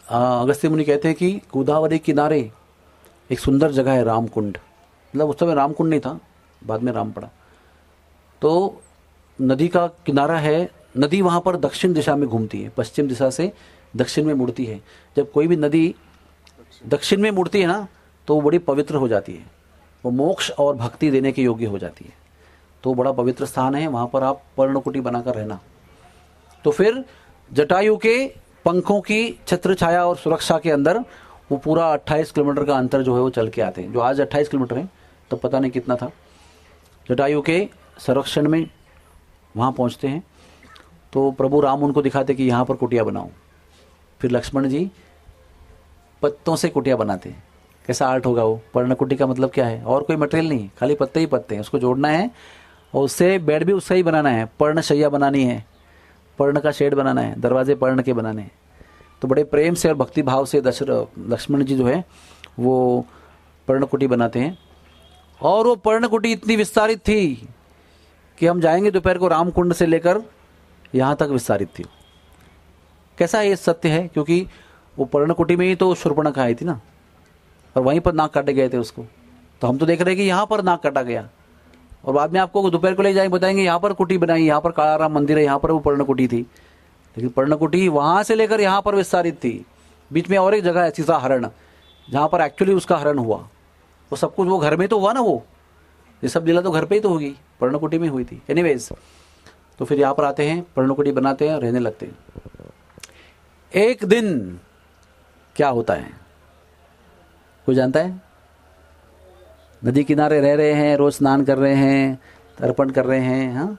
अगस्त्य मुनि कहते हैं कि गोदावरी किनारे एक सुंदर जगह है रामकुंड, मतलब उस समय रामकुंड नहीं था, बाद में राम पड़ा। तो नदी का किनारा है, नदी वहाँ पर दक्षिण दिशा में घूमती है, पश्चिम दिशा से दक्षिण में मुड़ती है। जब कोई भी नदी दक्षिण में मुड़ती है ना तो वो बड़ी पवित्र हो जाती है, वो मोक्ष और भक्ति देने के योग्य हो जाती है। तो बड़ा पवित्र स्थान है, वहाँ पर आप पर्णकुटी बनाकर रहना। तो फिर जटायु के पंखों की छत्र छाया और सुरक्षा के अंदर वो पूरा अट्ठाईस किलोमीटर का अंतर जो है वो चल के आते हैं, जो आज अट्ठाईस किलोमीटर है तो पता नहीं कितना था। जटायु के संरक्षण में वहाँ पहुँचते हैं तो प्रभु राम उनको दिखाते कि यहाँ पर कुटिया बनाओ। फिर लक्ष्मण जी पत्तों से कुटिया बनाते हैं। कैसा आर्ट होगा वो। पर्णकुटी का मतलब क्या है, और कोई मटेरियल नहीं, खाली पत्ते ही पत्ते हैं, उसको जोड़ना है और उससे बेड भी उससे ही बनाना है, पर्णशैया बनानी है, पर्ण का शेड बनाना है, दरवाजे पर्ण के बनाने हैं। तो बड़े प्रेम से और भक्ति भाव से दशरथ लक्ष्मण जी जो है वो पर्णकुटी बनाते हैं। और वो पर्णकुटी इतनी विस्तारित थी कि हम जाएंगे दोपहर को रामकुंड से लेकर यहाँ तक विस्तारित थी। कैसा ये सत्य है, क्योंकि वो पर्णकुटी में ही तो शूर्पणखा आई थी ना, और वहीं पर नाक काटे गए थे उसको। तो हम तो देख रहे हैं कि यहाँ पर नाक काटा गया, और बाद में आपको दोपहर को ले जाएंगे, बताएंगे यहाँ पर कुटी बनाई, यहाँ पर काला राम मंदिर है, यहाँ पर वो पर्णकुटी थी। लेकिन पर्णकुटी वहां से लेकर यहाँ पर विस्तारित थी। बीच में और एक जगह है सीता हरण, जहाँ पर एक्चुअली उसका हरण हुआ। वो सब कुछ वो घर में तो हुआ ना, वो ये सब लीला तो घर पे ही तो होगी, पर्णकुटी में हुई थी। एनीवेज, तो फिर यहाँ पर आते हैं, पर्णकुटी बनाते हैं, रहने लगते हैं। एक दिन क्या होता है कोई जानता है? नदी किनारे रह रहे हैं, रोज स्नान कर रहे हैं, तर्पण कर रहे हैं। हाँ,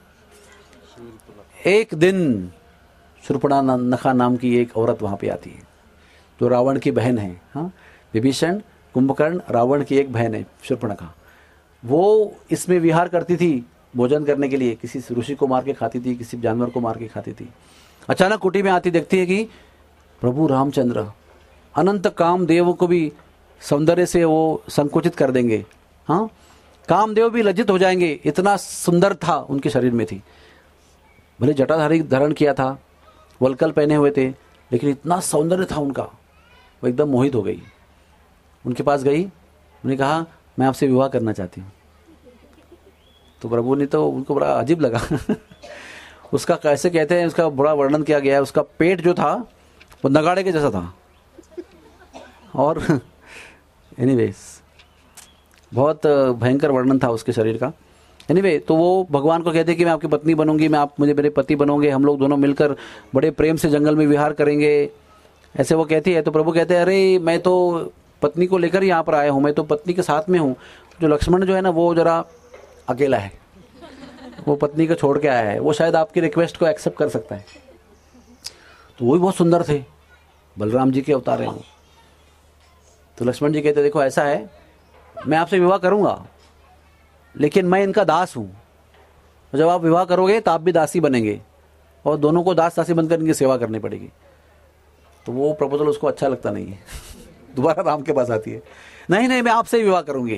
एक दिन शूर्पणखा नाम की एक औरत वहां पे आती है, जो रावण की बहन है। हाँ, विभीषण, कुंभकर्ण, रावण की एक बहन है शूर्पणखा। वो इसमें विहार करती थी भोजन करने के लिए, किसी ऋषि को मार के खाती थी, किसी जानवर को मार के खाती थी। अचानक कुटी में आती, देखती है कि प्रभु रामचंद्र अनंत कामदेव को भी सौंदर्य से वो संकुचित कर देंगे। हाँ, कामदेव भी लज्जित हो जाएंगे, इतना सुंदर था उनके शरीर में थी। भले जटाधारी धारण किया था, वलकल पहने हुए थे, लेकिन इतना सौंदर्य था उनका, वो एकदम मोहित हो गई। उनके पास गई, उन्होंने कहा मैं आपसे विवाह करना चाहती हूँ। तो प्रभु ने तो उनको बड़ा अजीब लगा। उसका कैसे कहते हैं, उसका बड़ा वर्णन किया गया है। उसका पेट जो था वो नगाड़े के जैसा था, और एनीवेज बहुत भयंकर वर्णन था उसके शरीर का। एनीवे, तो वो भगवान को कहते कि मैं आपकी पत्नी बनूंगी, मैं आप मुझे मेरे पति बनोगे, हम लोग दोनों मिलकर बड़े प्रेम से जंगल में विहार करेंगे, ऐसे वो कहती है। तो प्रभु कहते हैं अरे मैं तो पत्नी को लेकर यहाँ पर आया हूँ, मैं तो पत्नी के साथ में हूँ। जो लक्ष्मण जो है ना वो जरा अकेला है, वो पत्नी को छोड़ के आया है, वो शायद आपकी रिक्वेस्ट को एक्सेप्ट कर सकता है। तो वो भी बहुत सुंदर थे, बलराम जी के अवतार हैं वो। तो लक्ष्मण जी कहते देखो ऐसा है, मैं आपसे विवाह करूंगा लेकिन मैं इनका दास हूं, जब आप विवाह करोगे तो आप भी दासी बनेंगे, और दोनों को दास दासी बनकर इनकी सेवा करनी पड़ेगी। तो वो प्रपोजल उसको अच्छा लगता नहीं है। दोबारा राम के पास आती है, नहीं नहीं मैं आपसे विवाह करूंगी।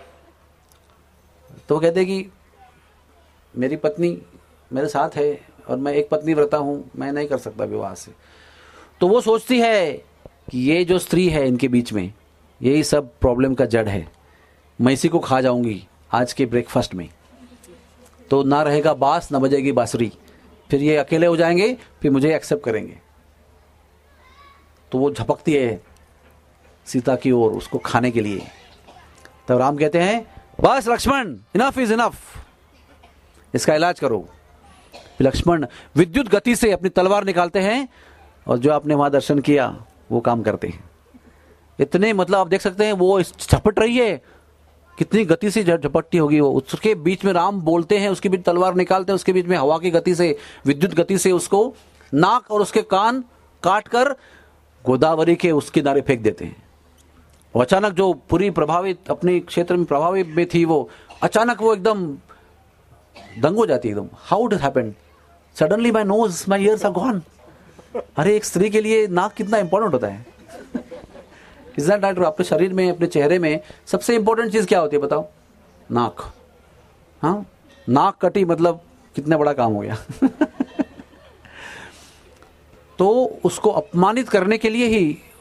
तो कहते कि मेरी पत्नी मेरे साथ है और मैं एक पत्नी व्रता हूं, मैं नहीं कर सकता विवाह से। तो वो सोचती है कि ये जो स्त्री है इनके बीच में, यही सब प्रॉब्लम का जड़ है, मैं इसी को खा जाऊंगी आज के ब्रेकफास्ट में, तो ना रहेगा बास ना बजेगी बांसुरी, फिर ये अकेले हो जाएंगे, फिर मुझे एक्सेप्ट करेंगे। तो वो झपकती है सीता की ओर उसको खाने के लिए। तब राम कहते हैं बस लक्ष्मण, इनफ इज इनफ, इसका इलाज करो। फिर लक्ष्मण विद्युत गति से अपनी तलवार निकालते हैं, और जो आपने वहां दर्शन किया वो काम करते हैं। इतने मतलब आप देख सकते हैं वो झपट रही है, कितनी गति से झपटती होगी वो। उसके बीच में राम बोलते हैं, उसके बीच तलवार निकालते हैं, उसके बीच में हवा की गति से, विद्युत गति से उसको नाक और उसके कान काट कर गोदावरी के उस किनारे फेंक देते हैं। और अचानक जो पूरी प्रभावित अपने क्षेत्र में प्रभावित में थी, वो अचानक वो एकदम दंग हो जाती है एकदम। How it happened, suddenly my nose my ears are gone. अरे एक स्त्री के लिए नाक कितना इंपॉर्टेंट होता है। Is that right? आपके शरीर में, अपने चेहरे में सबसे इंपॉर्टेंट चीज क्या होती है बताओ? नाक। हाँ, नाक कटी मतलब कितना बड़ा काम हो गया। तो उसको अपमानित करने के लिए ही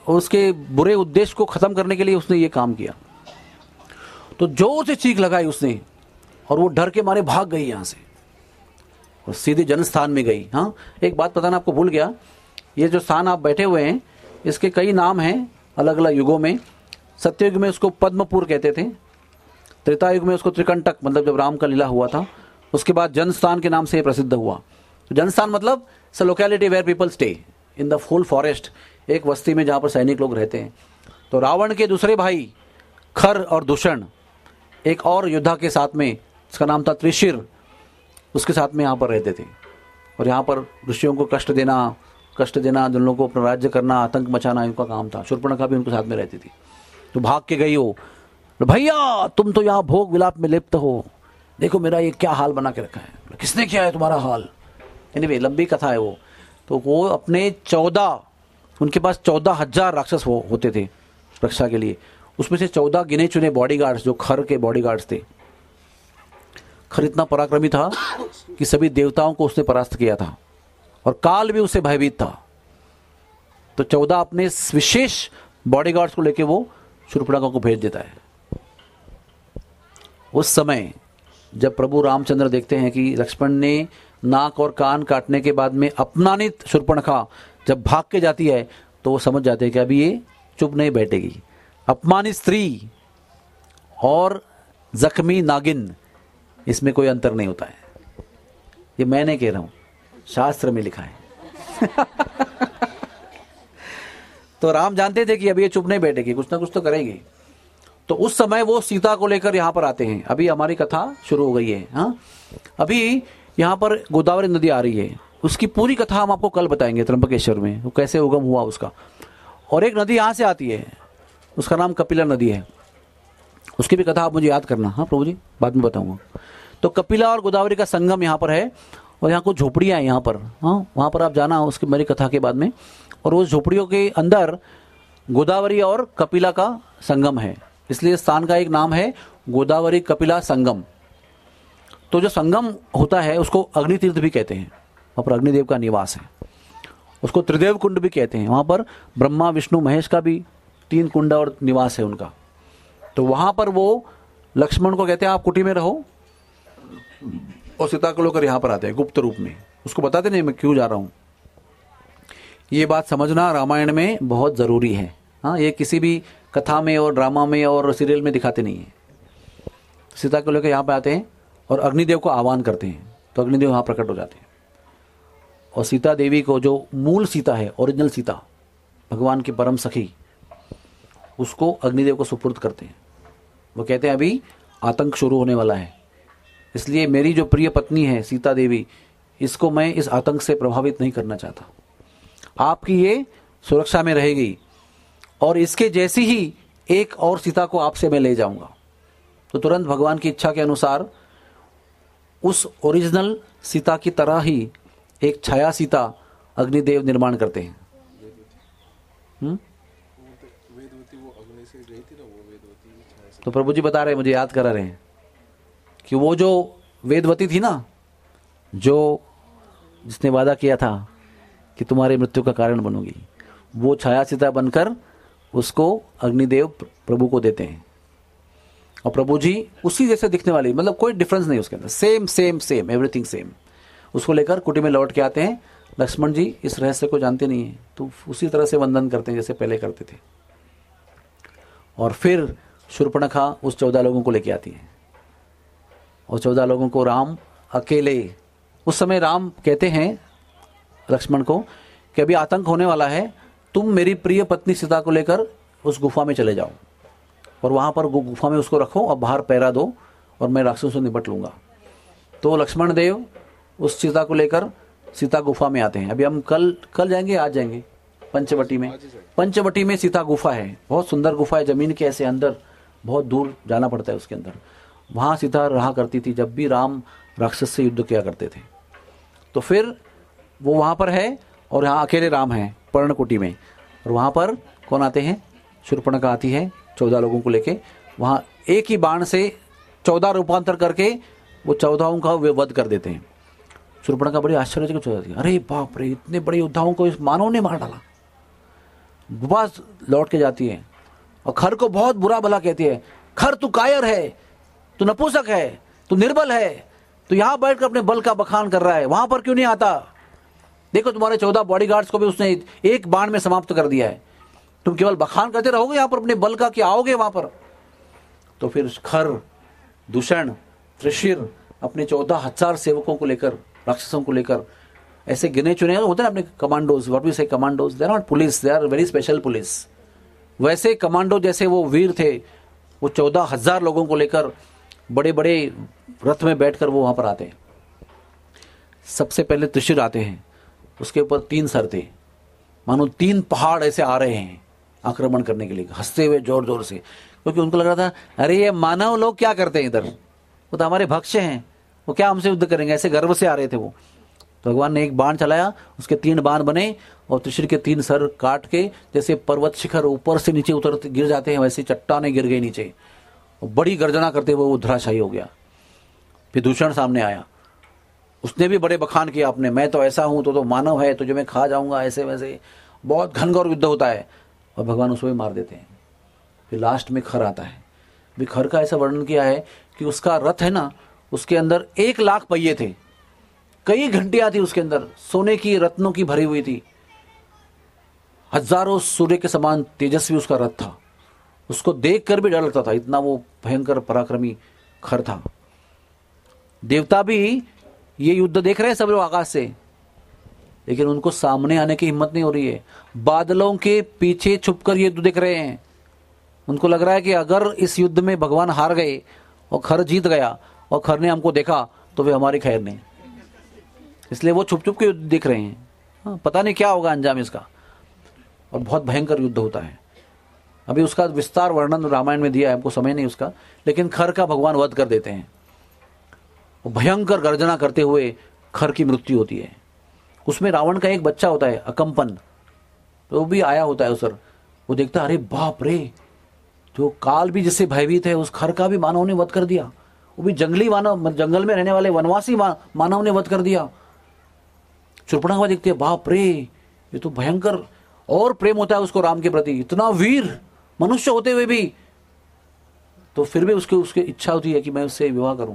उसके बुरे उद्देश्य को खत्म करने के लिए उसने ये काम किया। तो जोर से चीख लगाई उसने और वो डर के मारे भाग गई यहां से और सीधे जनस्थान में गई। हाँ, एक बात बताना आपको भूल गया, ये जो स्थान आप बैठे हुए हैं इसके कई नाम हैं अलग अलग युगों में। सत्ययुग में उसको पद्मपुर कहते थे, त्रेता युग में उसको त्रिकंटक, मतलब जब राम का लीला हुआ था, उसके बाद जनस्थान के नाम से ये प्रसिद्ध हुआ। तो जनस्थान मतलब स locality where people stay in the full forest, एक बस्ती में जहाँ पर सैनिक लोग रहते हैं। तो रावण के दूसरे भाई खर और दूषण एक और योद्धा के साथ में, उसका नाम था त्रिशिर, उसके साथ में यहाँ पर रहते थे और यहाँ पर ऋषियों को कष्ट देना कष्ट देना जिन लोगों को अपना राज्य करना, आतंक मचाना इनका काम था। शूर्पणखा भी उनके साथ में रहती थी। तो भाग के गई हो, भैया तुम तो यहाँ भोग विलाप में लिप्त हो, देखो मेरा ये क्या हाल बना के रखा है। किसने किया है तुम्हारा हाल? एनीवे लंबी कथा है वो। तो वो अपने चौदह, उनके पास चौदह हजार राक्षस हो, होते थे रक्षा के लिए। उसमें से चौदह गिने चुने बॉडीगार्ड्स जो खर के बॉडीगार्ड्स थे। खर इतना पराक्रमी था कि सभी देवताओं को उसने परास्त किया था और काल भी उससे भयभीत था। तो चौदह अपने विशेष बॉडीगार्ड्स को लेके वो शूर्पणखा को भेज देता है। उस समय जब प्रभु रामचंद्र देखते हैं कि लक्ष्मण ने नाक और कान काटने के बाद में अपमानित शूर्पणखा जब भाग के जाती है, तो वो समझ जाते हैं कि अभी ये चुप नहीं बैठेगी। अपमानित स्त्री और जख्मी नागिन, इसमें कोई अंतर नहीं होता है। ये मैं नहीं कह रहा हूं, शास्त्र में लिखा है। तो राम जानते थे कि अभी ये चुप नहीं बैठेगी, कुछ ना कुछ तो करेगी। तो उस समय वो सीता को लेकर यहाँ पर आते हैं। अभी हमारी कथा शुरू हो गई है। हाँ, अभी यहाँ पर गोदावरी नदी आ रही है, उसकी पूरी कथा हम आपको कल बताएंगे त्र्यंबकेश्वर में, वो कैसे उगम हुआ उसका। और एक नदी यहाँ से आती है, उसका नाम कपिला नदी है, उसकी भी कथा आप मुझे याद करना। हाँ प्रभु जी, बाद में बताऊंगा। तो कपिला और गोदावरी का संगम यहाँ पर है और यहाँ कुछ झोपड़ियाँ हैं यहाँ पर। हाँ, वहाँ पर आप जाना उसकी मेरी कथा के बाद में। और उस झोपड़ियों के अंदर गोदावरी और कपिला का संगम है, इसलिए स्थान का एक नाम है गोदावरी कपिला संगम। तो जो संगम होता है उसको अग्नि तीर्थ भी कहते हैं, वहाँ पर अग्निदेव का निवास है। उसको त्रिदेव कुंड भी कहते हैं, वहाँ पर ब्रह्मा विष्णु महेश का भी तीन कुंड और निवास है उनका। तो वहाँ पर वो लक्ष्मण को कहते हैं आप कुटी में रहो, और सीता को लेकर यहाँ पर आते हैं गुप्त रूप में। उसको बताते नहीं मैं क्यों जा रहा हूँ। ये बात समझना रामायण में बहुत ज़रूरी है। हाँ, ये किसी भी कथा में और ड्रामा में और सीरियल में दिखाते नहीं है। सीता को लेकर यहाँ पे आते हैं और अग्निदेव को आह्वान करते हैं, तो अग्निदेव वहाँ प्रकट हो जाते हैं और सीता देवी को, जो मूल सीता है, ओरिजिनल सीता, भगवान की परम सखी, उसको अग्निदेव को सुपुर्द करते हैं। वो कहते हैं अभी आतंक शुरू होने वाला है, इसलिए मेरी जो प्रिय पत्नी है सीता देवी, इसको मैं इस आतंक से प्रभावित नहीं करना चाहता। आपकी ये सुरक्षा में रहेगी और इसके जैसी ही एक और सीता को आपसे मैं ले जाऊंगा। तो तुरंत भगवान की इच्छा के अनुसार उस ओरिजिनल सीता की तरह ही एक छाया सीता अग्निदेव निर्माण करते हैं। हम्म तो प्रभु जी बता रहे हैं, मुझे याद करा रहे हैं कि वो जो वेदवती थी ना, जो जिसने वादा किया था कि तुम्हारे मृत्यु का कारण बनूंगी, वो छाया सीता बनकर उसको अग्निदेव प्रभु को देते हैं। और प्रभु जी उसी जैसे दिखने वाली, मतलब कोई डिफरेंस नहीं उसके अंदर, same same same everything same, उसको लेकर कुटी में लौट के आते हैं। लक्ष्मण जी इस रहस्य को जानते नहीं है, तो उसी तरह से वंदन करते हैं जैसे पहले करते थे। और फिर शूर्पणखा उस चौदह लोगों को लेके आती है और चौदह लोगों को राम अकेले, उस समय राम कहते हैं लक्ष्मण को कि अभी आतंक होने वाला है, तुम मेरी प्रिय पत्नी सीता को लेकर उस गुफा में चले जाओ और वहां पर गुफा में उसको रखो और बाहर पहरा दो और मैं राक्षसों से निपट लूंगा। तो लक्ष्मण देव उस सीता को लेकर सीता गुफा में आते हैं। अभी हम कल कल जाएंगे, आज जाएंगे पंचवटी में। पंचवटी में सीता गुफा है, बहुत सुंदर गुफा है, जमीन के ऐसे अंदर, बहुत दूर जाना पड़ता है उसके अंदर। वहां सीता रहा करती थी जब भी राम राक्षस से युद्ध किया करते थे। तो फिर वो वहां पर है और यहाँ अकेले राम है पर्णकुटी में, और वहां पर कौन आते हैं? शूर्पणखा आती है चौदह लोगों को लेके। वहां एक ही बाण से चौदह रूपांतर करके वो चौदहों का वे वध कर देते हैं। शूर्पणखा बड़ी आश्चर्य से, अरे बाप रे, इतने बड़े योद्धाओं को इस मानव ने मार डाला। वापस लौट के जाती है और खर को बहुत बुरा भला कहती है, खर तू कायर है, तू नपुंसक है, तू निर्बल है, तू यहां बैठकर अपने बल का बखान कर रहा है, वहां पर क्यों नहीं आता? देखो तुम्हारे चौदह बॉडीगार्ड्स को भी उसने एक बाण में समाप्त कर दिया है, तुम केवल बखान करते रहोगे यहां पर अपने बल का, कि आओगे वहां पर? तो फिर खर, दूषण, त्रिशिर अपने चौदह हजार सेवकों को लेकर, राक्षसों को लेकर, ऐसे गिने चुने होते हैं अपने commandos, what we say commandos, they are not police, they are very special police. वैसे कमांडो जैसे वो वीर थे, वो चौदह हजार लोगों को लेकर बड़े बड़े रथ में बैठकर वो वहां पर आते हैं। सबसे पहले त्रिशिर आते हैं, उसके ऊपर तीन सर थे, मानो तीन पहाड़ ऐसे आ रहे हैं आक्रमण करने के लिए, हंसते हुए जोर जोर से, क्योंकि उनको लग रहा था अरे ये मानव लोग क्या करते हैं इधर, वो तो हमारे भक्ष्य हैं, वो क्या हमसे युद्ध करेंगे, ऐसे गर्व से आ रहे थे वो। तो भगवान ने एक बाण चलाया, उसके तीन बाण बने और त्रिशूल के तीन सर काट के, जैसे पर्वत शिखर ऊपर से नीचे उतर गिर जाते हैं वैसे चट्टाने गिर गई नीचे, और बड़ी गर्जना करते हुए वो धराशायी हो गया। फिर दूषण सामने आया, उसने भी बड़े बखान किया आपने, मैं तो ऐसा हूं, तो तो मानव है, तुझे मैं खा जाऊंगा, ऐसे वैसे बहुत घनघोर युद्ध होता है, और भगवान उसको भी मार देते हैं। फिर लास्ट में खर आता है। भी खर का ऐसा वर्णन किया है कि उसका रथ है ना, उसके अंदर एक लाख पहिए थे, कई घंटियां थी उसके अंदर, सोने की रत्नों की भरी हुई थी, हजारों सूर्य के समान तेजस्वी उसका रथ था, उसको देखकर भी डर लगता था, इतना वो भयंकर पराक्रमी खर था। देवता भी ये युद्ध देख रहे हैं सब लोग आकाश से, लेकिन उनको सामने आने की हिम्मत नहीं हो रही है। बादलों के पीछे छुपकर ये युद्ध देख रहे हैं। उनको लग रहा है कि अगर इस युद्ध में भगवान हार गए और खर जीत गया और खर ने हमको देखा तो वे हमारी खैर नहीं, इसलिए वो छुप छुप के युद्ध देख रहे हैं। हाँ, पता नहीं क्या होगा अंजाम इसका, और बहुत भयंकर युद्ध होता है। अभी उसका विस्तार वर्णन रामायण में दिया है, हमको समय नहीं उसका, लेकिन खर का भगवान वध कर देते हैं। भयंकर गर्जना करते हुए खर की मृत्यु होती है। उसमें रावण का एक बच्चा होता है अकंपन, तो वो भी आया होता है उसर, वो देखता है अरे बाप रे, जो काल भी जिससे भयभीत है उस खर का भी मानव ने वध कर दिया, वो भी जंगली मानव, जंगल में रहने वाले वनवासी मानव ने वध कर दिया। शूर्पणखा देखती है बाप रे, ये तो भयंकर, और प्रेम होता है उसको राम के प्रति, इतना वीर मनुष्य होते हुए भी, तो फिर भी उसके उसकी इच्छा होती है कि मैं उससे विवाह करूं।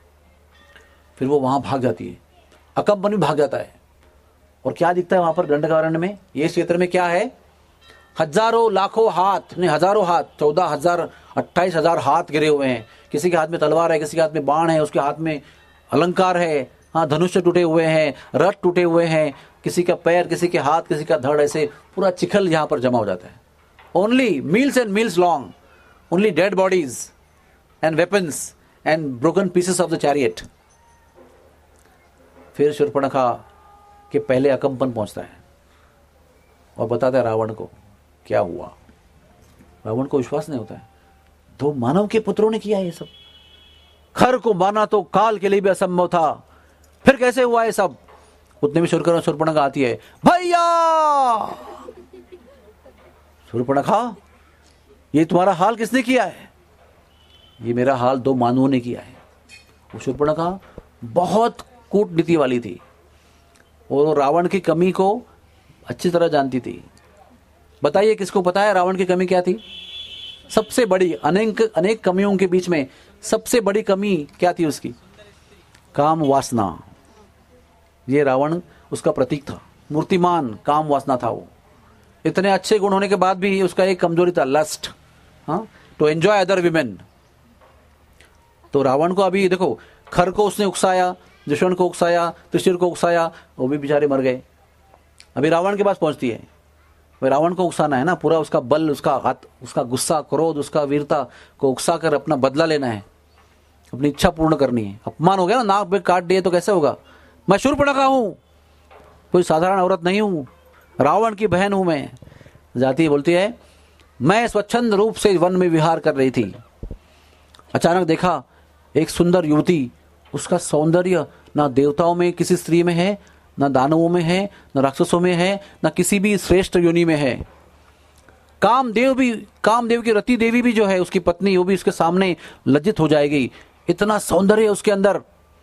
फिर वो वहां भाग जाती है, अकंपन भी भाग जाता है। और क्या दिखता है वहां पर दंडकारण्य में, ये क्षेत्र में क्या है, हजारों लाखों हाथ, नहीं हजारों हाथ, चौदह हजार अट्ठाईस हजार हाथ गिरे हुए हैं। किसी के हाथ में तलवार है, किसी के हाथ में बाण है, उसके हाथ में अलंकार है, हाँ धनुष्य टूटे हुए हैं, रथ टूटे हुए हैं, किसी का पैर, किसी के हाथ, किसी का धड़, ऐसे पूरा चिखल यहाँ पर जमा हो जाता है। Only meals and meals long, only dead bodies and weapons and broken pieces of the chariot. फिर शूर्पणखा के पहले अकंपन पहुंचता है और बताता है रावण को क्या हुआ। रावण को विश्वास नहीं होता है, दो मानव के पुत्रों ने किया ये सब, खर को मारना तो काल के लिए भी असंभव था, फिर कैसे हुआ ये सब। उतने में शूर्पणखा आती है, भैया शूर्पणखा ये तुम्हारा हाल किसने किया है? ये मेरा हाल दो मानवों ने किया है। वो शूर्पणखा बहुत कूटनीति वाली थी और वो रावण की कमी को अच्छी तरह जानती थी। बताइए किसको पता है रावण की कमी क्या थी? सबसे बड़ी, अनेक अनेक कमियों के बीच में सबसे बड़ी कमी क्या थी उसकी? काम वासना। ये रावण उसका प्रतीक था, मूर्तिमान काम वासना था वो। इतने अच्छे गुण होने के बाद भी उसका एक कमजोरी था, लस्ट, हाँ, टू एंजॉय अदर विमेन। तो रावण को अभी देखो, खर को उसने उकसाया, दुष्मन को उकसाया, त्रिशूल को उकसाया, वो भी बेचारे मर गए। अभी रावण के पास पहुंचती है, वह रावण को उकसाना है ना, पूरा उसका बल, उसका हाथ, उसका गुस्सा, क्रोध, उसका वीरता को उकसा कर अपना बदला लेना है, अपनी इच्छा पूर्ण करनी है। अपमान हो गया ना, नाक पे काट दिए तो कैसे होगा? मैं शूर्पणखा हूं, कोई साधारण औरत नहीं हूं, रावण की बहन हूं मैं। जाती है, बोलती है मैं स्वच्छंद रूप से वन में विहार कर रही थी, अचानक देखा एक सुंदर युवती, उसका सौंदर्य ना देवताओं में किसी स्त्री में है, ना दानवों में है, ना राक्षसों में है, ना किसी भी श्रेष्ठ योनि में है। कामदेव भी, कामदेव की रति देवी भी जो है उसकी पत्नी, वो भी उसके सामने लज्जित हो जाएगी, इतना सौंदर्य उसके अंदर।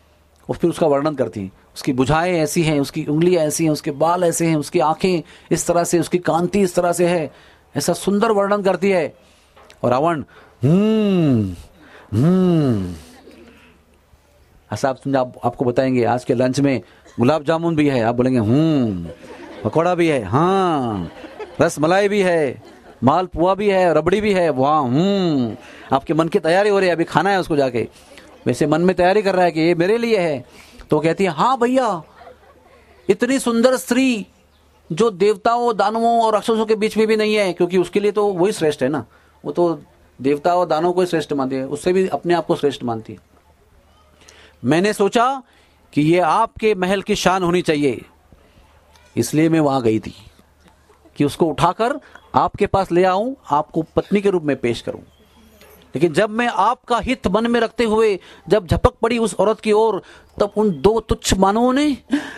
और फिर उसका वर्णन करती है। उसकी भुजाएं ऐसी हैं, उसकी उंगलियां ऐसी हैं, उसके बाल ऐसे हैं, उसकी आंखें इस तरह से, उसकी कांति इस तरह से है, ऐसा सुंदर वर्णन करती है। और रावण हम्म हम्म ऐसा आप, आप आपको बताएंगे आज के लंच में गुलाब जामुन भी है, आप बोलेंगे हम्म, पकौड़ा भी है, हाँ, रस मलाई भी है, मालपुआ भी है, रबड़ी भी है, वाह, हम्म, आपके मन की तैयारी हो रही है, अभी खाना है उसको जाके। वैसे मन में तैयारी कर रहा है कि ये मेरे लिए है। तो कहती है हाँ भैया, इतनी सुंदर स्त्री जो देवताओं, दानवों और राक्षसों के बीच में भी नहीं है, क्योंकि उसके लिए तो वही श्रेष्ठ है ना, वो तो देवताओं और दानवों को श्रेष्ठ मानती है, उससे भी अपने आप को श्रेष्ठ मानती है। मैंने सोचा कि ये आपके महल की शान होनी चाहिए, इसलिए मैं वहां गई थी कि उसको उठाकर आपके पास ले आऊं, आपको पत्नी के रूप में पेश करूं। लेकिन जब मैं आपका हित मन में रखते हुए जब झपक पड़ी उस औरत की ओर, तब उन दो तुच्छ मानवों ने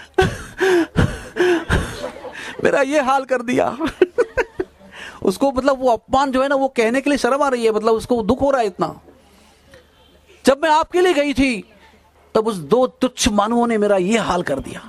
मेरा ये हाल कर दिया। उसको मतलब वो अपमान जो है ना, वो कहने के लिए शर्म आ रही है, मतलब उसको दुख हो रहा है इतना। जब मैं आपके लिए गई थी तब उस दो तुच्छ मानवों ने मेरा ये हाल कर दिया।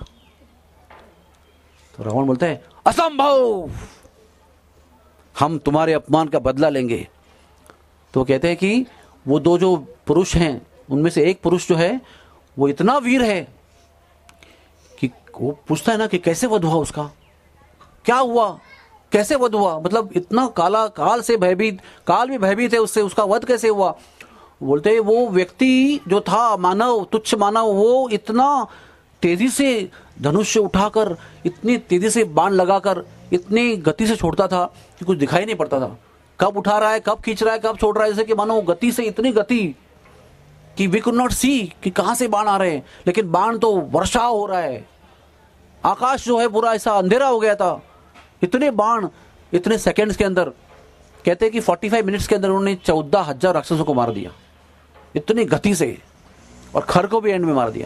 तो रावण बोलता है असंभव, हम तुम्हारे अपमान का बदला लेंगे। तो कहते हैं कि वो दो जो पुरुष हैं उनमें से एक पुरुष जो है वो इतना वीर है कि वो पूछता है ना कि कैसे वध हुआ, उसका क्या हुआ, कैसे वध हुआ, मतलब इतना काला काल से भयभीत, काल भी भयभीत है उससे, उसका वध कैसे हुआ। बोलते हैं वो व्यक्ति जो था मानव, तुच्छ मानव, वो इतना तेजी से धनुष उठाकर, इतनी तेजी से बाण लगाकर, इतनी गति से छोड़ता था कि कुछ दिखाई नहीं पड़ता था, कब उठा रहा है, कब खींच रहा है, कब छोड़ रहा है, जैसे कि मानो गति से, इतनी गति कि वी कुड नॉट सी कि कहां से बाण आ रहे हैं, लेकिन बाण तो वर्षा हो रहा है। आकाश जो है पूरा ऐसा अंधेरा हो गया था, इतने बाण इतने सेकंड्स के अंदर। कहते हैं कि पैंतालीस मिनट्स के अंदर उन्होंने चौदह हजार राक्षसों को मार दिया इतनी गति से, और खर को भी एंड में मार दिया।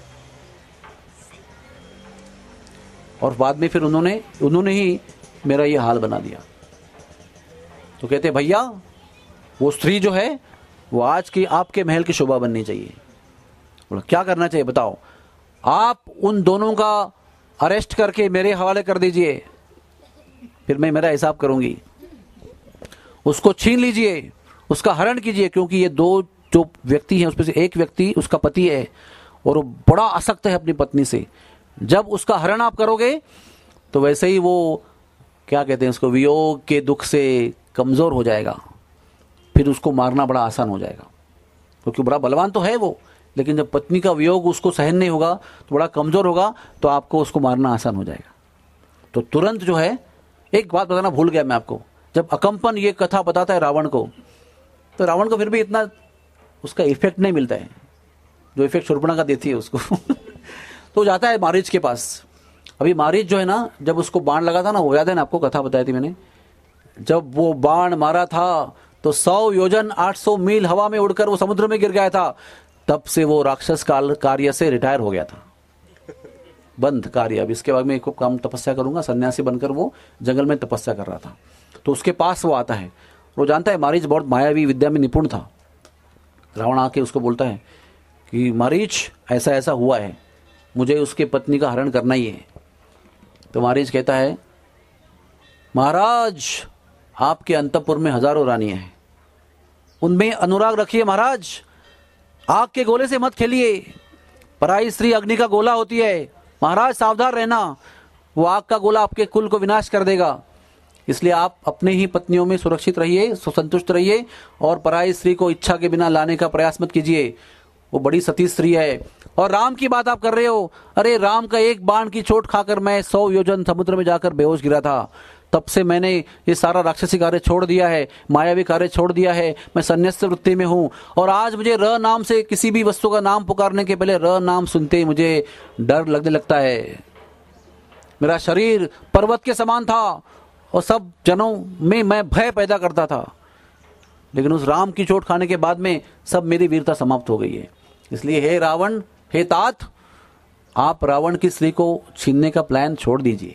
और बाद में फिर उन्होंने उन्होंने ही मेरा ये हाल बना दिया। तो कहते भैया वो स्त्री जो है वो आज की आपके महल की शोभा बननी चाहिए। बोला क्या करना चाहिए बताओ। आप उन दोनों का अरेस्ट करके मेरे हवाले कर दीजिए, फिर मैं मेरा हिसाब करूंगी। उसको छीन लीजिए, उसका हरण कीजिए, क्योंकि ये दो जो व्यक्ति हैं उसमें से एक व्यक्ति उसका पति है और वो बड़ा आसक्त है अपनी पत्नी से। जब उसका हरण आप करोगे तो वैसे ही वो क्या कहते हैं उसको, वियोग के दुख से कमजोर हो जाएगा, फिर उसको मारना बड़ा आसान हो जाएगा, क्योंकि बड़ा बलवान तो है वो, लेकिन जब पत्नी का वियोग उसको सहन नहीं होगा तो बड़ा कमजोर होगा, तो आपको उसको मारना आसान हो जाएगा। तो तुरंत जो है, एक बात बताना भूल गया मैं आपको, जब अकंपन ये कथा बताता है रावण को, तो रावण को फिर भी इतना उसका इफेक्ट नहीं मिलता है जो इफेक्ट शूर्पणखा देती है उसको। तो जाता है मारीच के पास। अभी मारीच जो है ना, जब उसको बाण लगा था ना, वो याद है ना आपको, कथा बताई थी मैंने, जब वो बाण मारा था तो सौ योजन आठ सौ मील हवा में उड़कर वो समुद्र में गिर गया था। तब से वो राक्षस काल कार्य से रिटायर हो गया था, बंद कार्य। अब इसके बाद में खूब काम तपस्या करूंगा, सन्यासी बनकर वो जंगल में तपस्या कर रहा था। तो उसके पास वो आता है, वो जानता है मारीच बहुत मायावी विद्या में निपुण था। रावण आके उसको बोलता है कि मारीच ऐसा ऐसा हुआ है, मुझे उसके पत्नी का हरण करना ही है। तो मारीच कहता है महाराज आपके अंतपुर में हजारों रानियां हैं, उनमें अनुराग रखिए महाराज, आग के गोले से मत खेलिए, पराई स्त्री अग्नि का गोला होती है महाराज, सावधान रहना, वो आग का गोला आपके कुल को विनाश कर देगा। इसलिए आप अपने ही पत्नियों में सुरक्षित रहिए, सुसंतुष्ट रहिए, और पराई स्त्री को इच्छा के बिना लाने का प्रयास मत कीजिए, वो बड़ी सती स्त्री है। और राम की बात आप कर रहे हो, अरे राम का एक बाण की चोट खाकर मैं सौ योजन समुद्र में जाकर बेहोश गिरा था, तब से मैंने ये सारा राक्षसी कार्य छोड़ दिया है, मायावी कार्य छोड़ दिया है, मैं संन्यास वृत्ति में हूं। और आज मुझे र नाम से किसी भी वस्तु का नाम पुकारने के पहले र नाम सुनते ही मुझे डर लगने लगता है। मेरा शरीर पर्वत के समान था और सब जनों में मैं भय पैदा करता था, लेकिन उस राम की चोट खाने के बाद में सब मेरी वीरता समाप्त हो गई है। इसलिए हे रावण, हे तात, आप रावण की स्त्री को छीनने का प्लान छोड़ दीजिए,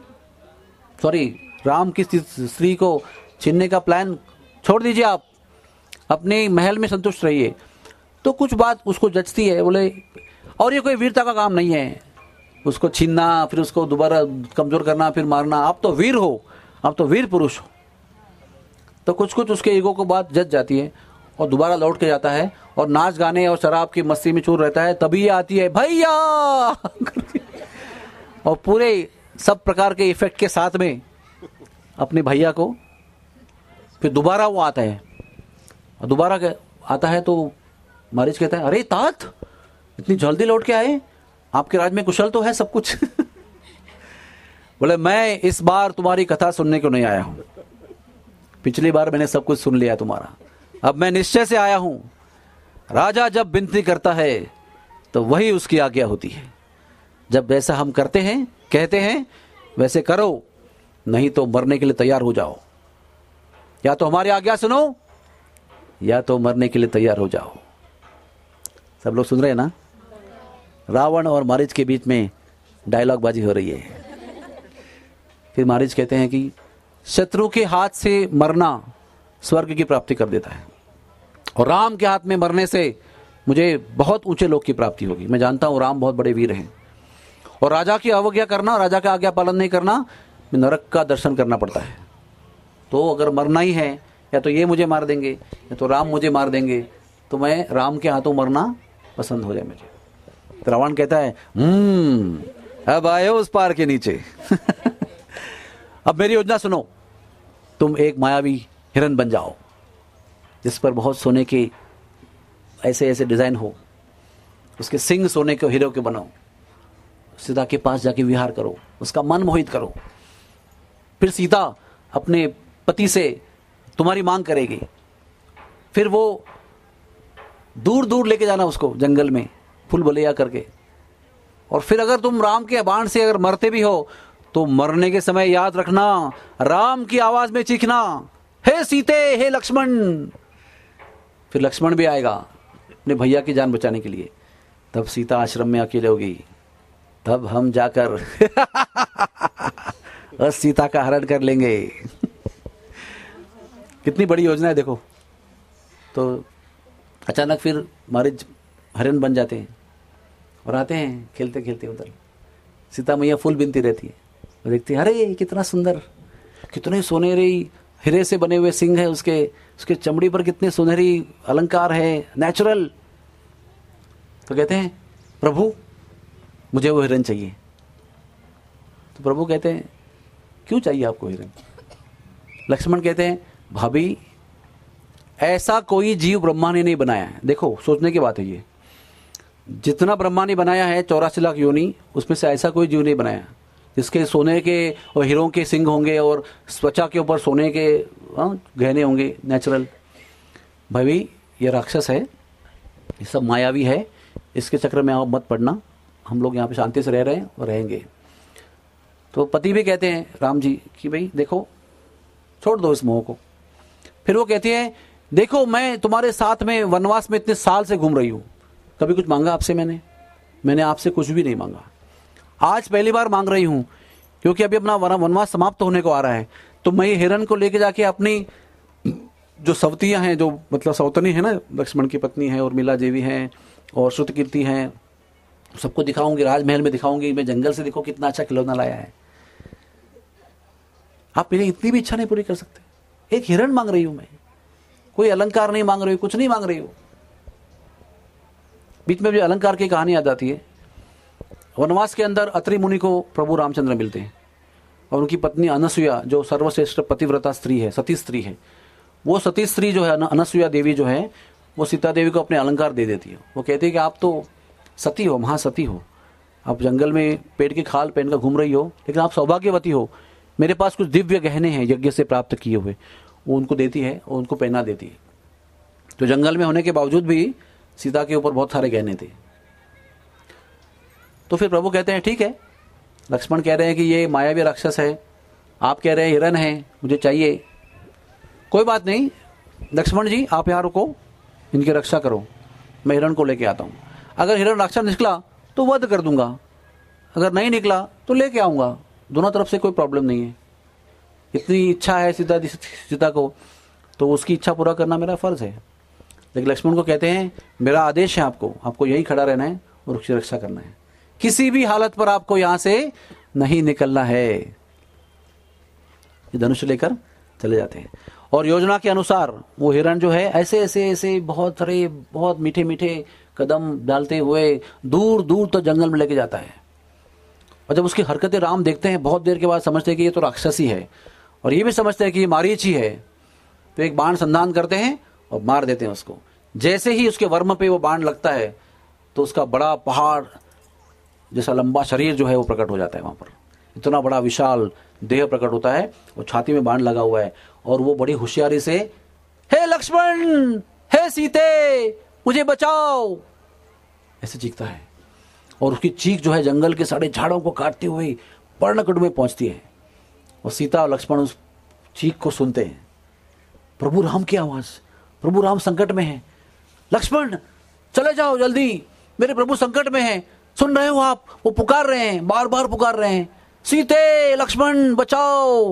सॉरी राम की स्त्री को छीनने का प्लान छोड़ दीजिए, आप अपने महल में संतुष्ट रहिए। तो कुछ बात उसको जचती है, बोले और ये कोई वीरता का काम नहीं है, उसको छीनना फिर उसको दोबारा कमजोर करना फिर मारना। आप तो वीर हो, आप तो वीर पुरुष हो। तो कुछ कुछ उसके ईगो को बात जज जाती है और दोबारा लौट के जाता है और नाच गाने और शराब की मस्ती में चूर रहता है। तभी ये आती है भैया और पूरे सब प्रकार के इफेक्ट के साथ में अपने भैया को, फिर दोबारा वो आता है और दोबारा आता है तो मारीच कहता है अरे तात इतनी जल्दी लौट के आए, आपके राज में कुशल तो है सब कुछ। बोले मैं इस बार तुम्हारी कथा सुनने को नहीं आया हूं, पिछली बार मैंने सब कुछ सुन लिया तुम्हारा, अब मैं निश्चय से आया हूं। राजा जब विनती करता है तो वही उसकी आज्ञा होती है। जब वैसा हम करते हैं, कहते हैं वैसे करो, नहीं तो मरने के लिए तैयार हो जाओ। या तो हमारी आज्ञा सुनो या तो मरने के लिए तैयार हो जाओ। सब लोग सुन रहे हैं ना? रावण और मारीच के बीच में डायलॉग बाजी हो रही है। फिर मारीच कहते हैं कि शत्रु के हाथ से मरना स्वर्ग की प्राप्ति कर देता है और राम के हाथ में मरने से मुझे बहुत ऊंचे लोक की प्राप्ति होगी। मैं जानता हूं राम बहुत बड़े वीर हैं और राजा की अवज्ञा करना, राजा का आज्ञा पालन नहीं करना, नरक का दर्शन करना पड़ता है। तो अगर मरना ही है, या तो ये मुझे मार देंगे या तो राम मुझे मार देंगे, तो मैं राम के हाथों मरना पसंद हो जाए मुझे। तो रावण कहता है हम्म अब आए हो उस पार के नीचे। अब मेरी योजना सुनो, तुम एक मायावी हिरन बन जाओ जिस पर बहुत सोने के ऐसे ऐसे डिजाइन हो, उसके सिंग सोने के हीरो के बनाओ, सीता के पास जाके विहार करो, उसका मन मोहित करो। फिर सीता अपने पति से तुम्हारी मांग करेगी, फिर वो दूर दूर लेके जाना उसको जंगल में फूल बलिया करके। और फिर अगर तुम राम के बाण से अगर मरते भी हो तो मरने के समय याद रखना, राम की आवाज में चीखना, हे सीते, हे लक्ष्मण। फिर लक्ष्मण भी आएगा अपने भैया की जान बचाने के लिए। तब सीता आश्रम में अकेले होगी, तब हम जाकर सीता का हरण कर लेंगे। कितनी बड़ी योजना है देखो। तो अचानक फिर मारीच हरण बन जाते हैं और आते हैं खेलते खेलते उधर। सीता मैया फूल बिनती रहती है और देखती है अरे कितना सुंदर, कितने सुनहरे हीरे से बने हुए सिंग है उसके, उसके चमड़ी पर कितने सुनहरी अलंकार है, नेचुरल। तो कहते हैं प्रभु मुझे वो हिरन चाहिए। तो प्रभु कहते हैं क्यों चाहिए आपको हिरन? लक्ष्मण कहते हैं भाभी ऐसा कोई जीव ब्रह्मा ने नहीं बनाया है। देखो सोचने की बात है, ये जितना ब्रह्मा ने बनाया है चौरासी लाख योनि, उसमें से ऐसा कोई जीव नहीं बनाया जिसके सोने के और हीरों के सिंग होंगे और त्वचा के ऊपर सोने के गहने होंगे नेचुरल। भाई ये राक्षस है, ये सब मायावी है, इसके चक्कर में आप मत पड़ना, हम लोग यहाँ पे शांति से रह रहे हैं और रहेंगे। तो पति भी कहते हैं राम जी कि भाई देखो छोड़ दो इस मोह को। फिर वो कहती है देखो मैं तुम्हारे साथ में वनवास में इतने साल से घूम रही हूँ, कभी कुछ मांगा आपसे मैंने? मैंने आपसे कुछ भी नहीं मांगा, आज पहली बार मांग रही हूँ क्योंकि अभी अपना वनवास समाप्त होने को आ रहा है। तो मैं ये हिरन को लेके जाके अपनी जो सवतियाँ हैं, जो मतलब सौतनी है ना, लक्ष्मण की पत्नी है और मीला देवी हैं और श्रुतकीर्ति हैं, सबको दिखाऊंगी, राजमहल में दिखाऊंगी, मैं जंगल से देखो कितना अच्छा खिलौना लाया है। आप मेरी इतनी भी इच्छा नहीं पूरी कर सकते? एक हिरन मांग रही हूं मैं, कोई अलंकार नहीं मांग रही हूं, कुछ नहीं मांग रही हूं। बीच में भी अलंकार की कहानी याद आती है। वनवास के अंदर अत्रि मुनि को प्रभु रामचंद्र मिलते हैं और उनकी पत्नी अनसुया जो सर्वश्रेष्ठ पतिव्रता स्त्री है, सती स्त्री है, वो सती स्त्री जो है अनसुया देवी जो है वो सीता देवी को अपने अलंकार दे देती है। वो कहती है कि आप तो सती हो, महासती हो, आप जंगल में पेड़ की खाल पहन कर घूम रही हो, लेकिन आप सौभाग्यवती हो, मेरे पास कुछ दिव्य गहने हैं यज्ञ से प्राप्त किए हुए, वो उनको देती है और उनको पहना देती है। तो जंगल में होने के बावजूद भी सीता के ऊपर बहुत सारे गहने थे। तो फिर प्रभु कहते हैं ठीक है, लक्ष्मण कह रहे हैं कि ये मायावी राक्षस है, आप कह रहे हैं हिरन है, मुझे चाहिए, कोई बात नहीं लक्ष्मण जी आप यहाँ रुको, इनकी रक्षा करो, मैं हिरण को लेके आता हूँ। अगर हिरण राक्षस निकला तो वध कर दूंगा, अगर नहीं निकला तो लेके आऊंगा, दोनों तरफ से कोई प्रॉब्लम नहीं है। इतनी इच्छा है सीता सीता को, तो उसकी इच्छा पूरा करना मेरा फर्ज है। लेकिन लक्ष्मण को कहते हैं मेरा आदेश है आपको, आपको यहीं खड़ा रहना है और उसकी रक्षा करना है। किसी भी हालत पर आपको यहां से नहीं निकलना है। ये धनुष लेकर चले जाते हैं और योजना के अनुसार वो हिरण जो है ऐसे ऐसे ऐसे बहुत सारे बहुत मीठे मीठे कदम डालते हुए दूर दूर तक जंगल में लेके जाता है। और जब उसकी हरकतें राम देखते हैं बहुत देर के बाद समझते हैं कि ये तो राक्षसी है और ये भी समझते हैं कि ये मारीची है। तो एक बाण संधान करते हैं और मार देते हैं उसको। जैसे ही उसके वर्म पे वो बाण लगता है तो उसका बड़ा पहाड़ जैसा लंबा शरीर जो है वो प्रकट हो जाता है। वहां पर इतना बड़ा विशाल देह प्रकट होता है और छाती में बाण लगा हुआ है और वो बड़ी होशियारी से हे लक्ष्मण, हे सीते, मुझे बचाओ ऐसे चीखता है। और उसकी चीख जो है जंगल के सारे झाड़ों को काटती हुई पर्णकुट में पहुंचती है और सीता और लक्ष्मण उस चीख को सुनते हैं। प्रभु राम की आवाज, प्रभु राम संकट में है। लक्ष्मण चले जाओ जल्दी, मेरे प्रभु संकट में हैं। सुन रहे हो आप, वो पुकार रहे हैं, बार बार पुकार रहे हैं, सीते, लक्ष्मण बचाओ।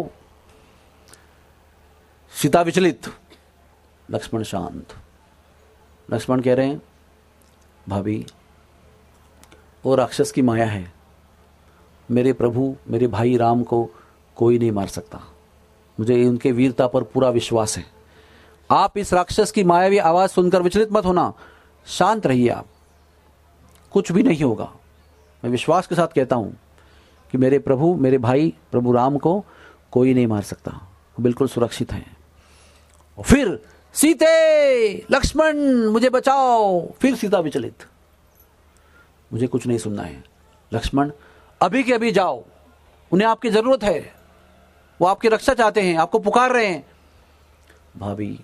सीता विचलित, लक्ष्मण शांत। लक्ष्मण कह रहे हैं भाभी वो राक्षस की माया है, मेरे प्रभु मेरे भाई राम को कोई नहीं मार सकता, मुझे उनके वीरता पर पूरा विश्वास है। आप इस राक्षस की मायावी आवाज सुनकर विचलित मत होना, शांत रहिए आप, कुछ भी नहीं होगा। मैं विश्वास के साथ कहता हूं कि मेरे प्रभु मेरे भाई प्रभु राम को कोई नहीं मार सकता, वो बिल्कुल सुरक्षित हैं। और फिर सीते, लक्ष्मण मुझे बचाओ। फिर सीता विचलित, मुझे कुछ नहीं सुनना है। लक्ष्मण अभी के अभी जाओ, उन्हें आपकी जरूरत है, वो आपकी रक्षा चाहते हैं, आपको पुकार रहे हैं। भाभी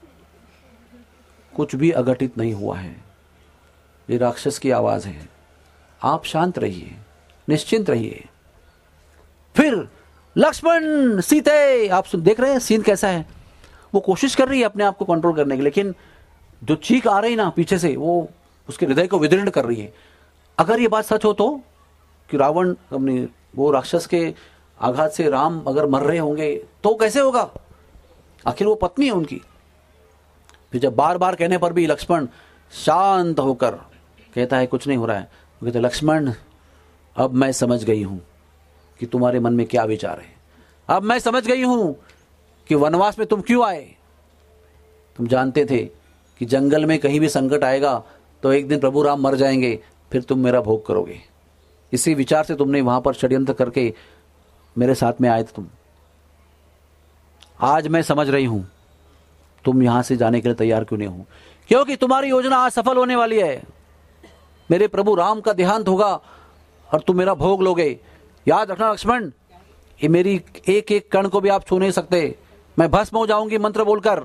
कुछ भी अघटित नहीं हुआ है, ये राक्षस की आवाज है, आप शांत रहिए, निश्चिंत रहिए। फिर लक्ष्मण, सीते, आप सुन देख रहे हैं सीन कैसा है। वो कोशिश कर रही है अपने आप को कंट्रोल करने की, लेकिन जो चीख आ रही ना पीछे से वो उसके हृदय को विदीर्ण कर रही है। अगर ये बात सच हो तो कि रावण अपनी वो राक्षस के आघात से राम अगर मर रहे होंगे तो कैसे होगा, आखिर वो पत्नी है उनकी। फिर जब बार बार कहने पर भी लक्ष्मण शांत होकर कहता है कुछ नहीं हो रहा है, वो कहते लक्ष्मण अब मैं समझ गई हूं कि तुम्हारे मन में क्या विचार है, अब मैं समझ गई हूं कि वनवास में तुम क्यों आए। तुम जानते थे कि जंगल में कहीं भी संकट आएगा तो एक दिन प्रभु राम मर जाएंगे, फिर तुम मेरा भोग करोगे। इसी विचार से तुमने वहां पर षड्यंत्र करके मेरे साथ में आए थे तुम। आज मैं समझ रही हूं तुम यहां से जाने के लिए तैयार क्यों नहीं हो, क्योंकि तुम्हारी योजना आज सफल होने वाली है। मेरे प्रभु राम का देहांत होगा और तुम मेरा भोग लोगे। याद रखना लक्ष्मण, ये मेरी एक एक कण को भी आप छू नहीं सकते, मैं भस्म हो जाऊंगी मंत्र बोलकर।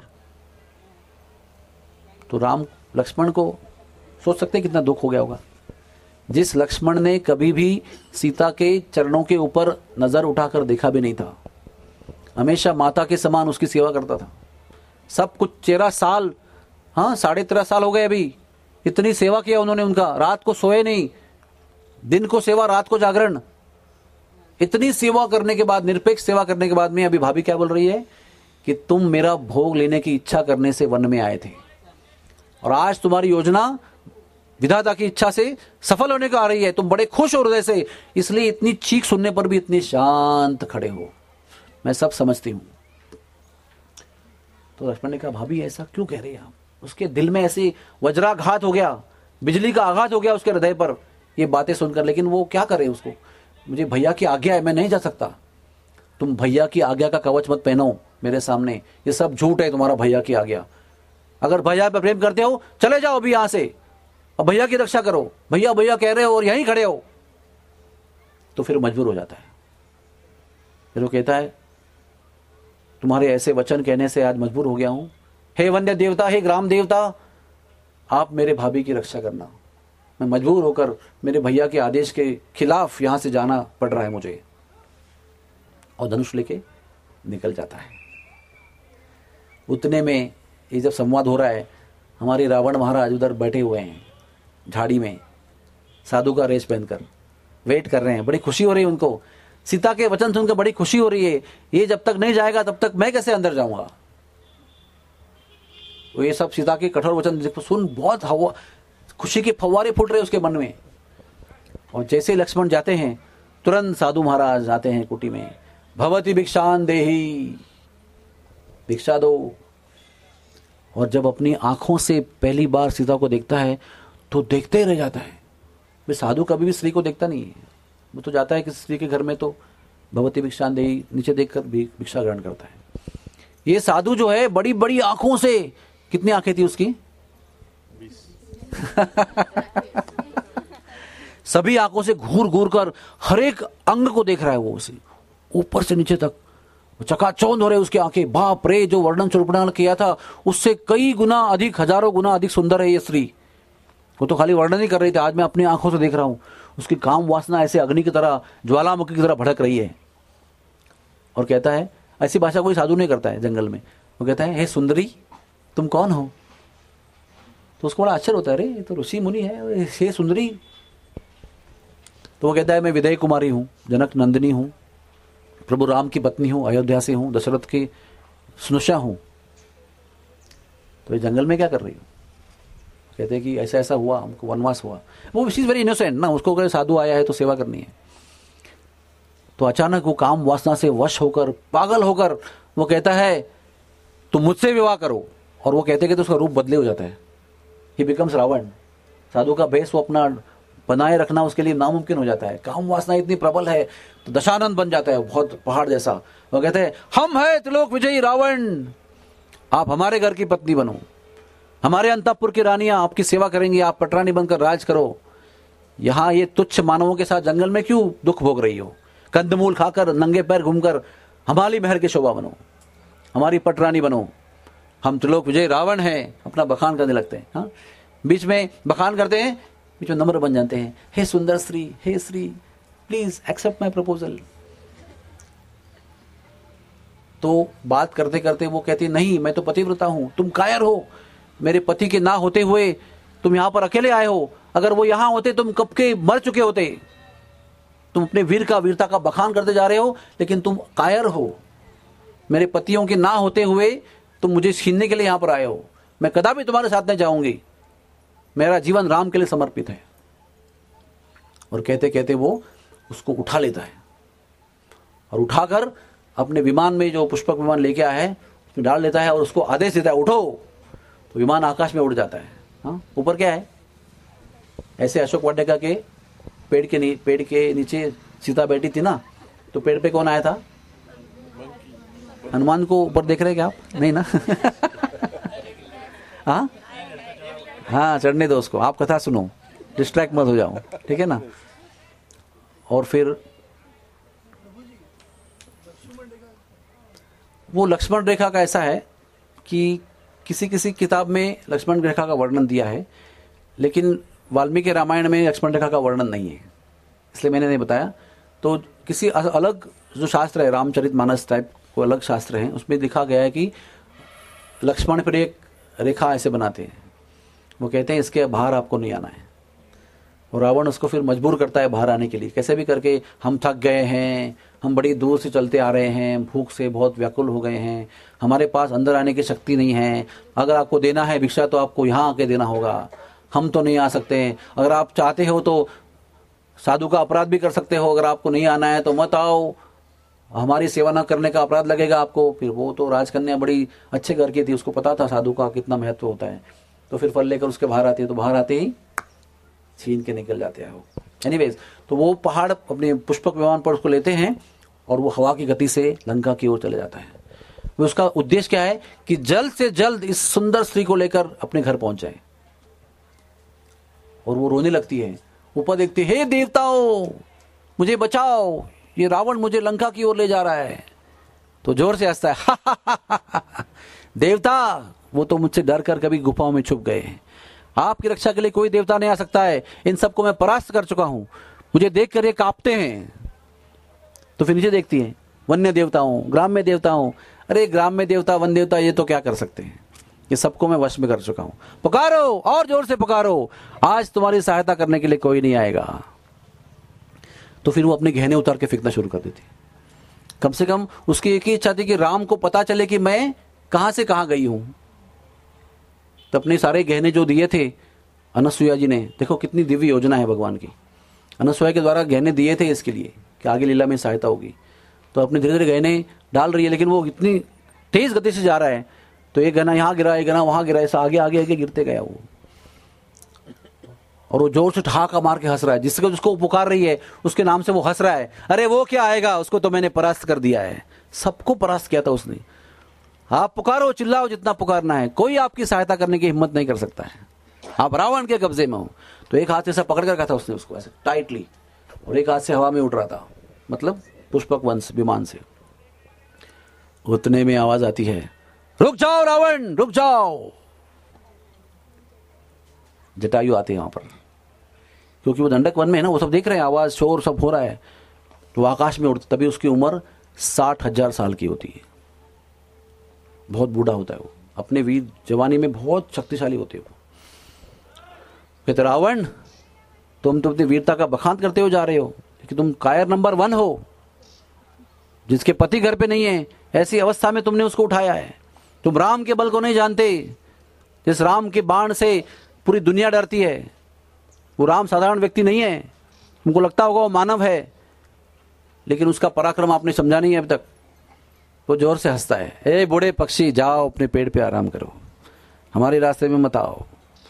तो राम लक्ष्मण को सोच सकते हैं कितना दुख हो गया होगा। जिस लक्ष्मण ने कभी भी सीता के चरणों के ऊपर नजर उठाकर देखा भी नहीं था, हमेशा माता के समान उसकी सेवा करता था। सब कुछ तेरह साल, हाँ साढ़े तेरह साल हो गए अभी, इतनी सेवा किया उन्होंने उनका, रात को सोए नहीं, दिन को सेवा रात को जागरण। इतनी सेवा करने के बाद, निरपेक्ष सेवा करने के बाद में अभी भाभी क्या बोल रही है कि तुम मेरा भोग लेने की इच्छा करने से वन में आए थे और आज तुम्हारी योजना विधाता की इच्छा से सफल होने को आ रही है, तुम बड़े खुश हो हृदय से, इसलिए इतनी चीख सुनने पर भी इतनी शांत खड़े हो, मैं सब समझती हूं। तो लक्ष्मण ने कहा भाभी ऐसा क्यों कह रही है आप। उसके दिल में ऐसी वज्राघात हो गया, बिजली का आघात हो गया उसके हृदय पर ये बातें सुनकर। लेकिन वो क्या करे, उसको मुझे भैया की आज्ञा है, मैं नहीं जा सकता। तुम भैया की आज्ञा का कवच मत पहनो मेरे सामने, ये सब झूठ है तुम्हारा भैया की आज्ञा। अगर भैया पर प्रेम करते हो चले जाओ अभी यहां से और भैया की रक्षा करो, भैया भैया कह रहे हो और यहीं खड़े हो। तो फिर मजबूर हो जाता है, फिर वो कहता है तुम्हारे ऐसे वचन कहने से आज मजबूर हो गया हूं। हे वन्य देवता, हे ग्राम देवता, आप मेरे भाभी की रक्षा करना। मैं मजबूर होकर मेरे भैया के आदेश के खिलाफ यहां से जाना पड़ रहा है मुझे। और धनुष लेके निकल जाता है। उतने में ये जब संवाद हो रहा है, हमारे रावण महाराज उधर बैठे हुए हैं झाड़ी में, साधु का रेश पहनकर वेट कर रहे हैं। बड़ी खुशी हो रही है उनको, सीता के वचन सुनकर बड़ी खुशी हो रही है। ये जब तक नहीं जाएगा तब तक मैं कैसे अंदर जाऊंगा। तो ये सब सीता के कठोर वचन सुन बहुत हवा खुशी के फव्वारे फूट रहे उसके मन में। और जैसे लक्ष्मण जाते हैं तुरंत साधु महाराज आते हैं कुटी में, भवती भिक्षान देही, भिक्षा दो। और जब अपनी आंखों से पहली बार सीता को देखता है तो देखते ही रह जाता है। वे साधु कभी भी स्त्री को देखता नहीं है, वो तो जाता है कि स्त्री के घर में तो भगवती भिक्षान देही नीचे देखकर भी भिक्षा ग्रहण करता है। ये साधु जो है बड़ी बड़ी आंखों से, कितनी आंखें थी उसकी? सभी आंखों से घूर घूर कर हर एक अंग को देख रहा है वो, उसे ऊपर से नीचे तक चकाचौंध हो रहे उसकी आंखें। बाप रे, जो वर्णन चुड़पड़ा किया था उससे कई गुना अधिक, हजारों गुना अधिक सुंदर है ये स्त्री। वो तो खाली वर्णन ही कर रही थी, आज मैं अपनी आंखों से देख रहा हूं। उसकी काम वासना ऐसे अग्नि की तरह, ज्वालामुखी की तरह भड़क रही है। और कहता है, ऐसी भाषा कोई साधु नहीं करता है जंगल में। वो कहता है, हे सुंदरी तुम कौन हो? तो उसको बड़ा आश्चर्य होता है, अरे ये तो ऋषि मुनि है, हे सुंदरी। तो वो कहता है, मैं विदय कुमारी हूं, जनक नंदिनी हूं, प्रभु राम की पत्नी हूं, अयोध्या से हूं, दशरथ की स्नुषा हूं। तो ये जंगल में क्या कर रही हो? कहते हैं कि ऐसा ऐसा हुआ, हमको वनवास हुआ। वो शी इज वेरी इनोसेंट ना, उसको अगर साधु आया है तो सेवा करनी है। तो अचानक वो काम वासना से वश होकर, पागल होकर वो कहता है तुम मुझसे विवाह करो। और वो कहते कि तो उसका रूप बदले हो जाता है, ही बिकम्स रावण। साधु का भेष वो अपना बनाए रखना उसके लिए नामुमकिन हो जाता है। काम वासना इतनी प्रबल है तो दशानंद बन जाता है, बहुत पहाड़ जैसा। वो कहते हैं, हम है त्रिलोक विजयी रावण, आप हमारे घर की पत्नी बनो, हमारे अंतःपुर की रानियां आपकी सेवा करेंगी, आप पटरानी बनकर राज करो। यहां ये तुच्छ मानवों के साथ जंगल में क्यों दुख भोग रही हो? कंदमूल खाकर, नंगे पैर घूमकर हमारी महल की शोभा बनो, हमारी पटरानी बनो, हम त्रिलोक विजय रावण हैं। अपना बखान करने लगते हैं। हाँ, बीच में बखान करते हैं, बीच में नम्र बन जाते हैं। हे सुंदर स्त्री, हे स्त्री, प्लीज एक्सेप्ट माय प्रपोजल। तो बात करते करते वो कहती, नहीं मैं तो पतिव्रता हूं, तुम कायर हो, मेरे पति के ना होते हुए तुम यहां पर अकेले आए हो। अगर वो यहां होते तुम कब के मर चुके होते। तुम अपने वीर का, वीरता का बखान करते जा रहे हो, लेकिन तुम कायर हो। मेरे पतियों के ना होते हुए तुम मुझे छीनने के लिए यहां पर आए हो। मैं कदापि तुम्हारे साथ नहीं जाऊंगी, मेरा जीवन राम के लिए समर्पित है। और कहते कहते वो उसको उठा लेता है और उठाकर अपने विमान में, जो पुष्पक विमान लेके आया है, उसमें डाल लेता है और उसको आदेश देता है, उठो। तो विमान आकाश में उड़ जाता है। हाँ, ऊपर क्या है? ऐसे अशोक वाटिका के पेड़ के नी, पेड़ के नीचे सीता बैठी थी ना, तो पेड़ पे कौन आया था? हनुमान को ऊपर देख रहे हैं क्या आप? नहीं ना? हाँ हाँ, चढ़ने दो उसको, आप कथा सुनो, डिस्ट्रैक्ट मत हो जाओ, ठीक है ना? और फिर वो लक्ष्मण रेखा का ऐसा है कि किसी किसी किताब में लक्ष्मण रेखा का वर्णन दिया है, लेकिन वाल्मीकि रामायण में लक्ष्मण रेखा का वर्णन नहीं है, इसलिए मैंने नहीं बताया। तो किसी अलग जो शास्त्र है, रामचरितमानस टाइप को अलग शास्त्र है, उसमें लिखा गया है कि लक्ष्मण पर एक रेखा ऐसे बनाते हैं। वो कहते हैं इसके बाहर आपको नहीं आना है। और रावण उसको फिर मजबूर करता है बाहर आने के लिए, कैसे भी करके, हम थक गए हैं, हम बड़ी दूर से चलते आ रहे हैं, भूख से बहुत व्याकुल हो गए हैं, हमारे पास अंदर आने की शक्ति नहीं है। अगर आपको देना है भिक्षा तो आपको यहाँ आके देना होगा, हम तो नहीं आ सकते। अगर आप चाहते हो तो साधु का अपराध भी कर सकते हो, अगर आपको नहीं आना है तो मत आओ, हमारी सेवा न करने का अपराध लगेगा आपको। फिर वो तो राजकन्या बड़ी अच्छे घर की थी, उसको पता था साधु का कितना महत्व होता है। तो फिर फल लेकर उसके बाहर आती है, तो बाहर आते ही छीन के निकल जाते हैं वो। एनीवेज, तो वो पहाड़ अपने पुष्पक विमान पर उसको लेते हैं और वो हवा की गति से लंका की ओर चले जाता है। वो उसका उद्देश्य क्या है कि जल्द से जल्द इस सुंदर स्त्री को लेकर अपने घर पहुंच जाए। और वो रोने लगती है, ऊपर देखती है, हे देवताओं मुझे बचाओ, ये रावण मुझे लंका की ओर ले जा रहा है। तो जोर से हंसता है, हा, हा, हा, हा, हा। देवता वो तो मुझसे डर कर कभी गुफाओं में छुप गए हैं, आपकी रक्षा के लिए कोई देवता नहीं आ सकता है, इन सबको मैं परास्त कर चुका हूं, मुझे देखकर ये कांपते हैं। तो फिर नीचे देखती है, वन्य देवताओं, ग्राम्य देवताओं, अरे ग्राम्य देवता, वन देवता, ये तो क्या कर सकते हैं, ये सबको मैं वश में कर चुका हूं, पुकारो और जोर से पुकारो, आज तुम्हारी सहायता करने के लिए कोई नहीं आएगा। तो फिर वो अपने गहने उतार के फेंकना शुरू कर देती। कम से कम उसकी एक ही इच्छा थी कि राम को पता चले कि मैं कहां से कहां गई हूं। तो अपने सारे गहने जो दिए थे अनसुईया जी ने, देखो कितनी दिव्य योजना है भगवान की, अनसुया के द्वारा गहने दिए थे इसके लिए कि आगे लीला में सहायता होगी, तो अपने धीरे धीरे गहने डाल रही है, लेकिन वो इतनी तेज गति से जा रहा है तो एक गहना यहाँ गिरा, एक गहना वहां गिरा, ऐसा आगे आगे आगे गिरते गया वो। और वो जोर से ठहाका मार के हंस रहा है, जिसको जिसको पुकार रही है उसके नाम से वो हंस रहा है, अरे वो क्या आएगा, उसको तो मैंने परास्त कर दिया है। सबको परास्त किया था उसने। आप पुकारो, चिल्लाओ जितना पुकारना है, कोई आपकी सहायता करने की हिम्मत नहीं कर सकता है। आप रावण के कब्जे में हो। तो एक हाथ से ऐसा पकड़ कर रखा था उसने उसको ऐसे टाइटली, और एक हाथ से हवा में उड़ रहा था, मतलब पुष्पक वंश विमान से। उतने में आवाज आती है, रुक जाओ रावण, रुक जाओ। जटायु आते हैं वहां पर, क्योंकि वो दंडक वन में है ना, वो सब देख रहे हैं, आवाज शोर सब हो रहा है। तो आकाश में उड़ते, तभी उसकी उम्र साठ हजार साल की होती है। बहुत बूढ़ा होता है वो, अपने वीर जवानी में बहुत शक्तिशाली होते हैं वो। कहते रावण, तुम तो अपनी वीरता का बखान करते हो जा रहे हो कि तुम कायर नंबर वन हो, जिसके पति घर पे नहीं है, ऐसी अवस्था में तुमने उसको उठाया है। तुम राम के बल को नहीं जानते, जिस राम के बाण से पूरी दुनिया डरती है। वो राम साधारण व्यक्ति नहीं है, तुमको लगता होगा वो मानव है, लेकिन उसका पराक्रम आपने समझा नहीं है अभी तक। वो जोर से हंसता है, ए बूढ़े पक्षी, जाओ अपने पेड़ पे आराम करो, हमारे रास्ते में मत आओ।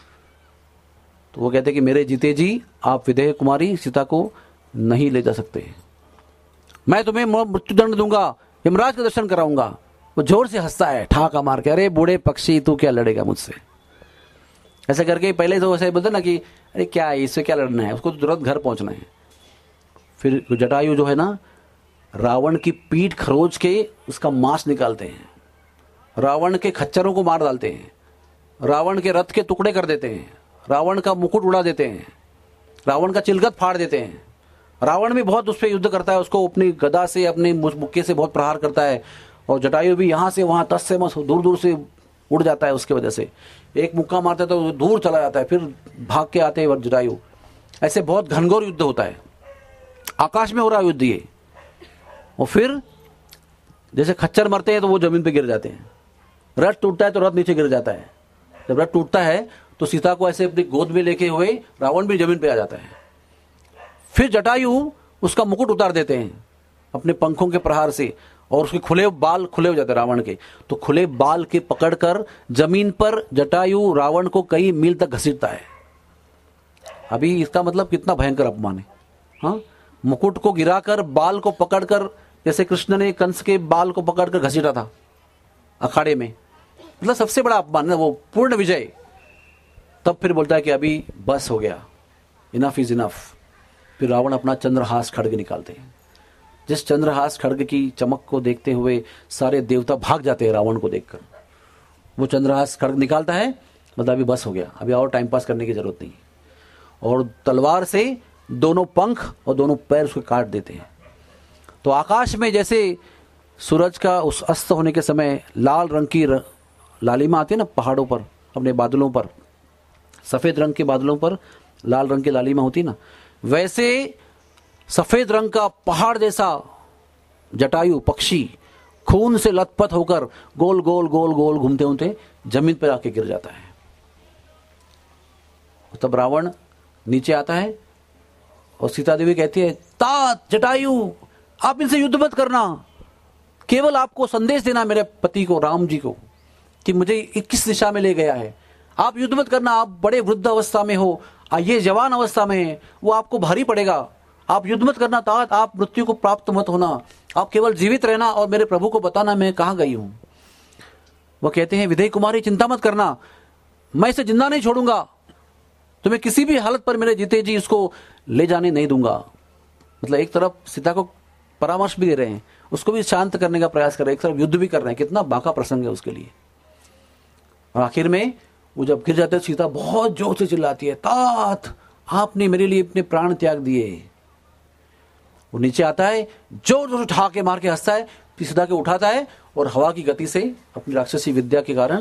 तो वो कहते कि मेरे जीते जी आप विदेह कुमारी सीता को नहीं ले जा सकते, मैं तुम्हें मृत्युदंड दूंगा, यमराज का दर्शन कराऊंगा। वो जोर से हंसता है ठहाका मार के, अरे बूढ़े पक्षी, तू क्या लड़ेगा मुझसे। ऐसा करके पहले तो ऐसे बोलते ना कि अरे क्या है, इससे क्या लड़ना है, उसको तो तुरंत घर पहुंचना है। फिर जटायु जो है ना, रावण की पीठ खरोच के उसका मांस निकालते हैं, रावण के खच्चरों को मार डालते हैं, रावण के रथ के टुकड़े कर देते हैं, रावण का मुकुट उड़ा देते हैं, रावण का चिलगत फाड़ देते हैं। रावण भी बहुत उस पर युद्ध करता है, उसको अपनी गदा से, अपने मुक्के से बहुत प्रहार करता है, और जटायु भी यहां से वहां तस से मस दूर दूर से उड़ जाता है। उसके वजह से एक मुक्का मारता है तो दूर चला जाता है, फिर भाग के आते हैं जटायु। ऐसे बहुत घनघोर युद्ध होता है, आकाश में हो रहा युद्ध ये। और फिर जैसे खच्चर मरते हैं तो वो जमीन पे गिर जाते हैं, रथ टूटता है तो रथ नीचे गिर जाता है। जब रथ टूटता है तो सीता को ऐसे अपनी गोद में लेके हुए रावण भी जमीन पे आ जाता है। फिर जटायु उसका मुकुट उतार देते हैं अपने पंखों के प्रहार से, और उसके खुले बाल खुले हो जाते हैं रावण के। तो खुले बाल के पकड़कर जमीन पर जटायु रावण को कई मील तक घसीटता है। अभी इसका मतलब कितना भयंकर अपमान है। हाँ, मुकुट को गिराकर बाल को पकड़कर, जैसे कृष्ण ने कंस के बाल को पकड़कर घसीटा था अखाड़े में, मतलब सबसे बड़ा अपमान है वो, पूर्ण विजय। तब फिर बोलता है कि अभी बस हो गया, इनफ इज इनफ। फिर रावण अपना चंद्रहास खड्ग निकालते हैं। जिस चंद्रहास खड्ग की चमक को देखते हुए सारे देवता भाग जाते हैं रावण को देखकर। वो चंद्रहास खड्ग निकालता है, मतलब अभी बस हो गया, अभी और टाइम पास करने की जरूरत नहीं। और तलवार से दोनों पंख और दोनों पैर उसको काट देते हैं। तो आकाश में जैसे सूरज का उस अस्त होने के समय लाल रंग की लालिमा आती है ना पहाड़ों पर, अपने बादलों पर, सफेद रंग के बादलों पर लाल रंग की लालिमा होती है ना, वैसे सफेद रंग का पहाड़ जैसा जटायु पक्षी खून से लथपथ होकर गोल गोल गोल गोल घूमते घूमते जमीन पर आके गिर जाता है। तब रावण नीचे आता है और सीता देवी कहती है, तात जटायु, आप इनसे युद्ध मत करना, केवल आपको संदेश देना मेरे पति को, राम जी को, कि मुझे किस दिशा में ले गया है। आप युद्ध मत करना, आप बड़े वृद्ध अवस्था में हो, ये जवान अवस्था में है, वो आपको भारी पड़ेगा। आप युद्ध मत करना तात, आप मृत्यु को प्राप्त मत होना, आप केवल जीवित रहना और मेरे प्रभु को बताना मैं कहां गई हूं। वो कहते हैं, विदेह कुमारी चिंता मत करना, मैं इसे जिंदा नहीं छोड़ूंगा, तुम्हें किसी भी हालत पर मेरे जीते जी इसको ले जाने नहीं दूंगा। मतलब एक तरफ सीता को परामर्श भी दे रहे हैं, उसको भी शांत करने का प्रयास कर रहे हैं, एक तरफ युद्ध भी कर रहे हैं। कितना बाका प्रसंग है उसके लिए। और आखिर में वो जब गिर जाते हैं, सीता बहुत जोर से चिल्लाती है, तात आपने मेरे लिए अपने प्राण त्याग दिए। वो नीचे आता है, जोर जोर से ठहाके मार के हंसता है, फिर सीता के उठाता है और हवा की गति से अपनी राक्षसी विद्या के कारण